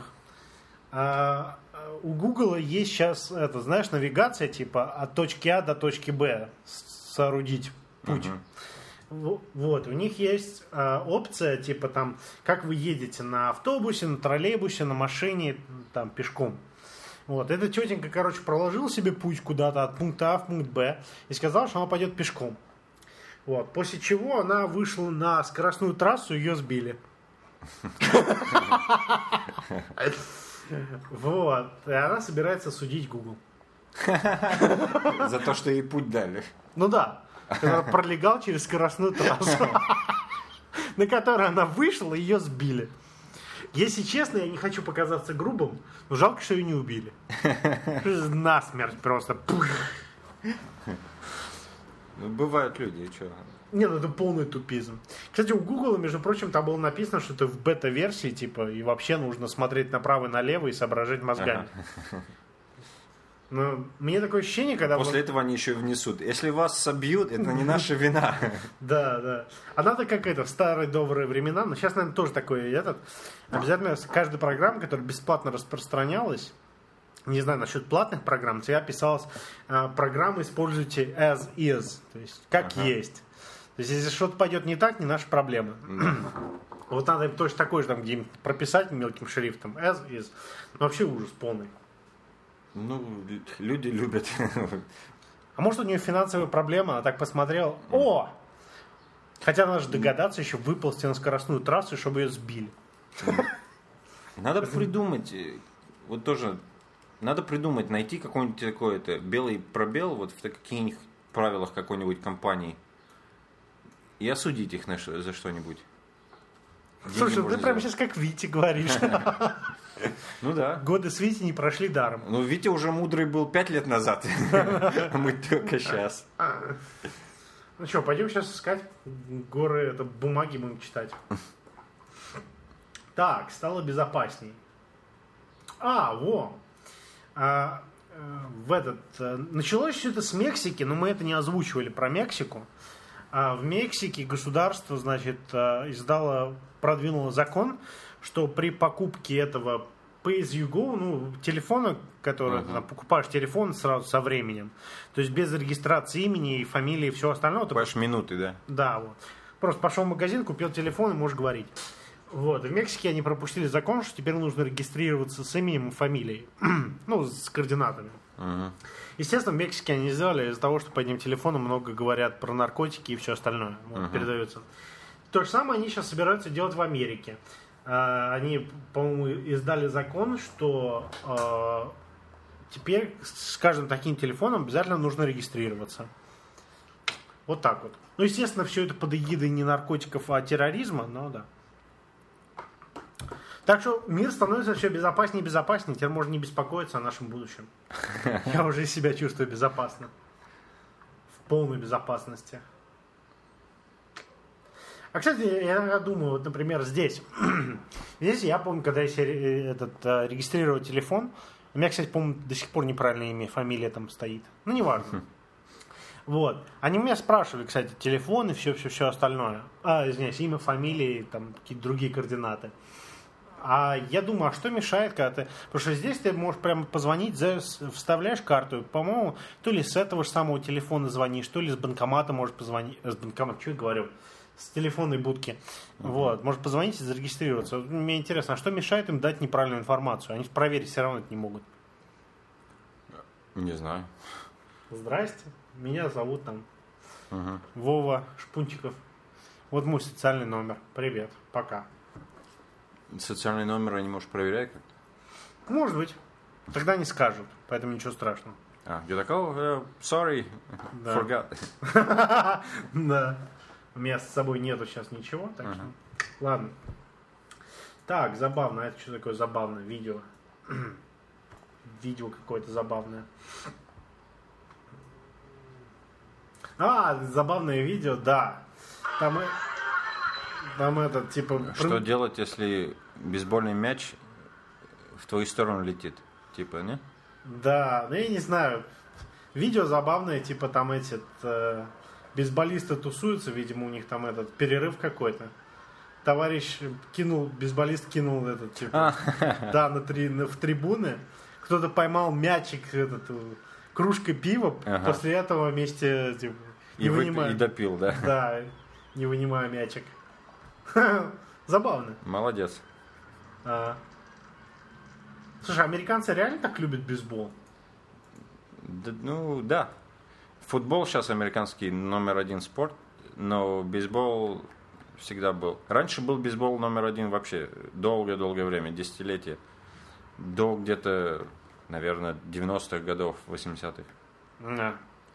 У Google есть сейчас, навигация типа от точки А до точки Б соорудить путь. Вот, у них есть опция, типа там, как вы едете на автобусе, на троллейбусе, на машине, там, пешком. Вот, эта тетенька, проложила себе путь куда-то от пункта А в пункт Б и сказала, что она пойдет пешком. Вот, после чего она вышла на скоростную трассу, ее сбили. Вот, и она собирается судить Google. За то, что ей путь дали. Ну да. Который пролегал через скоростную трассу, на которой она вышла, и ее сбили. Если честно, я не хочу показаться грубым, но жалко, что ее не убили. Насмерть просто. Бывают люди, и что? Не, это полный тупизм. Кстати, у Google, между прочим, там было написано, что это в бета-версии, типа, и вообще нужно смотреть направо и налево и соображать мозгами. Но мне такое ощущение, когда... После этого они еще и внесут. Если вас собьют, это не наша вина. Да. А надо как в старые добрые времена, но сейчас, наверное, тоже такое, обязательно каждая программа, которая бесплатно распространялась, не знаю, насчет платных программ, всегда писалось, программы используйте as is, то есть как есть. То есть если что-то пойдет не так, не наша проблема. Вот надо им точно такое же там где-нибудь прописать мелким шрифтом, as is. Вообще ужас полный. Люди любят. А может, у нее финансовая проблема, она так посмотрела, хотя надо же догадаться еще выползти на скоростную трассу, чтобы ее сбили. Надо придумать, найти какой-нибудь такой белый пробел вот в каких-нибудь правилах какой-нибудь компании и осудить их за что-нибудь. Слушай, ты прямо сейчас как Витя говоришь. Ну да. Годы с Витей не прошли даром. Ну, Витя уже мудрый был 5 лет назад. А мы только сейчас. Ну что, пойдем сейчас искать горы, это бумаги будем читать. Так, стало безопасней. Началось все это с Мексики, но мы это не озвучивали про Мексику. В Мексике государство, значит, продвинуло закон, что при покупке этого Pay as you go, телефона, который покупаешь телефон сразу со временем, то есть без регистрации имени, фамилии и всего остального. Покупаешь минуты, да? Да, вот. Просто пошел в магазин, купил телефон и можешь говорить. Вот. И в Мексике они пропустили закон, что теперь нужно регистрироваться с именем и фамилией. С координатами. Естественно, в Мексике они сделали из-за того, что по этим телефонам много говорят про наркотики и все остальное. Передается. То же самое они сейчас собираются делать в Америке. Они, по-моему, издали закон, что теперь с каждым таким телефоном обязательно нужно регистрироваться. Вот так вот. Ну, естественно, все это под эгидой не наркотиков, а терроризма, но да. Так что мир становится все безопаснее и безопаснее. Теперь можно не беспокоиться о нашем будущем. Я уже себя чувствую безопасно. В полной безопасности. А, кстати, я думаю, вот, например, здесь. Здесь я помню, когда я регистрировал телефон, у меня, кстати, по-моему, до сих пор неправильное имя, фамилия там стоит. Ну, неважно. Вот. Они у меня спрашивали, кстати, телефон и все остальное. Извиняюсь, имя, фамилия, там какие-то другие координаты. А я думаю, а что мешает, когда ты... Потому что здесь ты можешь прямо позвонить, вставляешь карту, по-моему, то ли с этого же самого телефона звонишь, то ли с банкомата можешь позвонить. С банкомата, что я говорю? С телефонной будки. Вот. Можешь позвонить и зарегистрироваться. Мне интересно, а что мешает им дать неправильную информацию? Они проверить все равно это не могут. Не знаю. Здрасте. Меня зовут там Вова Шпунчиков. Вот мой социальный номер. Привет. Пока. Социальный номер не можешь проверять как-то? Может быть. Тогда не скажут. Поэтому ничего страшного. Я такой, sorry, forgot. Да. У меня с собой нету сейчас ничего, так что... Ладно. Так, забавно. Это что такое забавное? Видео. Видео какое-то забавное. Забавное видео, да. Там этот, типа... Что делать, если бейсбольный мяч в твою сторону летит? Типа, не? Да, я не знаю. Видео забавное, типа там бейсболисты тусуются, видимо, у них там этот перерыв какой-то. Товарищ бейсболист кинул этот, типа, в трибуны. Кто-то поймал мячик, кружкой пива, после этого вместе, типа, не вынимая. И допил, да? Да, не вынимая мячик. Забавно. Молодец. Слушай, американцы реально так любят бейсбол? Да. Футбол сейчас американский номер 1 спорт, но бейсбол всегда был. Раньше был бейсбол номер 1 вообще долгое-долгое время, десятилетия. До где-то, наверное, 90-х годов, 80-х. Да.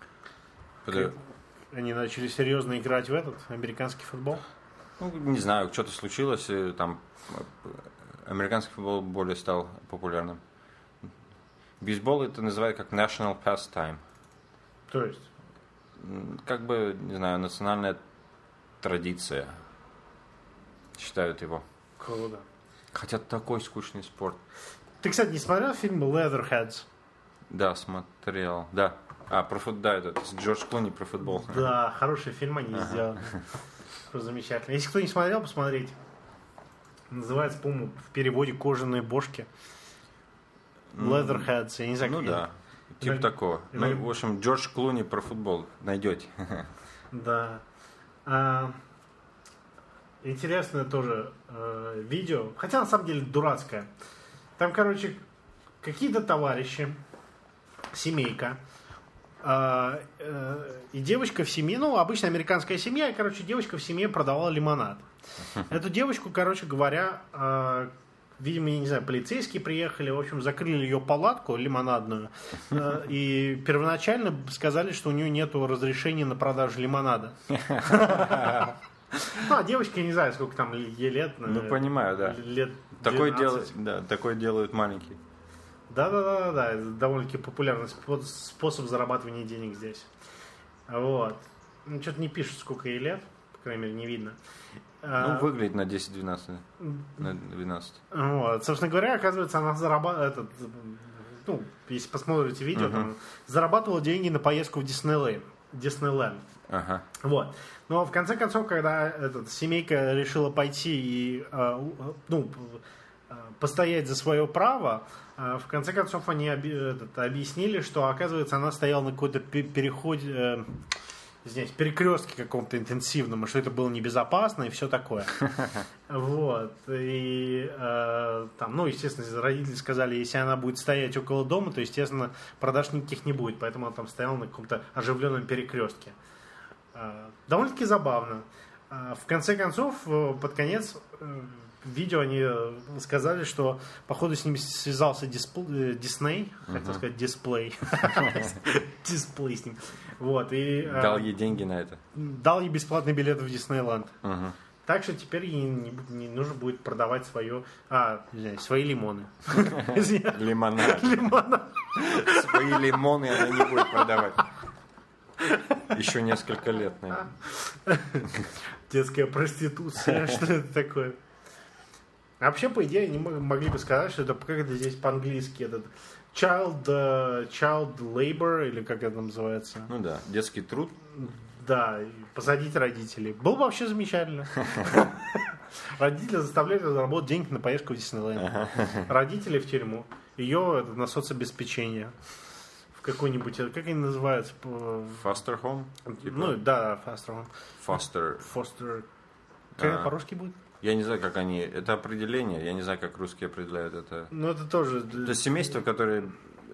Они начали серьезно играть в этот американский футбол? Не знаю, что-то случилось, и там американский футбол более стал популярным. Бейсбол это называют как national pastime. То есть? Как бы, не знаю, национальная традиция. Считают его. Круто. Хотя такой скучный спорт. Ты, кстати, не смотрел фильм Leatherheads? Да, смотрел. Да. Это с Джордж Клуни про футбол. Да, хороший фильм они сделали. Замечательно. Если кто не смотрел, посмотрите. Называется, по-моему, в переводе «Кожаные бошки». Leatherheads, я не знаю, да, типа такого. В общем, Джордж Клуни про футбол найдете. Да. Интересное тоже видео, хотя на самом деле дурацкое. Там, короче, какие-то товарищи, семейка, и девочка в семье, обычная американская семья, и, короче, девочка в семье продавала лимонад. Эту девочку, короче говоря, видимо, я не знаю, полицейские приехали, в общем, закрыли ее палатку лимонадную, и первоначально сказали, что у нее нет разрешения на продажу лимонада. Ну, а девочка, я не знаю, сколько там ей лет. Ну, понимаю, да. Лет 12. Такое делают маленькие. Да, это довольно-таки популярный способ зарабатывания денег здесь. Вот. Ну, что-то не пишут, сколько ей лет, по крайней мере, не видно. Ну, выглядит на 10-12, на 12. Вот. Собственно говоря, оказывается, она зарабатывает, ну, если посмотрите видео, там, зарабатывала деньги на поездку в Диснейленд. Ага. Вот. Но в конце концов, когда семейка решила пойти и постоять за свое право, в конце концов они объяснили, что, оказывается, она стояла на какой-то переходе, перекрестке каком-то интенсивном, и что это было небезопасно и все такое. Вот. И там, ну, естественно, родители сказали, если она будет стоять около дома, то, естественно, продаж никаких не будет, поэтому она там стояла на каком-то оживленном перекрестке. Довольно-таки забавно. В конце концов, под конец видео они сказали, что походу с ними связался Дисней, хотел сказать дисплей. Дисплей с ним. Вот, и дал ей деньги на это. Дал ей бесплатный билет в Диснейленд. Так что теперь ей не нужно будет продавать свои лимоны. Лимонад. Свои лимоны она не будет продавать. Еще несколько лет, наверное. Детская проституция. Что это такое? А вообще, по идее, они могли бы сказать, что это как это здесь по-английски, этот child labor, или как это называется? Ну да, детский труд. Да, посадить родителей. Было бы вообще замечательно. Родители заставляют ее заработать деньги на поездку в Диснейленд. Родители в тюрьму. Ее на соцобеспечение. В какой-нибудь, как они называются? Foster home? Ну да, foster home. Foster. Как по-русски будет? Я не знаю, как они... Это определение, я не знаю, как русские определяют это. Ну, это тоже... Это семейство, которое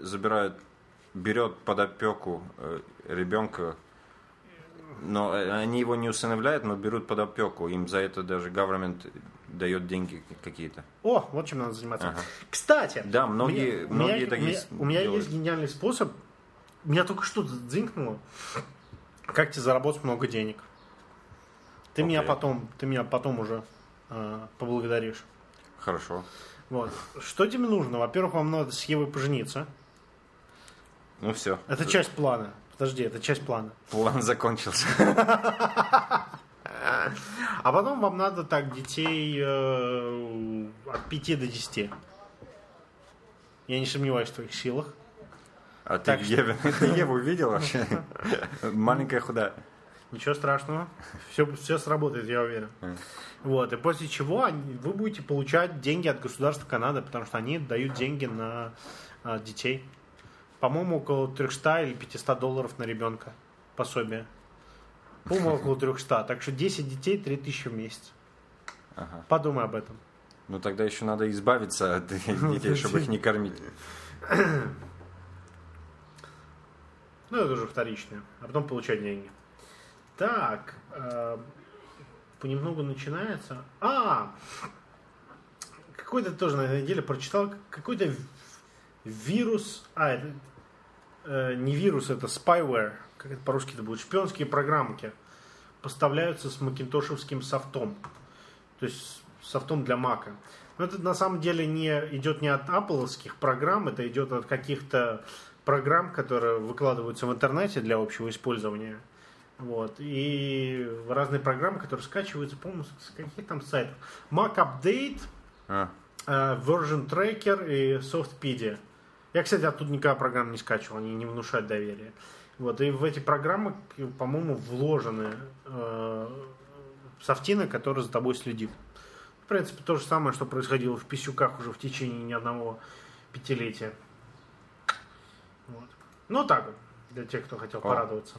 берет под опеку ребенка, но они его не усыновляют, но берут под опеку. Им за это даже government дает деньги какие-то. О, вот чем надо заниматься. Ага. Кстати, да, у меня есть гениальный способ. Меня только что-то дзинкнуло. Как тебе заработать много денег? Ты меня потом уже поблагодаришь. Хорошо. Вот. Что тебе нужно? Во-первых, вам надо с Евой пожениться. Ну все. Это часть плана. Подожди, это часть плана. План закончился. А потом вам надо так детей от 5 до 10. Я не сомневаюсь в твоих силах. А ты Еву видел вообще? Маленькая худая. Ничего страшного. Все сработает, я уверен. Вот. И после чего вы будете получать деньги от государства Канады, потому что они дают деньги на детей. По-моему, около 300 или 500 долларов на ребенка пособие. По-моему, около 300. Так что 10 детей, 3000 в месяц. Ага. Подумай об этом. Ну, тогда еще надо избавиться от детей, чтобы их не кормить. Ну, это уже вторичное. А потом получать деньги. Так. Понемногу начинается. Какой-то тоже на этой неделе прочитал. Какой-то вирус. Это не вирус, это spyware. Как это по-русски это будет? Шпионские программки поставляются с макинтошевским софтом. То есть софтом для Мака. Но это на самом деле идет не от аппловских программ, это идет от каких-то программ, которые выкладываются в интернете для общего использования. Вот. И разные программы, которые скачиваются, по-моему, с каких там сайтов. Mac Update, Version Tracker и Softpedia. Я, кстати, оттуда никакая программа не скачивал, они не внушают доверия. Вот. И в эти программы, по-моему, вложены софтины, которые за тобой следит. В принципе, то же самое, что происходило в писюках уже в течение не одного пятилетия. Вот. Ну, так вот, для тех, кто хотел порадоваться.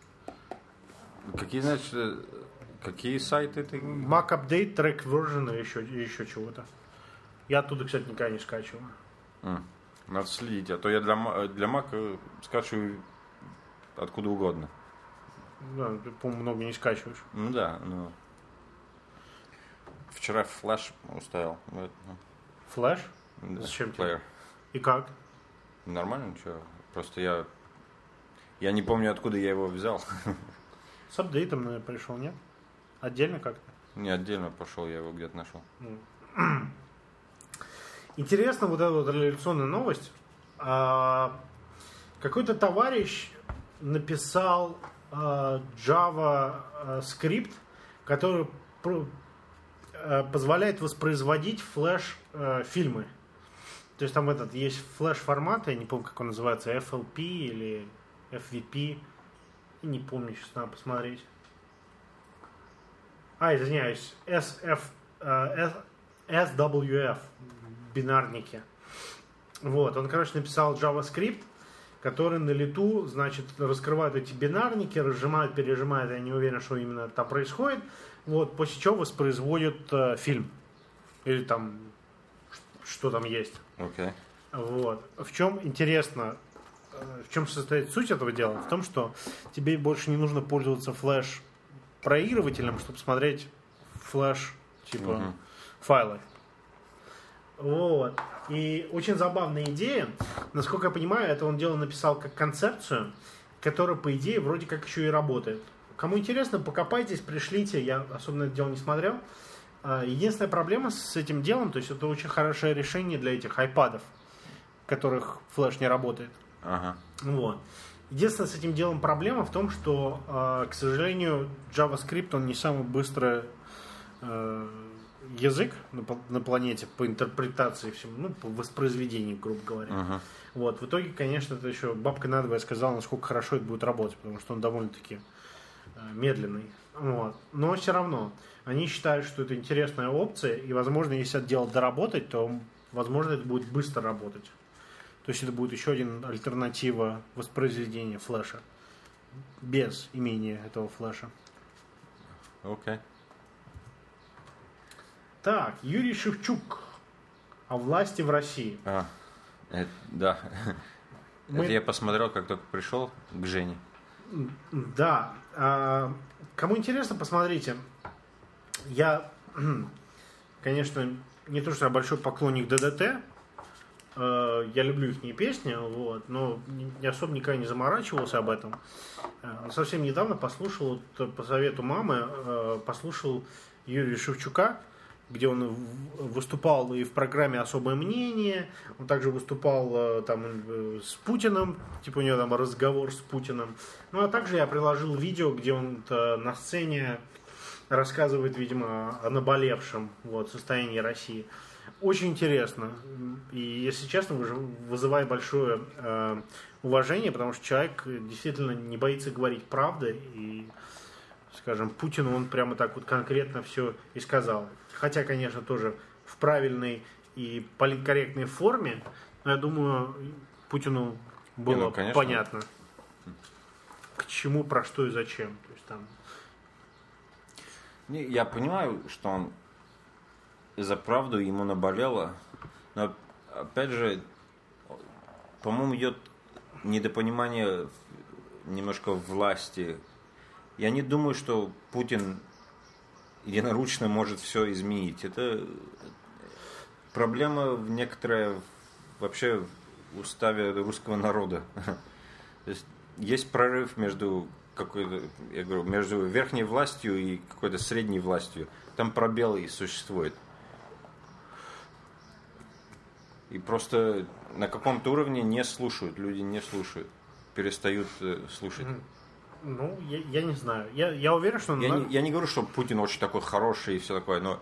Какие сайты ты? Mac Update, Track Version и еще чего-то. Я оттуда, кстати, никогда не скачиваю. Надо следить, а то я для Mac скачиваю откуда угодно. Да, ты, по-моему, много не скачиваешь. Ну да, но... Вчера флеш уставил. Флеш? Да, зачем плеер. тебе? И как? Нормально, ничего. Просто я не помню, откуда я его взял. С апдейтом, наверное, пришел, нет? Отдельно как-то? Не, отдельно пошел, я его где-то нашел. Интересно вот эта вот революционная новость. Какой-то товарищ написал Java скрипт, который позволяет воспроизводить флеш-фильмы. То есть там есть флеш-формат, я не помню, как он называется, FLP или FVP. Не помню, сейчас надо посмотреть. Извиняюсь, SWF, бинарники. Вот, он, короче, написал JavaScript, который на лету, значит, раскрывает эти бинарники, разжимает, пережимает, я не уверен, что именно там происходит, вот, после чего воспроизводит фильм. Или там, что там есть. Okay. Вот. В чем интересно, в чем состоит суть этого дела? В том, что тебе больше не нужно пользоваться флеш-проигрывателем, чтобы смотреть флеш, типа, файлы. Вот. И очень забавная идея. Насколько я понимаю, это он написал как концепцию, которая, по идее, вроде как еще и работает. Кому интересно, покопайтесь, пришлите. Я особенно это дело не смотрел. Единственная проблема с этим делом, то есть это очень хорошее решение для этих айпадов, в которых флеш не работает. Ага. Вот. Единственная с этим делом проблема в том, что, к сожалению, JavaScript, он не самый быстрый язык на планете по интерпретации всему, ну, по воспроизведению, грубо говоря. Uh-huh. Вот. В итоге, конечно, это еще бабка надвое сказала, насколько хорошо это будет работать, потому что он довольно-таки медленный. Вот. Но все равно они считают, что это интересная опция, и, возможно, если это дело доработать, то, возможно, это будет быстро работать. То есть это будет еще один альтернатива воспроизведения флеша без имения этого флеша. Окей. Так, Юрий Шевчук о власти в России. Да. Это я посмотрел, как только пришел к Жене. Да. Кому интересно, посмотрите. Я, конечно, не то, что я большой поклонник ДДТ. Я люблю их песни, вот, но особо никогда не заморачивался об этом. Совсем недавно послушал, по совету мамы, послушал Юрия Шевчука, где он выступал и в программе «Особое мнение», он также выступал там с Путиным, типа у него там разговор с Путиным. Ну, а также я приложил видео, где он на сцене рассказывает, видимо, о наболевшем состоянии России. Очень интересно. И, если честно, вызывает большое уважение, потому что человек действительно не боится говорить правду. И, скажем, Путину он прямо так вот конкретно все и сказал. Хотя, конечно, тоже в правильной и политкорректной форме. Но я думаю, Путину было понятно, к чему, про что и зачем. То есть, там... Я понимаю, что он за правду ему наболело, но опять же, по-моему, идет недопонимание немножко власти. Я не думаю, что Путин единоручно может все изменить. Это проблема некоторая вообще в уставе русского народа. То есть прорыв между между верхней властью и какой-то средней властью. Там пробел и существует. И просто на каком-то уровне не слушают, люди не слушают, перестают слушать. Ну, я не знаю. Я уверен, что... Я не говорю, что Путин очень такой хороший и все такое, но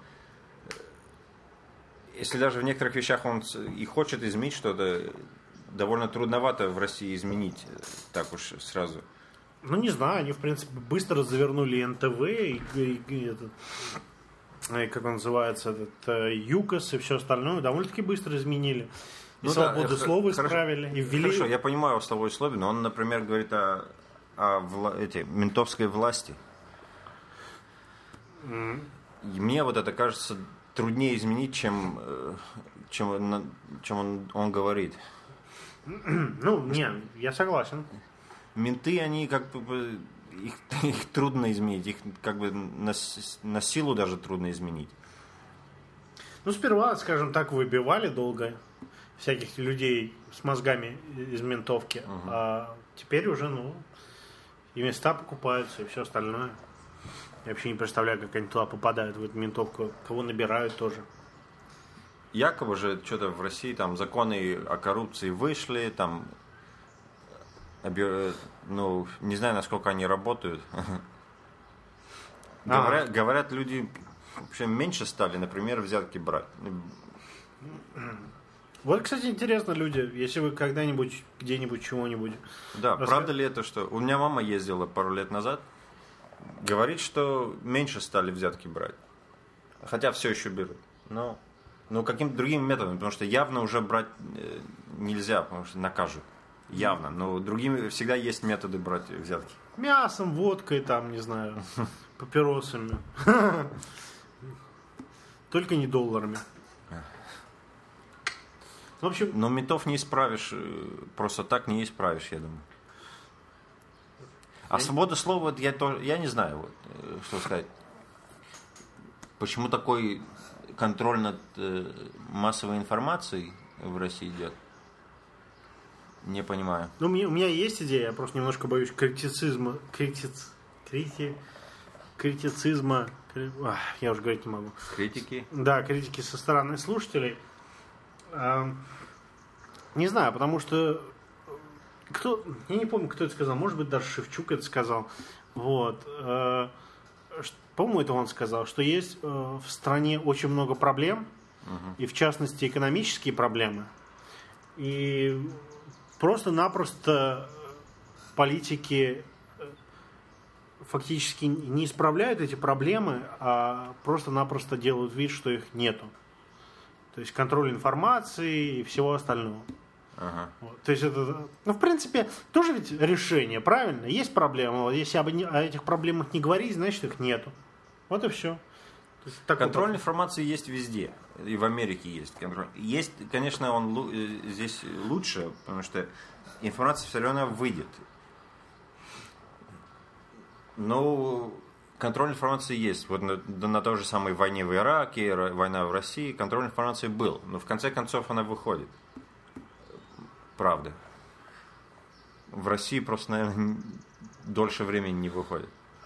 если даже в некоторых вещах он и хочет изменить что-то, довольно трудновато в России изменить так уж сразу. Ну, не знаю, они, в принципе, быстро завернули НТВ и как он называется, ЮКОС и все остальное, довольно-таки быстро изменили. И свободу слова исправили, и ввели... Хорошо, я понимаю о слове слове, но он, например, говорит о ментовской власти. Мне вот это кажется труднее изменить, чем он говорит. Ну, не, я согласен. Менты, они как бы их трудно изменить, их как бы на силу даже трудно изменить. Ну, сперва, скажем так, выбивали долго всяких людей с мозгами из ментовки, а теперь уже, и места покупаются, и все остальное. Я вообще не представляю, как они туда попадают, в эту ментовку. Кого набирают тоже. Якобы же что-то в России там законы о коррупции вышли, там, ну, не знаю, насколько они работают. Говорят, люди вообще меньше стали, например, взятки брать. Вот, кстати, интересно, люди, если вы когда-нибудь, где-нибудь, чего-нибудь... Да, правда ли это, что... У меня мама ездила пару лет назад, говорит, что меньше стали взятки брать. Хотя все еще берут. Но каким-то другим методом, потому что явно уже брать нельзя, потому что накажут. Явно. Но другими всегда есть методы брать взятки. Мясом, водкой, там, не знаю, папиросами. Только не долларами. В общем... Но ментов не исправишь, просто так не исправишь, я думаю. А свобода слова, я не знаю, вот, что сказать. Почему такой контроль над массовой информацией в России идет? Не понимаю. Ну, у меня есть идея, я просто немножко боюсь критицизма. Я уже говорить не могу. Критики? Да, критики со стороны слушателей. Не знаю, потому что я не помню, кто это сказал, может быть, даже Шевчук это сказал. Вот. По-моему, это он сказал, что есть в стране очень много проблем, и в частности экономические проблемы. И просто-напросто политики фактически не исправляют эти проблемы, а просто-напросто делают вид, что их нету. То есть контроль информации и всего остального. Ага. Вот. То есть это, в принципе, тоже ведь решение, правильно? Есть проблемы. Вот если о этих проблемах не говорить, значит их нету. Вот и все. То есть, контроль информации есть везде. И в Америке есть контроль. Есть, конечно, он здесь лучше, потому что информация все равно выйдет. Но контроль информации есть. Вот на той же самой войне в Ираке, война в России, контроль информации был. Но в конце концов она выходит. Правда. В России просто, наверное, дольше времени не выходит.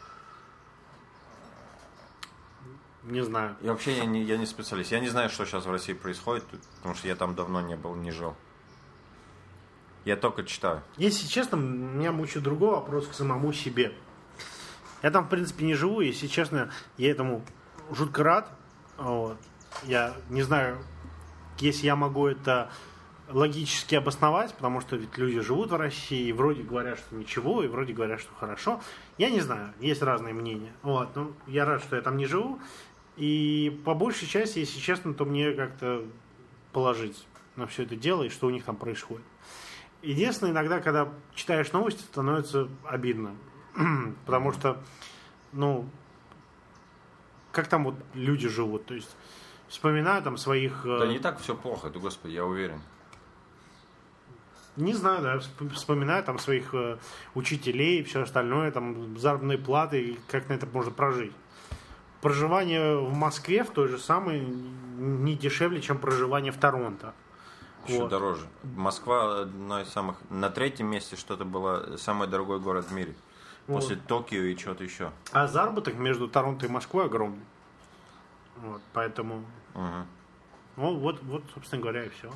Не знаю. И вообще я не специалист. Я не знаю, что сейчас в России происходит, потому что я там давно не был, не жил. Я только читаю. Если честно, меня мучает другой вопрос к самому себе. Я там, в принципе, не живу, и, если честно, я этому жутко рад. Вот. Я не знаю, если я могу это логически обосновать, потому что ведь люди живут в России, и вроде говорят, что ничего, и вроде говорят, что хорошо. Я не знаю, есть разные мнения. Вот. Но я рад, что я там не живу. И по большей части, если честно, то мне как-то положить на все это дело и что у них там происходит. Единственное, иногда, когда читаешь новости, становится обидно. Потому что, как там вот люди живут, то есть вспоминаю там своих... Да не так все плохо, да, господи, я уверен. Не знаю, да, вспоминаю там своих учителей и все остальное, там заработные платы, и как на это можно прожить. Проживание в Москве в той же самой не дешевле, чем проживание в Торонто. Еще вот. Дороже. Москва одна из самых... На третьем месте что-то было самый дорогой город в мире. Вот. После Токио и чего-то еще. А заработок между Торонто и Москвой огромный. Вот, поэтому... Вот, собственно говоря, и все.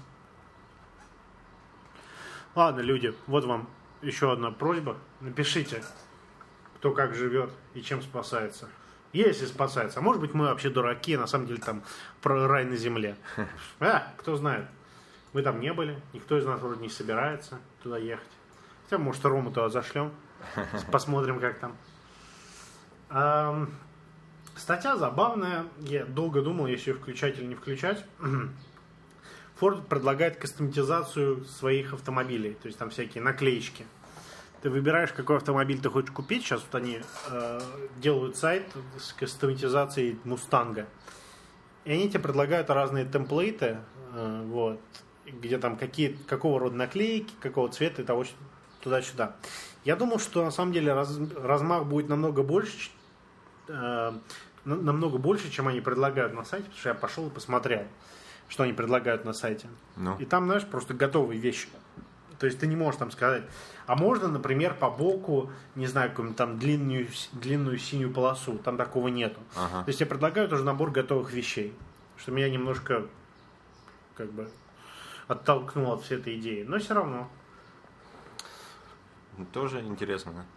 Ладно, люди, вот вам еще одна просьба. Напишите, кто как живет и чем спасается. Если спасается. А может быть, мы вообще дураки, на самом деле там про рай на земле. Кто знает. Мы там не были, никто из нас вроде не собирается туда ехать. Хотя, может, Рому туда зашлем. Посмотрим, как там. Статья забавная. Я долго думал, если ее включать или не включать. Ford предлагает кастомизацию своих автомобилей. То есть там всякие наклеечки. Ты выбираешь, какой автомобиль ты хочешь купить. Сейчас вот они делают сайт с кастомизацией Мустанга. И они тебе предлагают разные темплейты, вот, где там какого рода наклейки, какого цвета и того, туда-сюда. Я думал, что на самом деле размах будет намного больше, чем они предлагают на сайте, потому что я пошел и посмотрел, что они предлагают на сайте. Ну. И там, знаешь, просто готовые вещи. То есть ты не можешь там сказать, а можно, например, по боку, не знаю, какую-нибудь там длинную синюю полосу. Там такого нету. Ага. То есть я предлагаю тоже набор готовых вещей. Что меня немножко как бы оттолкнуло от всей этой идеи. Но все равно. Тоже интересно, да?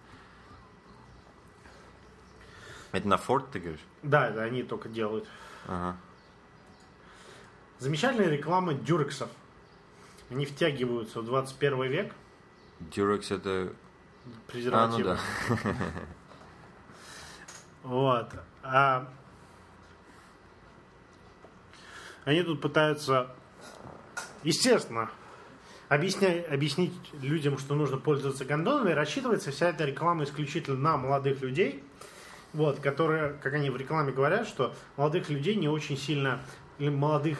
Это на Ford, ты говоришь? Да, это они только делают. Ага. Замечательная реклама дюрексов. Они втягиваются в 21 век. Durex это... Презервативы. Ну да. Вот. Они тут пытаются, естественно, объяснить людям, что нужно пользоваться гондонами. Рассчитывается вся эта реклама исключительно на молодых людей, вот, которые, как они в рекламе говорят, что молодых людей не очень сильно, или молодых,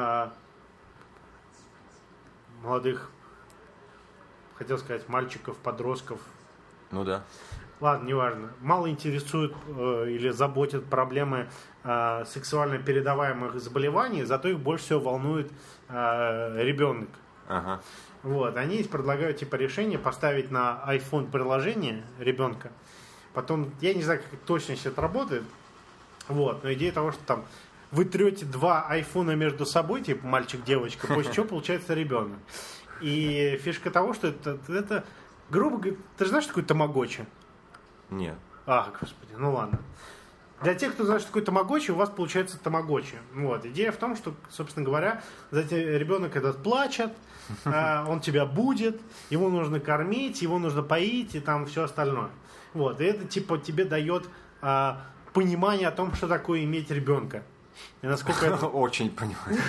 хотел сказать, мальчиков, подростков. Ну да. Ладно, неважно. Мало интересуют или заботят проблемы сексуально передаваемых заболеваний, зато их больше всего волнует ребенок. Ага. Вот. Они предлагают типа решение поставить на iPhone приложение ребенка. Потом, я не знаю, как точно сейчас это работает. Вот. Но идея того, что там вы трете два айфона между собой, типа мальчик-девочка, после чего получается ребенок. И фишка того, что это грубо говоря, ты же знаешь, что такое тамагочи? Нет. Господи, ну ладно. Для тех, кто знает, что такое тамагочи, у вас получается тамагочи. Вот. Идея в том, что, собственно говоря, ребенок этот плачет, он тебя будет, его нужно кормить, его нужно поить и там все остальное. Вот. И это типа тебе дает понимание о том, что такое иметь ребенка. И насколько это... Очень понимаю.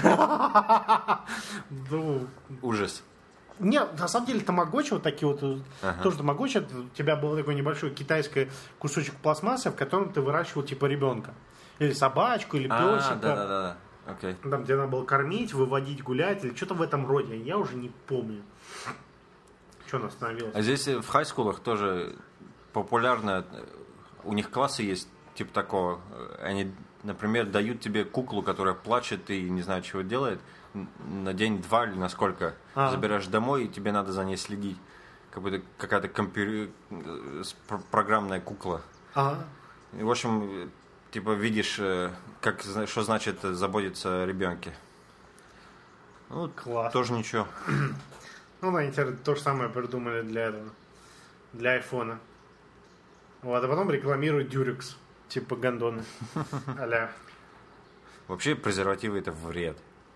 Ужас. Нет, на самом деле тамагочи вот такие вот, тоже тамагочи, у тебя был такой небольшой китайский кусочек пластмассы, в котором ты выращивал типа ребенка. Или собачку, или песика. Да. Окей. Там, где надо было кормить, выводить, гулять, или что-то в этом роде. Я уже не помню. Что он остановился? А здесь в хай-скулах тоже популярно, у них классы есть типа такого. Они, например, дают тебе куклу, которая плачет и не знаю, чего делает, на день-два или на сколько. Забираешь домой, и тебе надо за ней следить. Как будто какая-то программная кукла. И, в общем, типа видишь, что значит заботиться о ребенке. Ну, класс. Тоже ничего. Ну, на интернете то же самое придумали для этого. Для айфона. Вот, а потом рекламируют дюрекс. Типа гондоны. А-ля. Вообще презервативы это вред.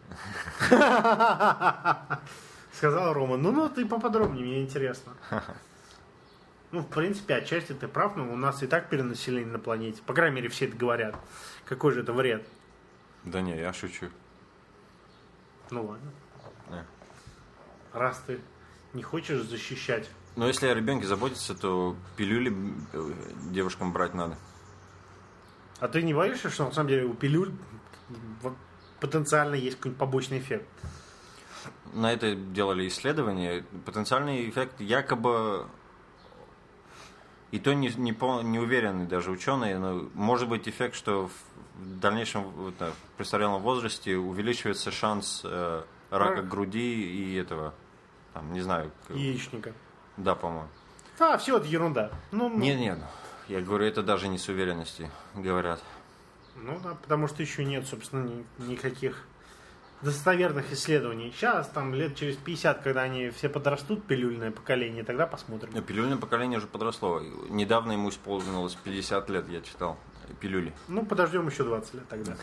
Сказал Рома. Ну, ты поподробнее, мне интересно. Ну, в принципе, отчасти ты прав, но у нас и так перенаселение на планете. По крайней мере, все это говорят. Какой же это вред? Да не, я шучу. Ну ладно. Раз ты не хочешь защищать. Но если о ребенке заботиться, то пилюли девушкам брать надо. А ты не боишься, что на самом деле у пилюль потенциально есть какой-нибудь побочный эффект? На это делали исследования. Потенциальный эффект якобы... И то не уверены даже ученые, но может быть эффект, что в дальнейшем в престарелом возрасте увеличивается шанс рака груди и этого, там, не знаю. Яичника. Да, по-моему. Все это ерунда. Нет, я говорю, это даже не с уверенностью говорят. Ну да, потому что еще нет, собственно, никаких достоверных исследований. Сейчас, там, лет через 50, когда они все подрастут, пилюльное поколение, тогда посмотрим. Но пилюльное поколение уже подросло. Недавно ему исполнилось 50 лет, я читал, пилюли. Ну, подождем еще 20 лет тогда.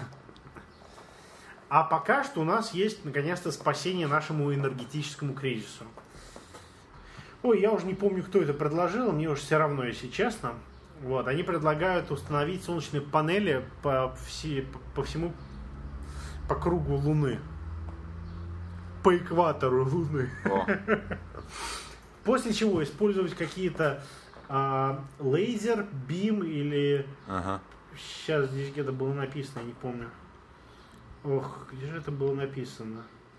А пока что у нас есть, наконец-то, спасение нашему энергетическому кризису. Ой, я уже не помню, кто это предложил, мне уже все равно, если честно. Вот, они предлагают установить солнечные панели по всему, по кругу Луны. По экватору Луны. После чего использовать какие-то лазер, бим или... Сейчас здесь где-то было написано, я не помню. Ох, где же это было написано?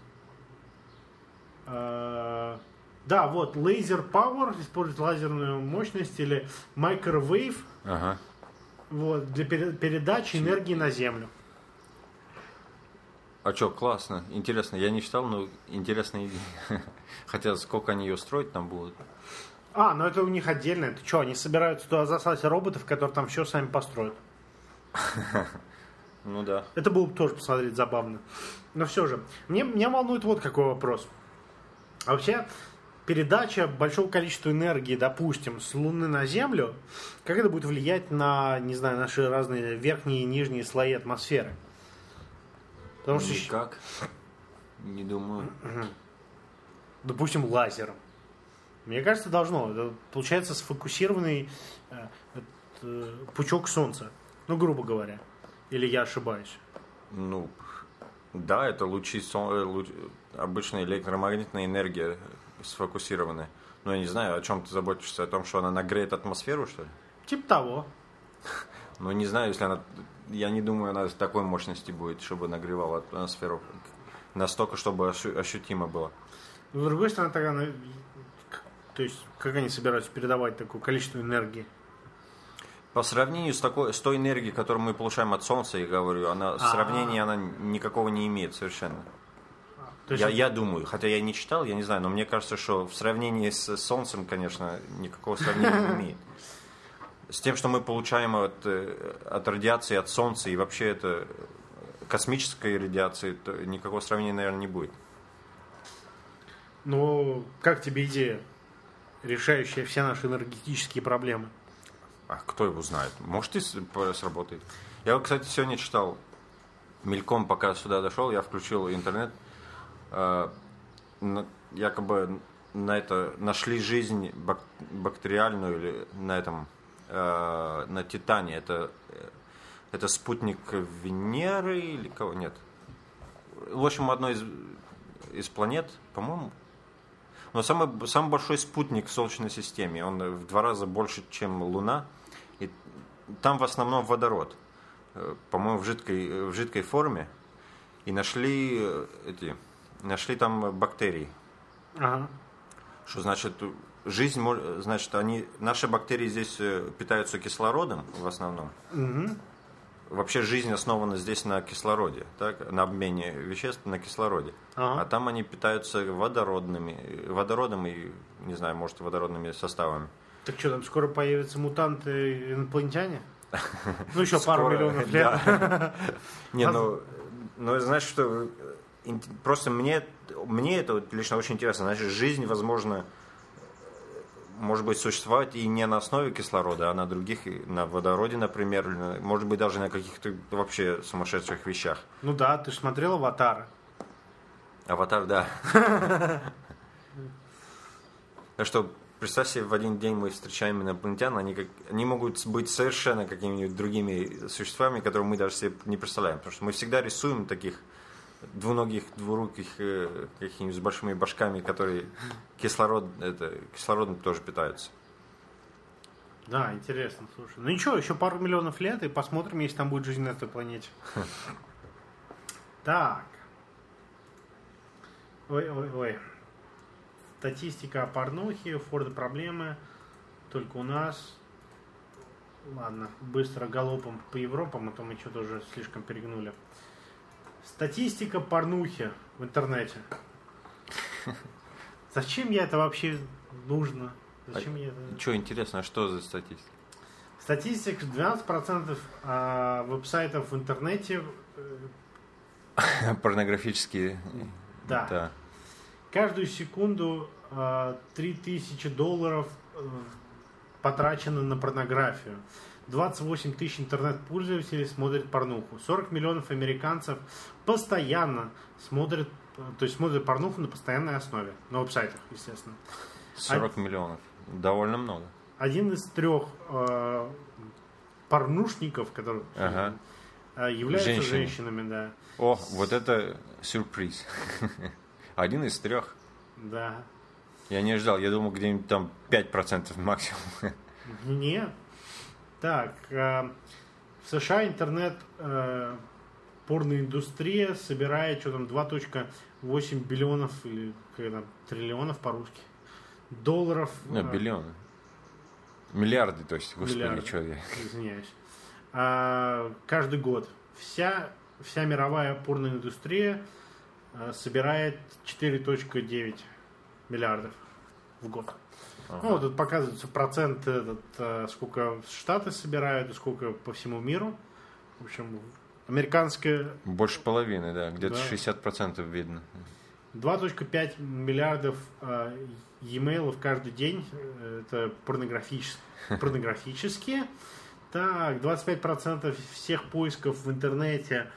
Да, вот, Laser Power, использует лазерную мощность, или Microwave, вот, для передачи энергии на Землю. А что, классно, интересно. Я не читал, но интересная идея. Хотя сколько они ее строить там будут? Ну это у них отдельно. Это что, они собираются туда заслать роботов, которые там все сами построят? Ну да. Это было бы тоже посмотреть забавно. Но все же, меня волнует вот какой вопрос. Вообще, передача большого количества энергии, допустим, с Луны на Землю, как это будет влиять на, не знаю, наши разные верхние и нижние слои атмосферы? Потому что... Никак. Не думаю. Допустим, лазером. Мне кажется, должно. Это получается сфокусированный пучок Солнца. Ну, грубо говоря. Или я ошибаюсь? Ну, да, это обычная электромагнитная энергия сфокусированная. Но я не знаю, о чем ты заботишься, о том, что она нагреет атмосферу, что ли? Типа того. Ну, не знаю, если она... Я не думаю, она такой мощности будет, чтобы нагревала атмосферу. Настолько, чтобы ощутимо было. Но, с другой стороны, тогда... То есть, как они собираются передавать такое количество энергии? По сравнению с той энергией, которую мы получаем от Солнца, я говорю, в сравнении она никакого не имеет совершенно. Я думаю, хотя я не читал, я не знаю, но мне кажется, что в сравнении с Солнцем, конечно, никакого сравнения не имеет. С тем, что мы получаем от радиации, от Солнца и вообще это космической радиации, то никакого сравнения, наверное, не будет. Ну, как тебе идея, решающая все наши энергетические проблемы? А кто его знает? Может, и сработает. Я, кстати, сегодня читал мельком, пока сюда дошел, я включил интернет. Якобы нашли жизнь бактериальную или на Титане. Это спутник Венеры или кого? Нет. В общем, одной из планет, по-моему. Но самый большой спутник в Солнечной системе. Он в 2 раза больше, чем Луна. И там в основном водород. По-моему, в жидкой форме. И нашли там бактерии. Ага. Что значит, наши бактерии здесь питаются кислородом в основном. Угу. Вообще жизнь основана здесь на кислороде, так? На обмене веществ на кислороде. Ага. А там они питаются водородом и, не знаю, может, водородными составами. Так что, там скоро появятся мутанты инопланетяне? Ну, еще пару миллионов лет. Не, ну, знаешь, что... Просто мне это лично очень интересно. Значит, жизнь, возможно, может быть, существовать и не на основе кислорода, а на других, на водороде, например, может быть, даже на каких-то вообще сумасшедших вещах. Ну да, ты же смотрел «Аватара». «Аватар», да. Так что, представь себе, в один день мы встречаем инопланетян, они могут быть совершенно какими-нибудь другими существами, которые мы даже себе не представляем. Потому что мы всегда рисуем таких двуногих, двуруких, каких-нибудь с большими башками, которые кислородом тоже питаются. Да, интересно, слушай. Ну ничего, еще пару миллионов лет, и посмотрим, если там будет жизнь на этой планете. Так. Ой. Статистика о порнухе, Форда проблемы. Только у нас. Ладно, быстро галопом по Европам, а то мы что-то уже слишком перегнули. Статистика порнухи в интернете. Зачем я это вообще нужно? Зачем я это... Что интересно, а что за статистика? Статистика 12% веб-сайтов в интернете... Порнографические. Да. Каждую секунду $3000 потрачено на порнографию. 28 тысяч интернет-пользователей смотрят порнуху. 40 миллионов американцев постоянно смотрят порнуху на постоянной основе. На веб-сайтах, естественно. 40 миллионов. Довольно много. Один из 3 порнушников, которые являются женщинами, да. О, вот это сюрприз. 1 из 3. Да. Я не ждал, я думал, где-нибудь там 5% максимум. Нет. Так, в США интернет порноиндустрия собирает что там 2,8 биллионов или триллионов по-русски долларов. Биллионы. Миллиарды, то есть, господи, миллиарды, что я. Извиняюсь. Каждый год. Вся вся мировая порноиндустрия собирает 4,9 миллиардов в год. Ага. Ну, тут показывается процент, сколько Штаты собирают и сколько по всему миру. В общем, американская... Больше половины, да. Где-то Да. 60% видно. 2,5 миллиардов e-mailов каждый день. Это порнографические. Так, 25% всех поисков в интернете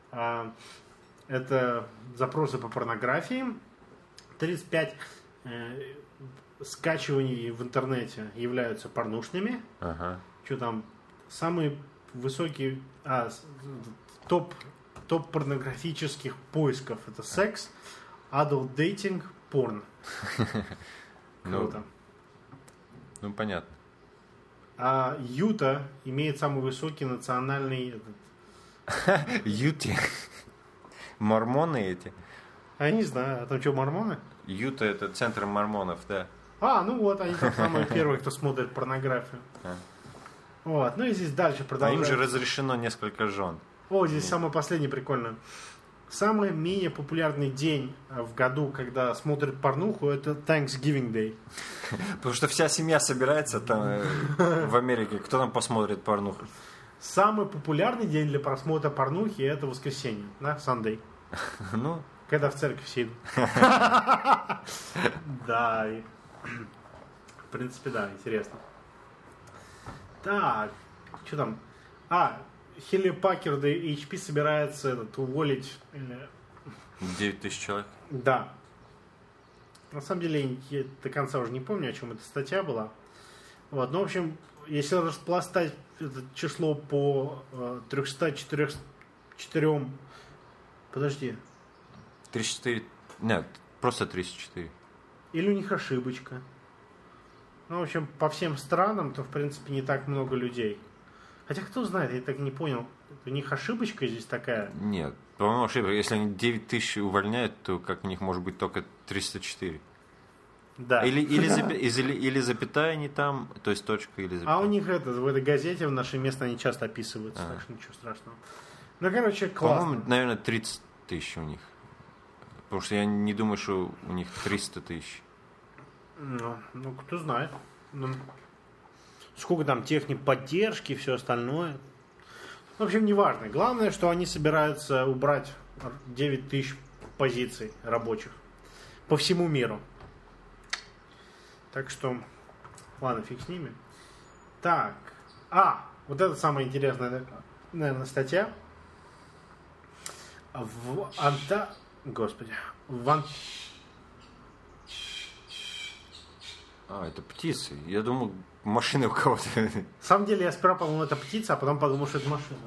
это запросы по порнографии. 35% скачиваний в интернете являются порнушными. Ага. Что там? Самый высокий топ порнографических поисков это секс, adult dating, порн. Круто. Ну, понятно. А Юта имеет самый высокий национальный... Юти. Мормоны эти. Я не знаю, а там что, мормоны? Юта — это центр мормонов, да. Ну вот, они там самые первые, кто смотрит порнографию. Вот, ну и здесь дальше А им продолжается. же разрешено несколько жен. Здесь самое последнее прикольное. Самый менее популярный день в году, когда смотрят порнуху, это Thanksgiving Day. Потому что вся семья собирается там в Америке. Кто там посмотрит порнуху? Самый популярный день для просмотра порнухи это воскресенье, да, Sunday. Ну, Когда в церковь все идут. Да, в принципе, да, интересно. Так, что там? Хилли Паккард и HP собирается уволить... 9 тысяч человек. Да. На самом деле, я до конца уже не помню, о чем эта статья была. Вот, ну, в общем, если распластать это число по 304... Подожди. 34. Нет, просто 34. Или у них ошибочка. Ну, в общем, по всем странам, то, в принципе, не так много людей. Хотя, кто знает, я так и не понял. У них ошибочка здесь такая? Нет, по-моему, ошибка. Если они 9 тысяч увольняют, то как у них может быть только 304? Да. Или запятая не там, то есть точка или запятая. А у них в этой газете в нашей местной они часто описываются, так что ничего страшного. Ну, короче, классно. По-моему, наверное, 30 тысяч у них. Потому что я не думаю, что у них 300 тысяч. Ну, кто знает. Сколько там техник поддержки и все остальное. В общем, неважно. Главное, что они собираются убрать 9 тысяч позиций рабочих по всему миру. Так что, ладно, фиг с ними. Так. Вот это самая интересная, наверное, статья. Господи. Это птицы. Я думал, машины у кого-то. На самом деле, я сперва подумал, это птица, а потом подумал, что это машина.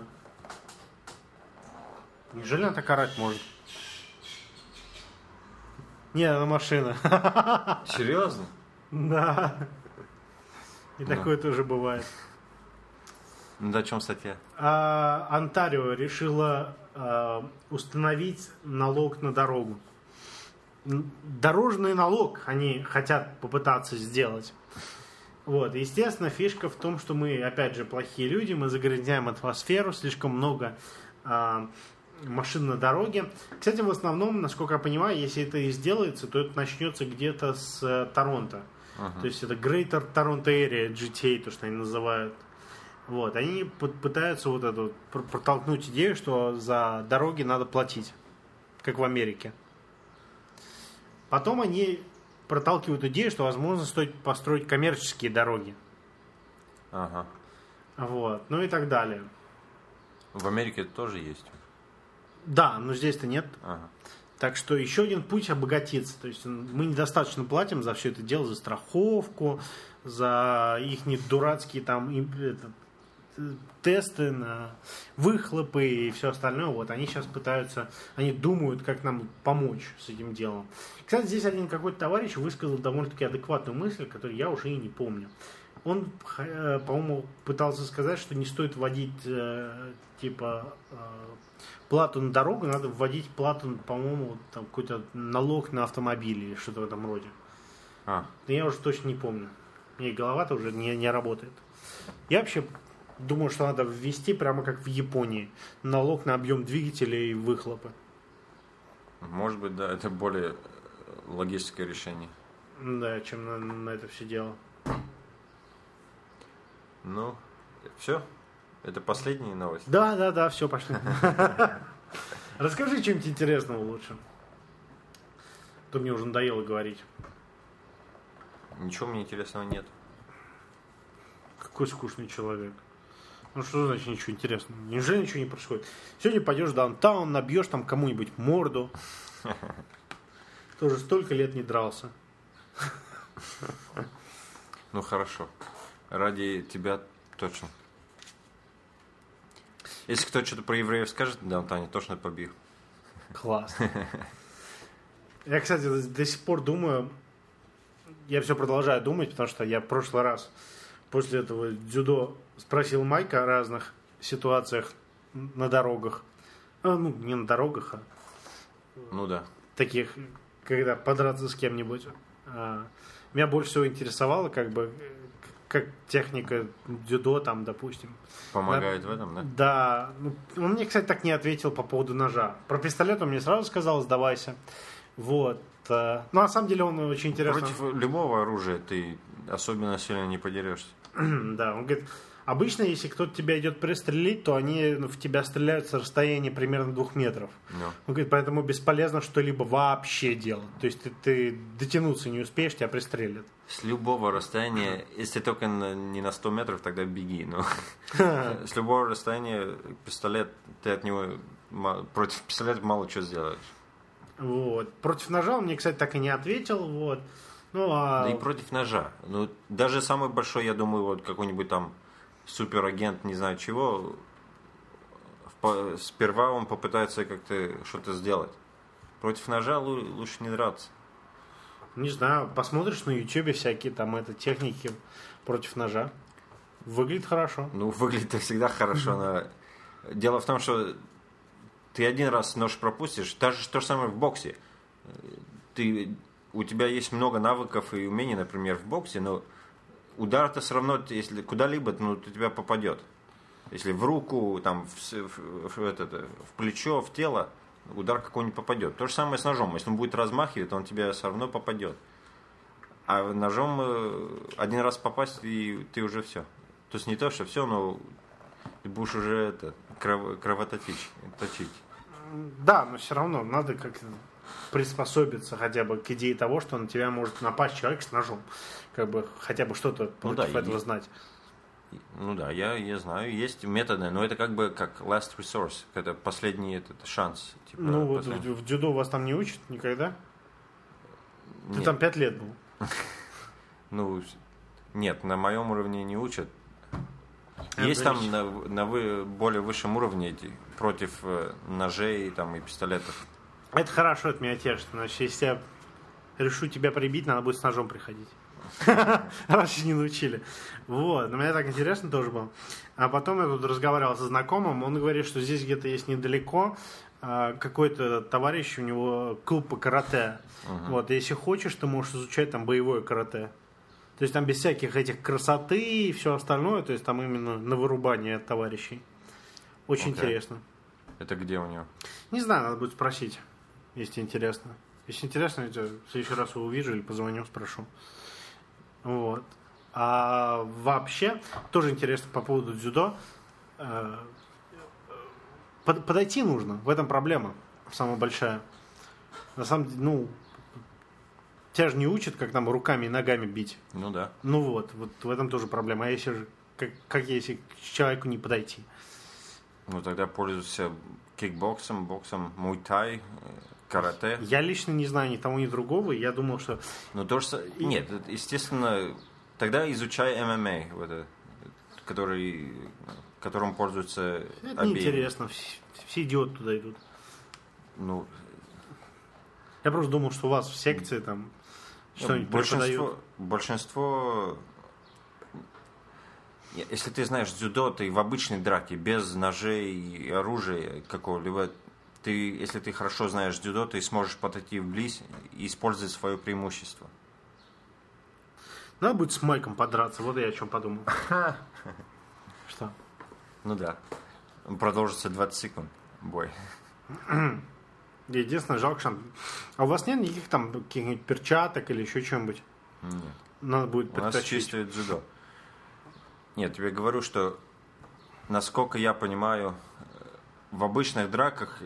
Неужели она так орать может? Нет, она машина. Серьезно? Да. И такое тоже бывает. Ну, да, о чем статья? Онтарио решила установить налог на дорогу. Дорожный налог они хотят попытаться сделать. Вот. Естественно, фишка в том, что мы, опять же, плохие люди, мы загрязняем атмосферу, слишком много машин на дороге. Кстати, в основном, насколько я понимаю, если это и сделается, то это начнется где-то с Торонто. То есть это Greater Toronto Area, GTA, то, что они называют. Вот. Они пытаются вот эту протолкнуть идею, что за дороги надо платить, как в Америке. Потом они проталкивают идею, что, возможно, стоит построить коммерческие дороги. Ага. Вот. Ну и так далее. В Америке это тоже есть. Да, но здесь-то нет. Ага. Так что еще один путь обогатиться. То есть мы недостаточно платим за все это дело, за страховку, за их дурацкие там тесты на выхлопы и все остальное. Вот они сейчас пытаются, они думают, как нам помочь с этим делом. Кстати, здесь один какой-то товарищ высказал довольно-таки адекватную мысль, которую я уже и не помню. Он, по-моему, пытался сказать, что не стоит вводить плату на дорогу, надо вводить плату, по-моему, там какой-то налог на автомобили или что-то в этом роде. Но я уже точно не помню. Мне голова-то уже не работает. Я вообще Думаю, что надо ввести прямо как в Японии. Налог на объем двигателя и выхлопы. Может быть, да, это более логическое решение. Да, чем на это все дело. Ну, все? Это последняя новость? Да, все, пошли. Расскажи что-нибудь интересного лучше. То мне уже надоело говорить. Ничего мне интересного нет. Какой скучный человек. Ну что значит ничего интересного? Неужели ничего не происходит? Сегодня пойдешь в даунтаун, набьешь там кому-нибудь морду. Тоже столько лет не дрался. Ну хорошо. Ради тебя точно. Если кто что-то про евреев скажет, да, Таня, точно побью. Класс. Я, кстати, до сих пор думаю, я все продолжаю думать, потому что я в прошлый раз после этого дзюдо спросил Майка о разных ситуациях на дорогах. Ну, не на дорогах, а Ну да. таких, когда подраться с кем-нибудь. Меня больше всего интересовало, как техника дзюдо там, допустим. Помогает в этом, да? Да. Ну, он мне, кстати, так не ответил по поводу ножа. Про пистолет он мне сразу сказал, сдавайся. Вот. Ну, на самом деле он очень интересно. Против любого оружия ты особенно сильно не подерешься. Да, он говорит, обычно, если кто-то тебя идет пристрелить, то они в тебя стреляют с расстояния примерно 2 метров. No. Он говорит, поэтому бесполезно что-либо вообще делать. То есть ты дотянуться не успеешь, тебя пристрелят. С любого расстояния, если только не на 100 метров, тогда беги. Но с любого расстояния пистолет, ты от него против пистолета мало что сделаешь. Вот. Против ножа он мне, кстати, так и не ответил. Вот. Ну, Да и против ножа. Ну, даже самый большой, я думаю, вот какой-нибудь там суперагент, не знаю чего, сперва он попытается как-то что-то сделать. Против ножа лучше не драться. Не знаю, посмотришь на ютубе всякие там техники против ножа. Выглядит хорошо. Ну, выглядит всегда хорошо, но дело в том, что ты один раз нож пропустишь, даже то же самое в боксе. У тебя есть много навыков и умений, например, в боксе, но удар-то все равно, если куда-либо, ну, то тебя попадет. Если в руку, там, в плечо, в тело, удар какой-нибудь попадет. То же самое с ножом. Если он будет размахивать, то он тебя все равно попадет. А ножом один раз попасть, и ты уже все. То есть не то, что все, но ты будешь уже кровоточить. Да, но все равно надо как-то приспособиться хотя бы к идее того, что на тебя может напасть человек с ножом. Хотя бы что-то против этого знать. Ну да, я знаю, есть методы, но это как last resource, это последний шанс. Типа, ну вот в дзюдо вас там не учат никогда? Ты там 5 лет был. Ну, нет, на моем уровне не учат. Есть там на более высшем уровне против ножей там, и пистолетов. Это хорошо, это меня тешит. Значит, если я решу тебя прибить, надо будет с ножом приходить. Раньше не научили. Вот. Но мне так интересно тоже было. А потом я тут разговаривал со знакомым. Он говорит, что здесь где-то есть недалеко какой-то товарищ, у него клуб по карате. Вот. Если хочешь, ты можешь изучать там боевое карате. То есть там без всяких этих красоты и все остальное. То есть там именно на вырубание товарищей. Очень интересно. Это где у него? Не знаю, надо будет спросить, если интересно. Если интересно, я в следующий раз его увижу или позвоню, спрошу. Вот. А вообще, тоже интересно по поводу дзюдо. Подойти нужно. В этом проблема самая большая. На самом деле, тебя же не учат, как там руками и ногами бить. Ну да. Ну вот в этом тоже проблема. А если же, как если к человеку не подойти? Ну тогда пользуйся кикбоксом, боксом, муай-тай, карате. Я лично не знаю ни того, ни другого. Я думал, что... Ну то же... Нет, естественно, тогда изучай ММА, которым пользуются это обеими. неинтересно. Все идиоты туда идут. Ну... Я просто думал, что у вас в секции там что-нибудь преподают. Большинство... Если ты знаешь дзюдо, ты в обычной драке, без ножей и оружия какого-либо, если ты хорошо знаешь дзюдо, ты сможешь подойти вблизь и использовать свое преимущество. Надо будет с Майком подраться, вот я о чем подумал. Что? Ну да. Продолжится 20 секунд бой. Единственное, жалко, что... А у вас нет никаких там каких-нибудь перчаток или еще чего-нибудь? Нет. Надо будет У нас подтащить. чистое дзюдо. Нет, тебе говорю, что, насколько я понимаю, в обычных драках,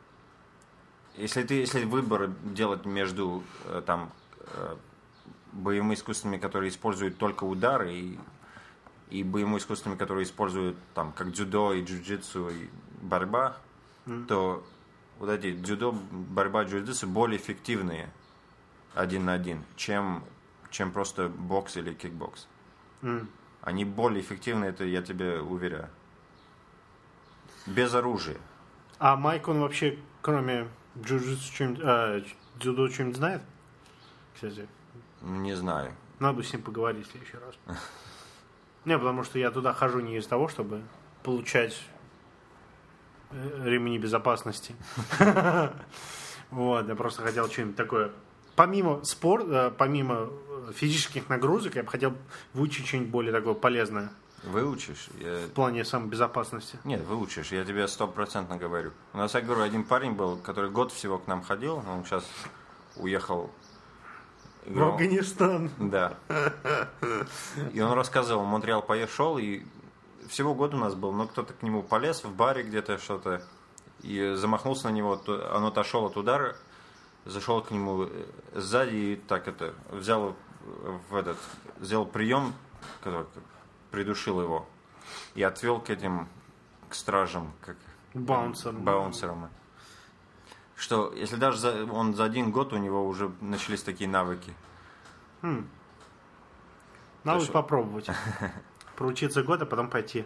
если выбор делать между там боевыми искусствами, которые используют только удары, и боевыми искусствами, которые используют там как дзюдо и джиу-джитсу и борьба, то вот эти дзюдо, борьба, джиу-джитсу более эффективные один на один, чем просто бокс или кикбокс. Они более эффективны, это я тебе уверяю. Без оружия. А Майк, он вообще, кроме дзюдо, что-нибудь знает? Кстати, Не знаю. надо с ним поговорить в следующий раз. Не, потому что я туда хожу не из того, чтобы получать ремни безопасности. Вот, я просто хотел что-нибудь такое. Помимо спорта, помимо физических нагрузок, я бы хотел выучить что-нибудь более такое полезное Выучишь? в плане самобезопасности. Нет, выучишь, я тебе 100% говорю. У нас, я говорю, один парень был, который год всего к нам ходил, он сейчас уехал. В Афганистан. Да. И он рассказывал, в Монреал поехал, и всего год у нас был, но кто-то к нему полез в баре где-то что-то, и замахнулся на него, он отошел от удара, зашел к нему сзади и так это, взял сделал прием, который придушил его, и отвел к стражам, как баунсерам. Что, если даже он за один год, у него уже начались такие навыки. Надо будет попробовать. Проучиться год, а потом пойти.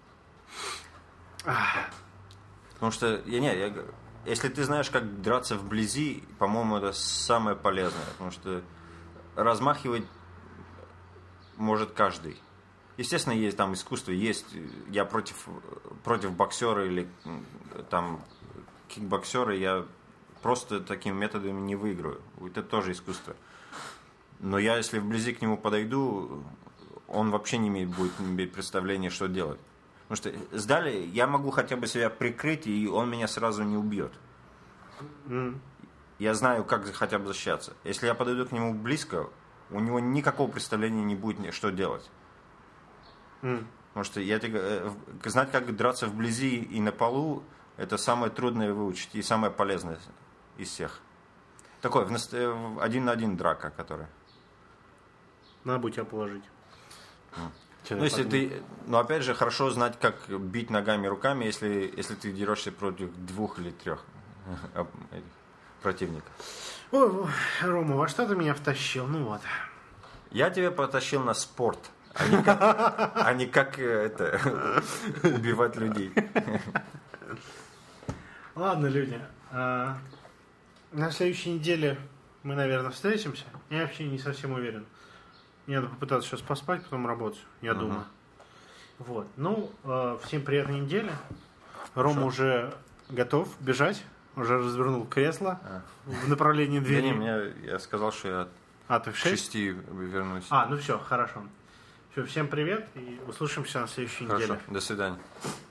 Потому что, если ты знаешь, как драться вблизи, по-моему, это самое полезное. Потому что размахивать может каждый. Естественно, есть там искусство, есть. Я против боксера или там кикбоксера, я просто такими методами не выиграю. Это тоже искусство. Но я, если вблизи к нему подойду, он вообще не будет иметь представления, что делать. Потому что сдали, я могу хотя бы себя прикрыть, и он меня сразу не убьет. Я знаю, как хотя бы защищаться. Если я подойду к нему близко, у него никакого представления не будет, что делать. Потому что знать, как драться вблизи и на полу, это самое трудное выучить и самое полезное из всех. Такое, один на один драка, которая. Надо будет тебя положить. Но опять же, хорошо знать, как бить ногами, руками, если ты дерешься против 2 или 3 противников. Ой, Рома, во что ты меня втащил? Ну вот. Я тебя потащил на спорт, а не как убивать людей. Ладно, люди. На следующей неделе мы, наверное, встретимся. Я вообще не совсем уверен. Мне надо попытаться сейчас поспать, потом работать, я думаю. Вот. Ну, всем приятной недели. Рома уже готов бежать. Уже развернул кресло в направлении двери. Я сказал, что я ты в 6 вернусь. Ну все, хорошо. Все, всем привет и услышимся на следующей неделе. До свидания.